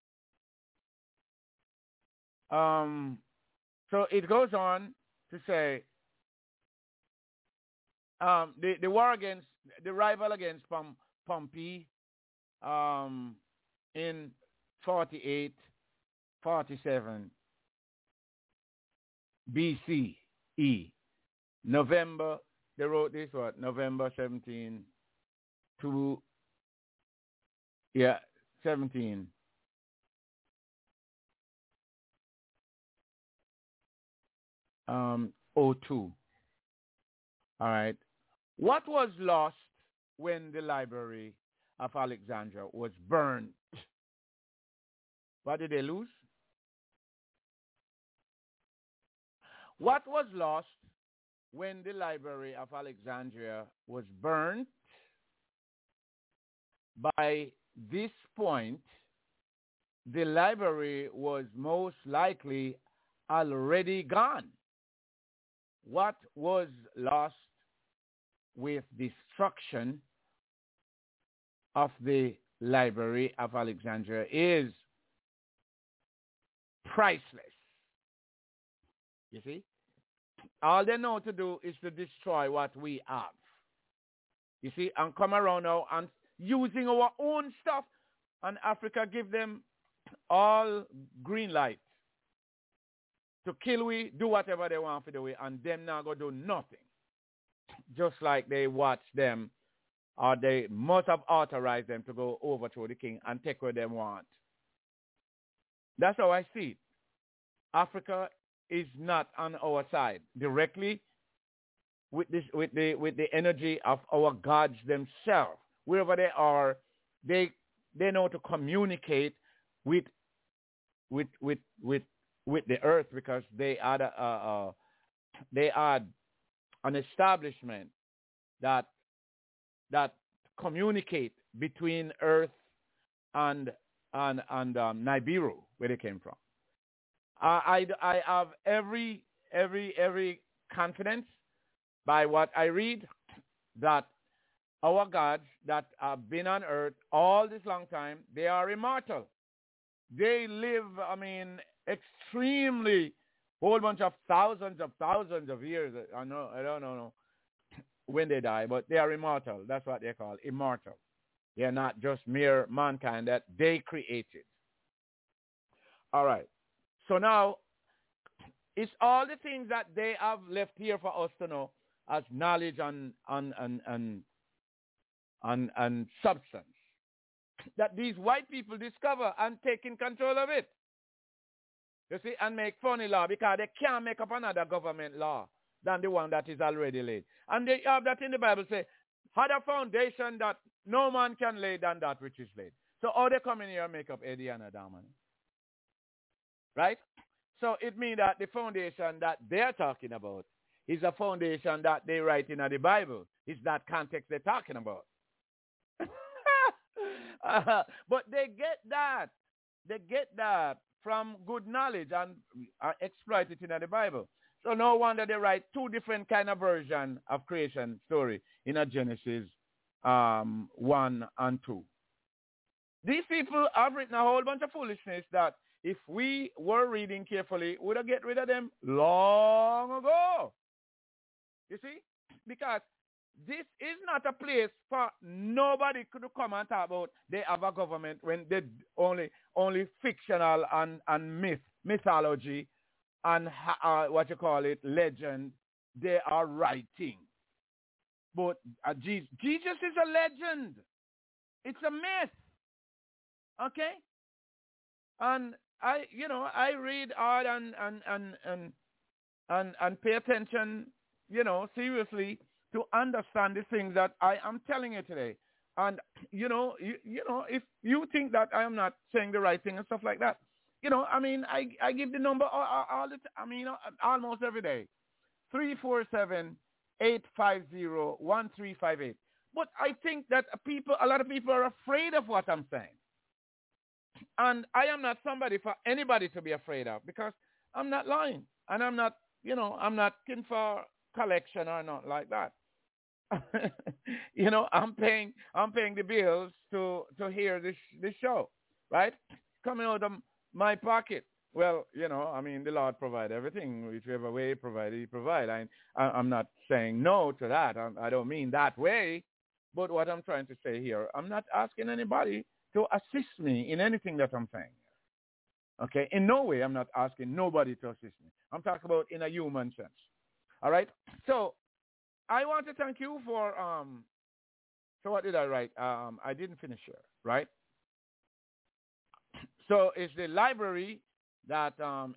So it goes on to say the war against, the rival against Pompey in 47 BCE. November, they wrote this, what, November 17 to, 17. '02. All right. What was lost when the Library of Alexandria was burned? What did they lose? What was lost when the Library of Alexandria was burned? By this point, the library was most likely already gone. What was lost with destruction of the Library of Alexandria is priceless. You see? All they know to do is to destroy what we have. You see? And come around now and using our own stuff. And Africa give them all green light to kill we, do whatever they want for the way, and them not go do nothing. Just like they watch them, or they must have authorized them to go overthrow the king and take what they want. That's how I see it. Africa is not on our side directly with this, with the energy of our gods themselves. Wherever they are, they know to communicate with the earth, because they had an establishment that communicate between earth and Nibiru, where they came from. I have every confidence by what I read that our gods that have been on earth all this long time, they are immortal. They live, extremely, whole bunch of thousands of years. I don't know when they die, but they are immortal. That's what they call immortal. They are not just mere mankind that they created. All right. So now, it's all the things that they have left here for us to know as knowledge and substance that these white people discover and take in control of it. You see, and make funny law, because they can't make up another government law than the one that is already laid. And they have that in the Bible, say, had a foundation that no man can lay than that which is laid. So all they come in here and make up Eddie and Adamani. Right? So it means that the foundation that they're talking about is a foundation that they write in the Bible. It's that context they're talking about. But they get that. They get that from good knowledge and exploit it in the Bible. So no wonder they write two different kind of versions of creation story in a Genesis 1 and 2. These people have written a whole bunch of foolishness that if we were reading carefully, would have get rid of them long ago. You see? Because this is not a place for nobody could come and talk about they have a government when they only fictional and mythology and legend they are writing. But Jesus is a legend. It's a myth. Okay? And I read hard and pay attention, seriously, to understand the things that I am telling you today. And, if you think that I am not saying the right thing and stuff like that, I give the number almost every day, 347-850-1358. But I think that a lot of people are afraid of what I'm saying. And I am not somebody for anybody to be afraid of, because I'm not lying. And I'm not, I'm not looking for collection or not like that. I'm paying the bills to hear this show, right? Coming out of my pocket. Well, the Lord provide everything, whichever way He provide. I'm not saying no to that. I don't mean that way. But what I'm trying to say here, I'm not asking anybody to assist me in anything that I'm saying. Okay? In no way I'm not asking nobody to assist me. I'm talking about in a human sense. All right? So I want to thank you for, so what did I write? I didn't finish here, right? So it's the library that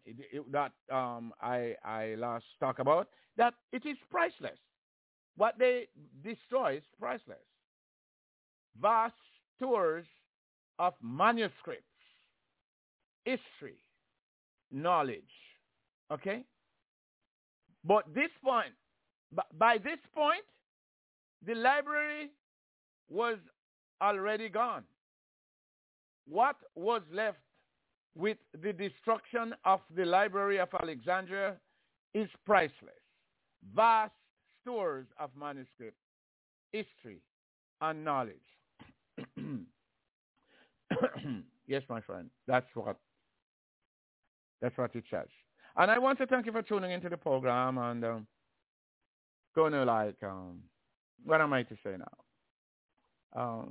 I last talked about, that it is priceless. What they destroy is priceless. Vast stores of manuscripts, history, knowledge. Okay? But by this point, the library was already gone. What was left with the destruction of the Library of Alexandria is priceless. Vast stores of manuscript, history, and knowledge. Yes, my friend, that's what it says. And I want to thank you for tuning into the program and what am I to say now?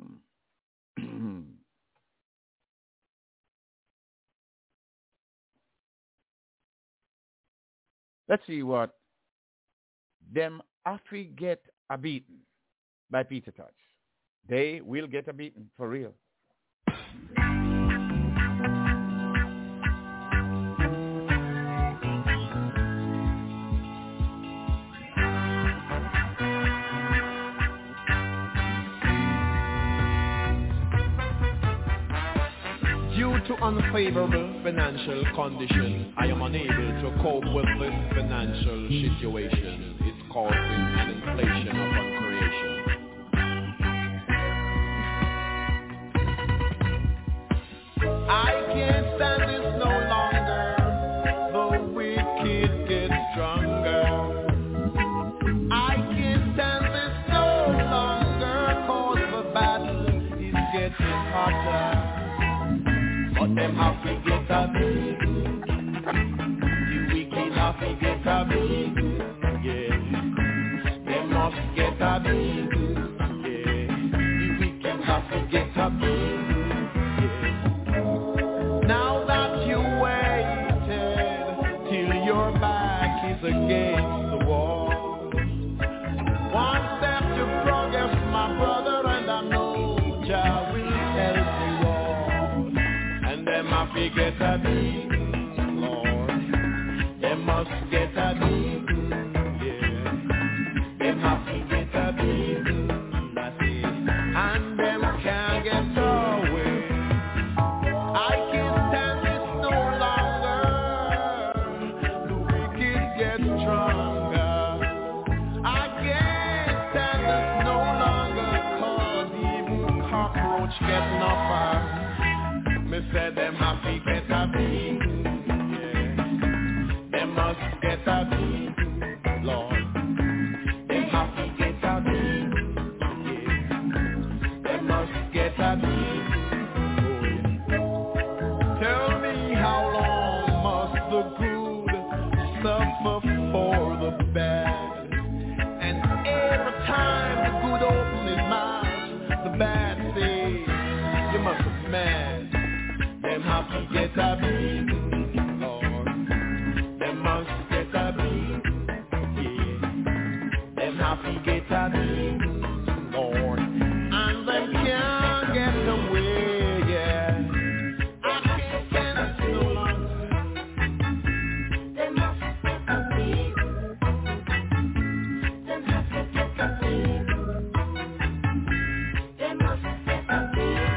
Let's see what them after get a beaten by Peter Tosh. They will get a beaten for real. Due to unfavorable financial conditions, I am unable to cope with this financial situation. It's causing an inflation upon creation. I can't stand this no longer. The wicked get stronger. I can't stand this no longer, 'cause the battle is getting hotter. But them have to get a beating. The wicked have to get a beating, yeah. They must get a beating, yeah. The wicked have to get a beating, yeah. Now that you waited till your back is against the wall, one step to progress, my brother, and I know Jah will help you all. And them have to get a beating, Lord. They must get a beating, yeah. Them have to get a beating, that's it. And them can't get away. I can't stand this no longer. The wicked get stronger. I can't stand this no longer, 'cause even cockroach get number. Me say them have to get a beating, yeah. They must get a beating, Lord. They have to get a beating, yeah. They must get a beating, oh yeah. Tell me, how long must the good suffer for the bad? And every time the good opens his mouth, the bad says, you must be mad. Them have to get a beating, Lord. Them must get a beating, yeah. Them have to get a beating, Lord. And them can't get away, yeah. I can't stand it no longer. Them must get a beating. Them have to get a beating. Them must get a beating.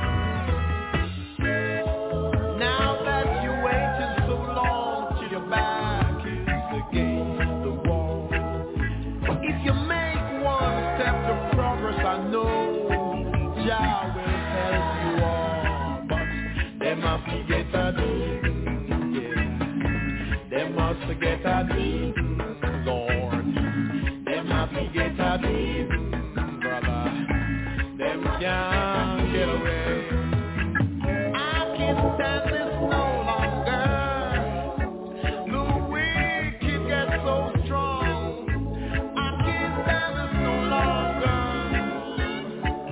Now that you waited so long till your back is against the wall, if you make one step to progress, I know Jah will help you all. But them have to get a beating, yeah. Them must get a beating, Lord. Them have to get a beating, brother. Them can't get away. I can't stand this no longer. The wicked get so strong. I can't stand this no longer.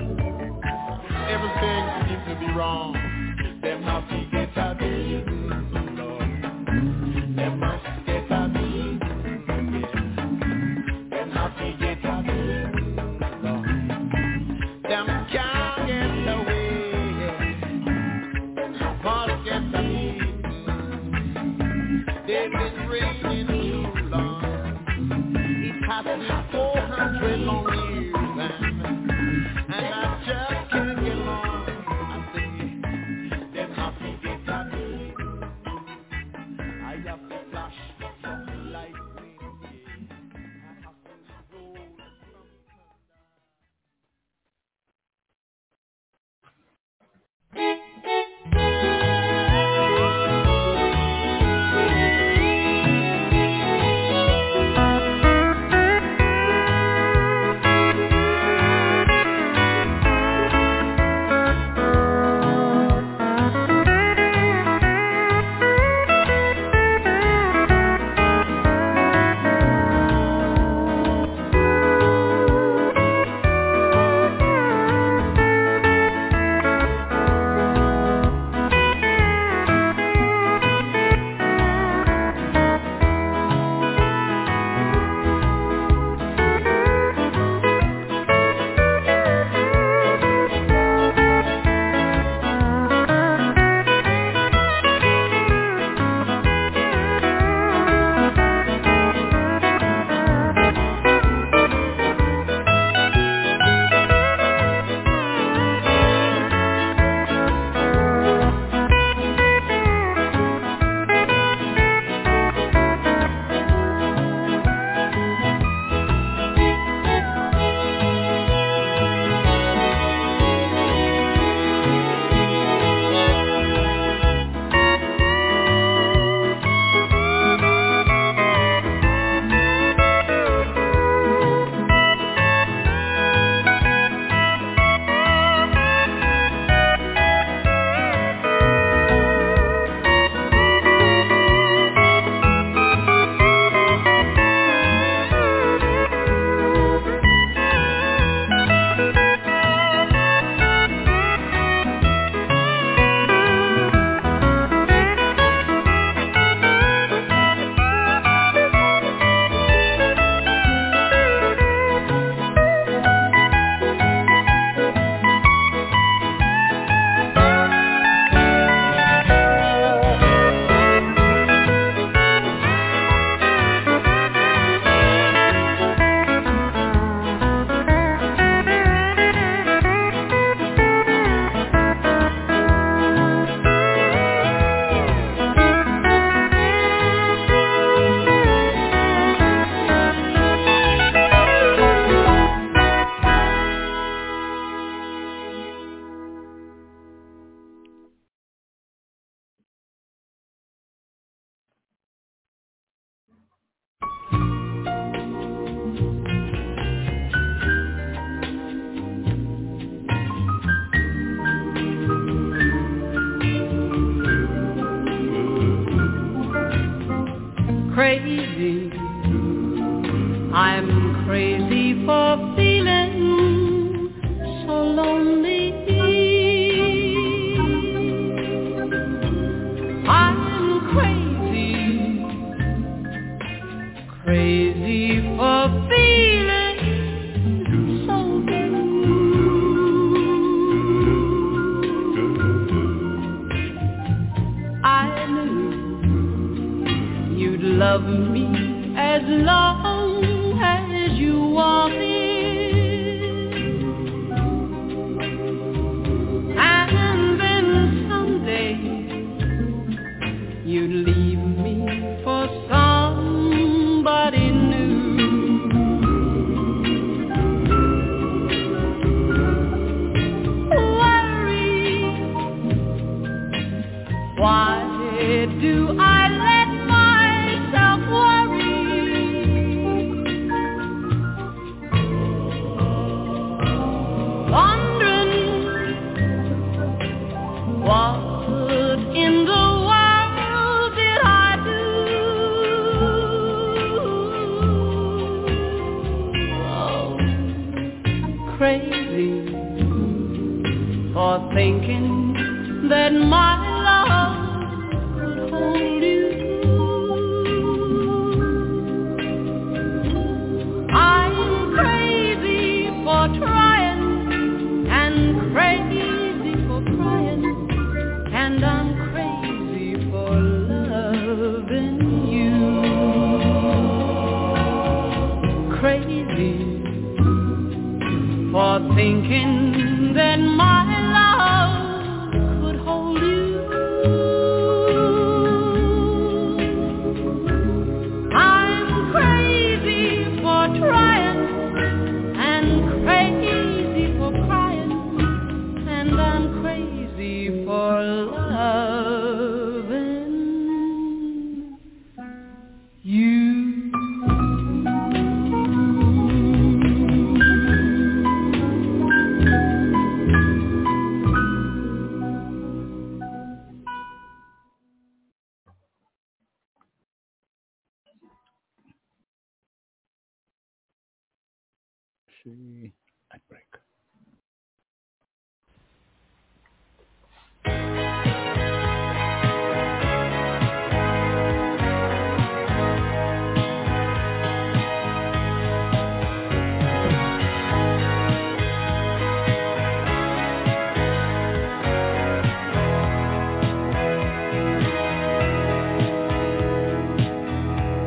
has lived 400 long years, and I just can't get along. I say, then how to get out of here? I have to flash some lightning, I have to roll some crazy. I'm crazy for feeling so lonely. I'm crazy, crazy for feeling so blue. I knew you'd love me as long as you wanted, and then someday you'd leave me for somebody new. Worry, why do I let myself worry? What in the world did I do? Oh, crazy for thinking that my love could hold you. I'm crazy for trying and crazy for crying, and I'm crazy for loving you. crazy for thinking that my love could hold you. I'm crazy for trying and crazy for crying, and I'm crazy for loving you. See, I break.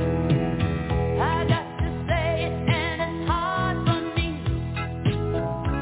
I got to say it, and it's hard for me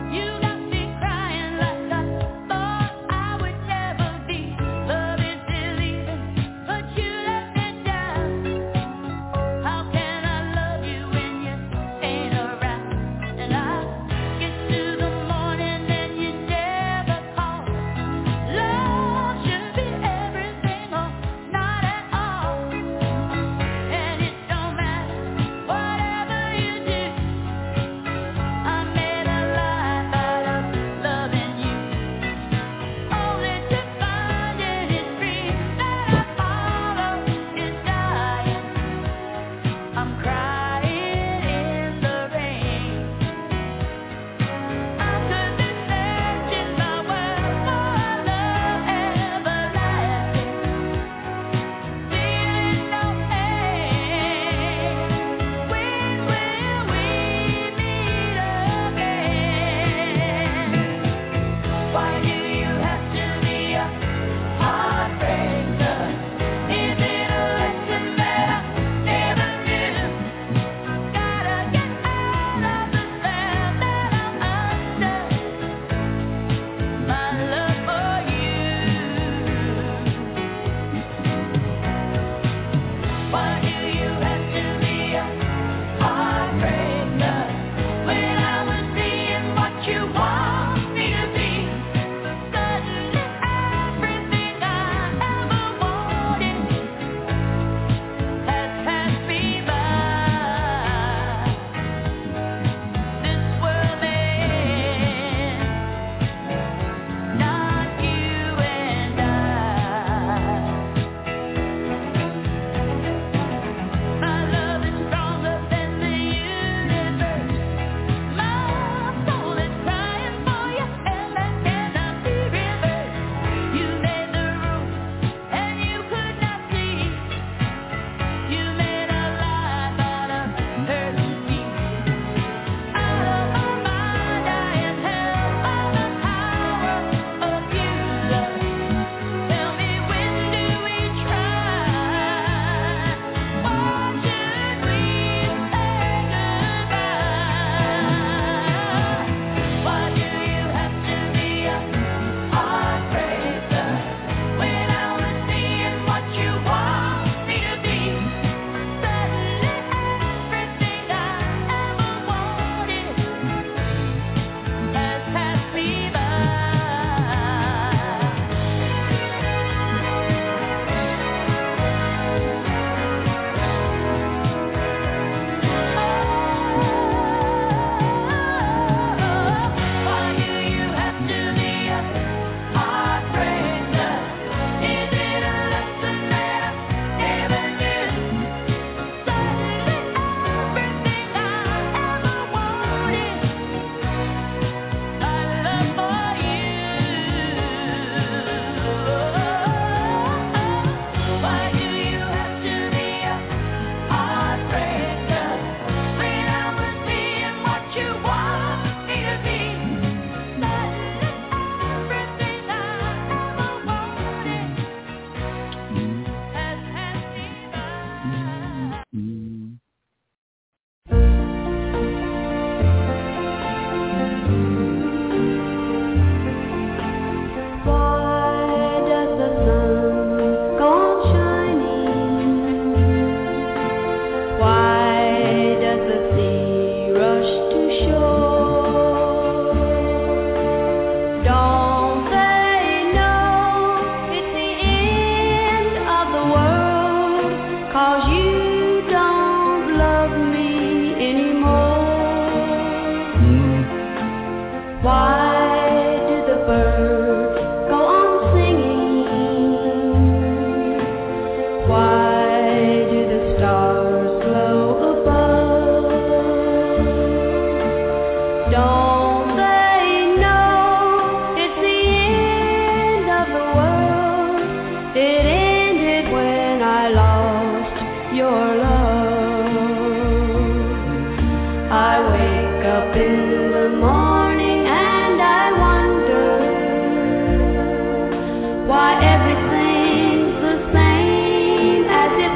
in the morning and I wonder why everything's the same as it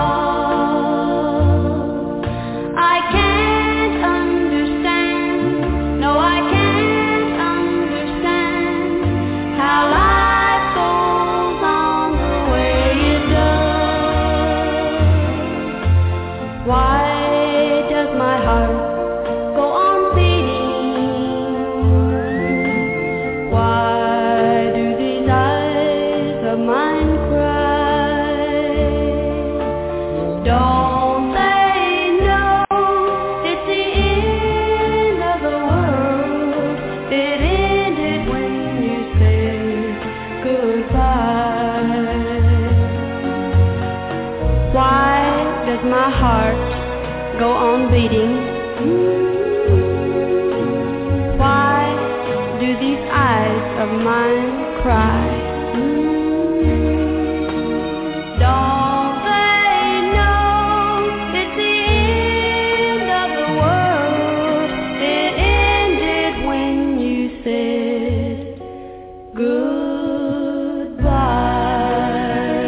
was. I can't understand, no I can't understand how life goes on the way it does. Why does my heart go on beating? Why do these eyes of mine cry? Don't they know it's the end of the world? It ended when you said goodbye. Why does my heart go on beating? Why do these eyes of mine cry? Don't they know it's the end of the world? It ended when you said goodbye.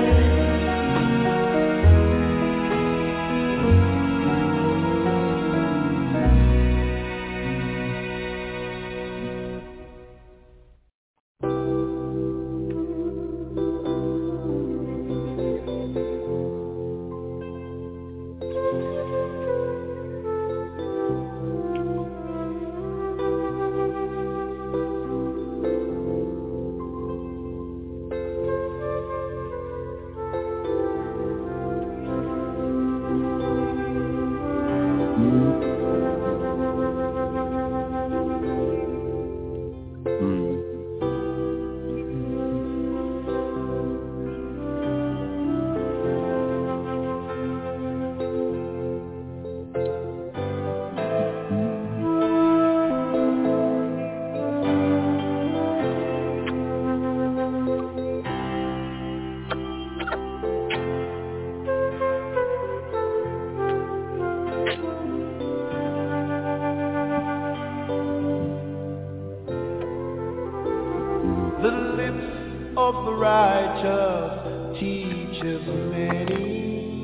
The lips of the righteous teaches many,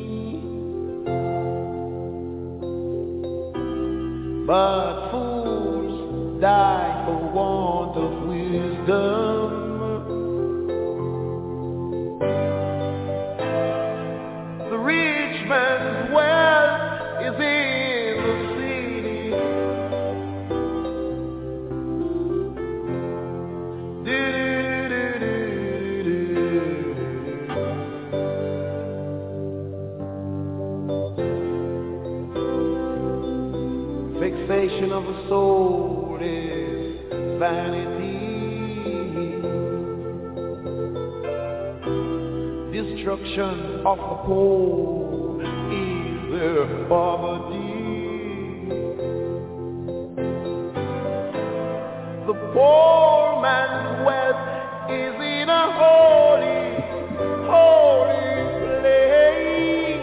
but fools die for want of wisdom. The rich man's wealth is in the city. Fixation of the soul is vanity. Destruction of the poor is their poverty. The poor man's wealth is in a holy, holy place.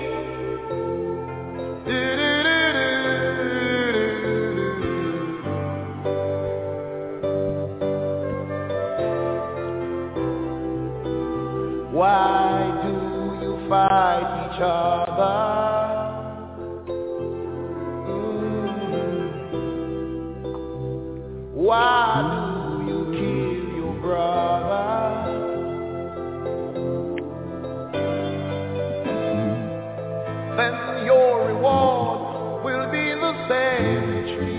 Why do you fight each other? Why do you kill your brother? Then your reward will be the cemetery.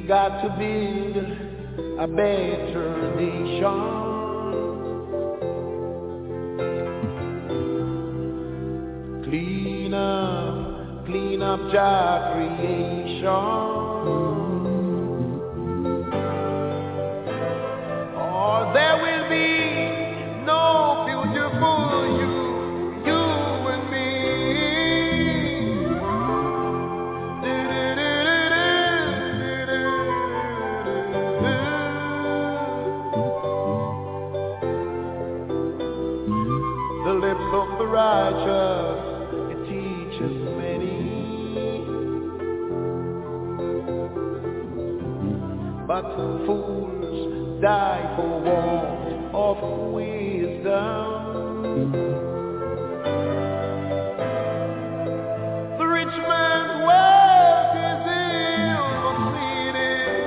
got to build a better nation. Clean up Jah creation. Or there will be no beautiful you and me. The lips of the righteous, it teaches many, but fools die for want of wisdom. The rich man's wealth is ill-succeeding.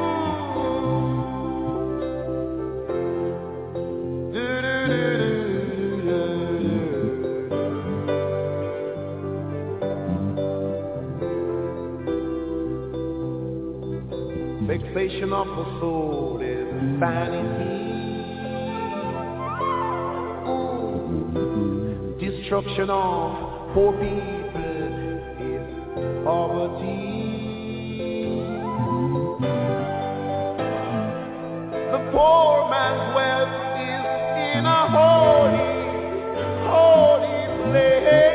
Vexation of the soul is vanity. Destruction of poor people is poverty. The poor man's wealth is in a holy place.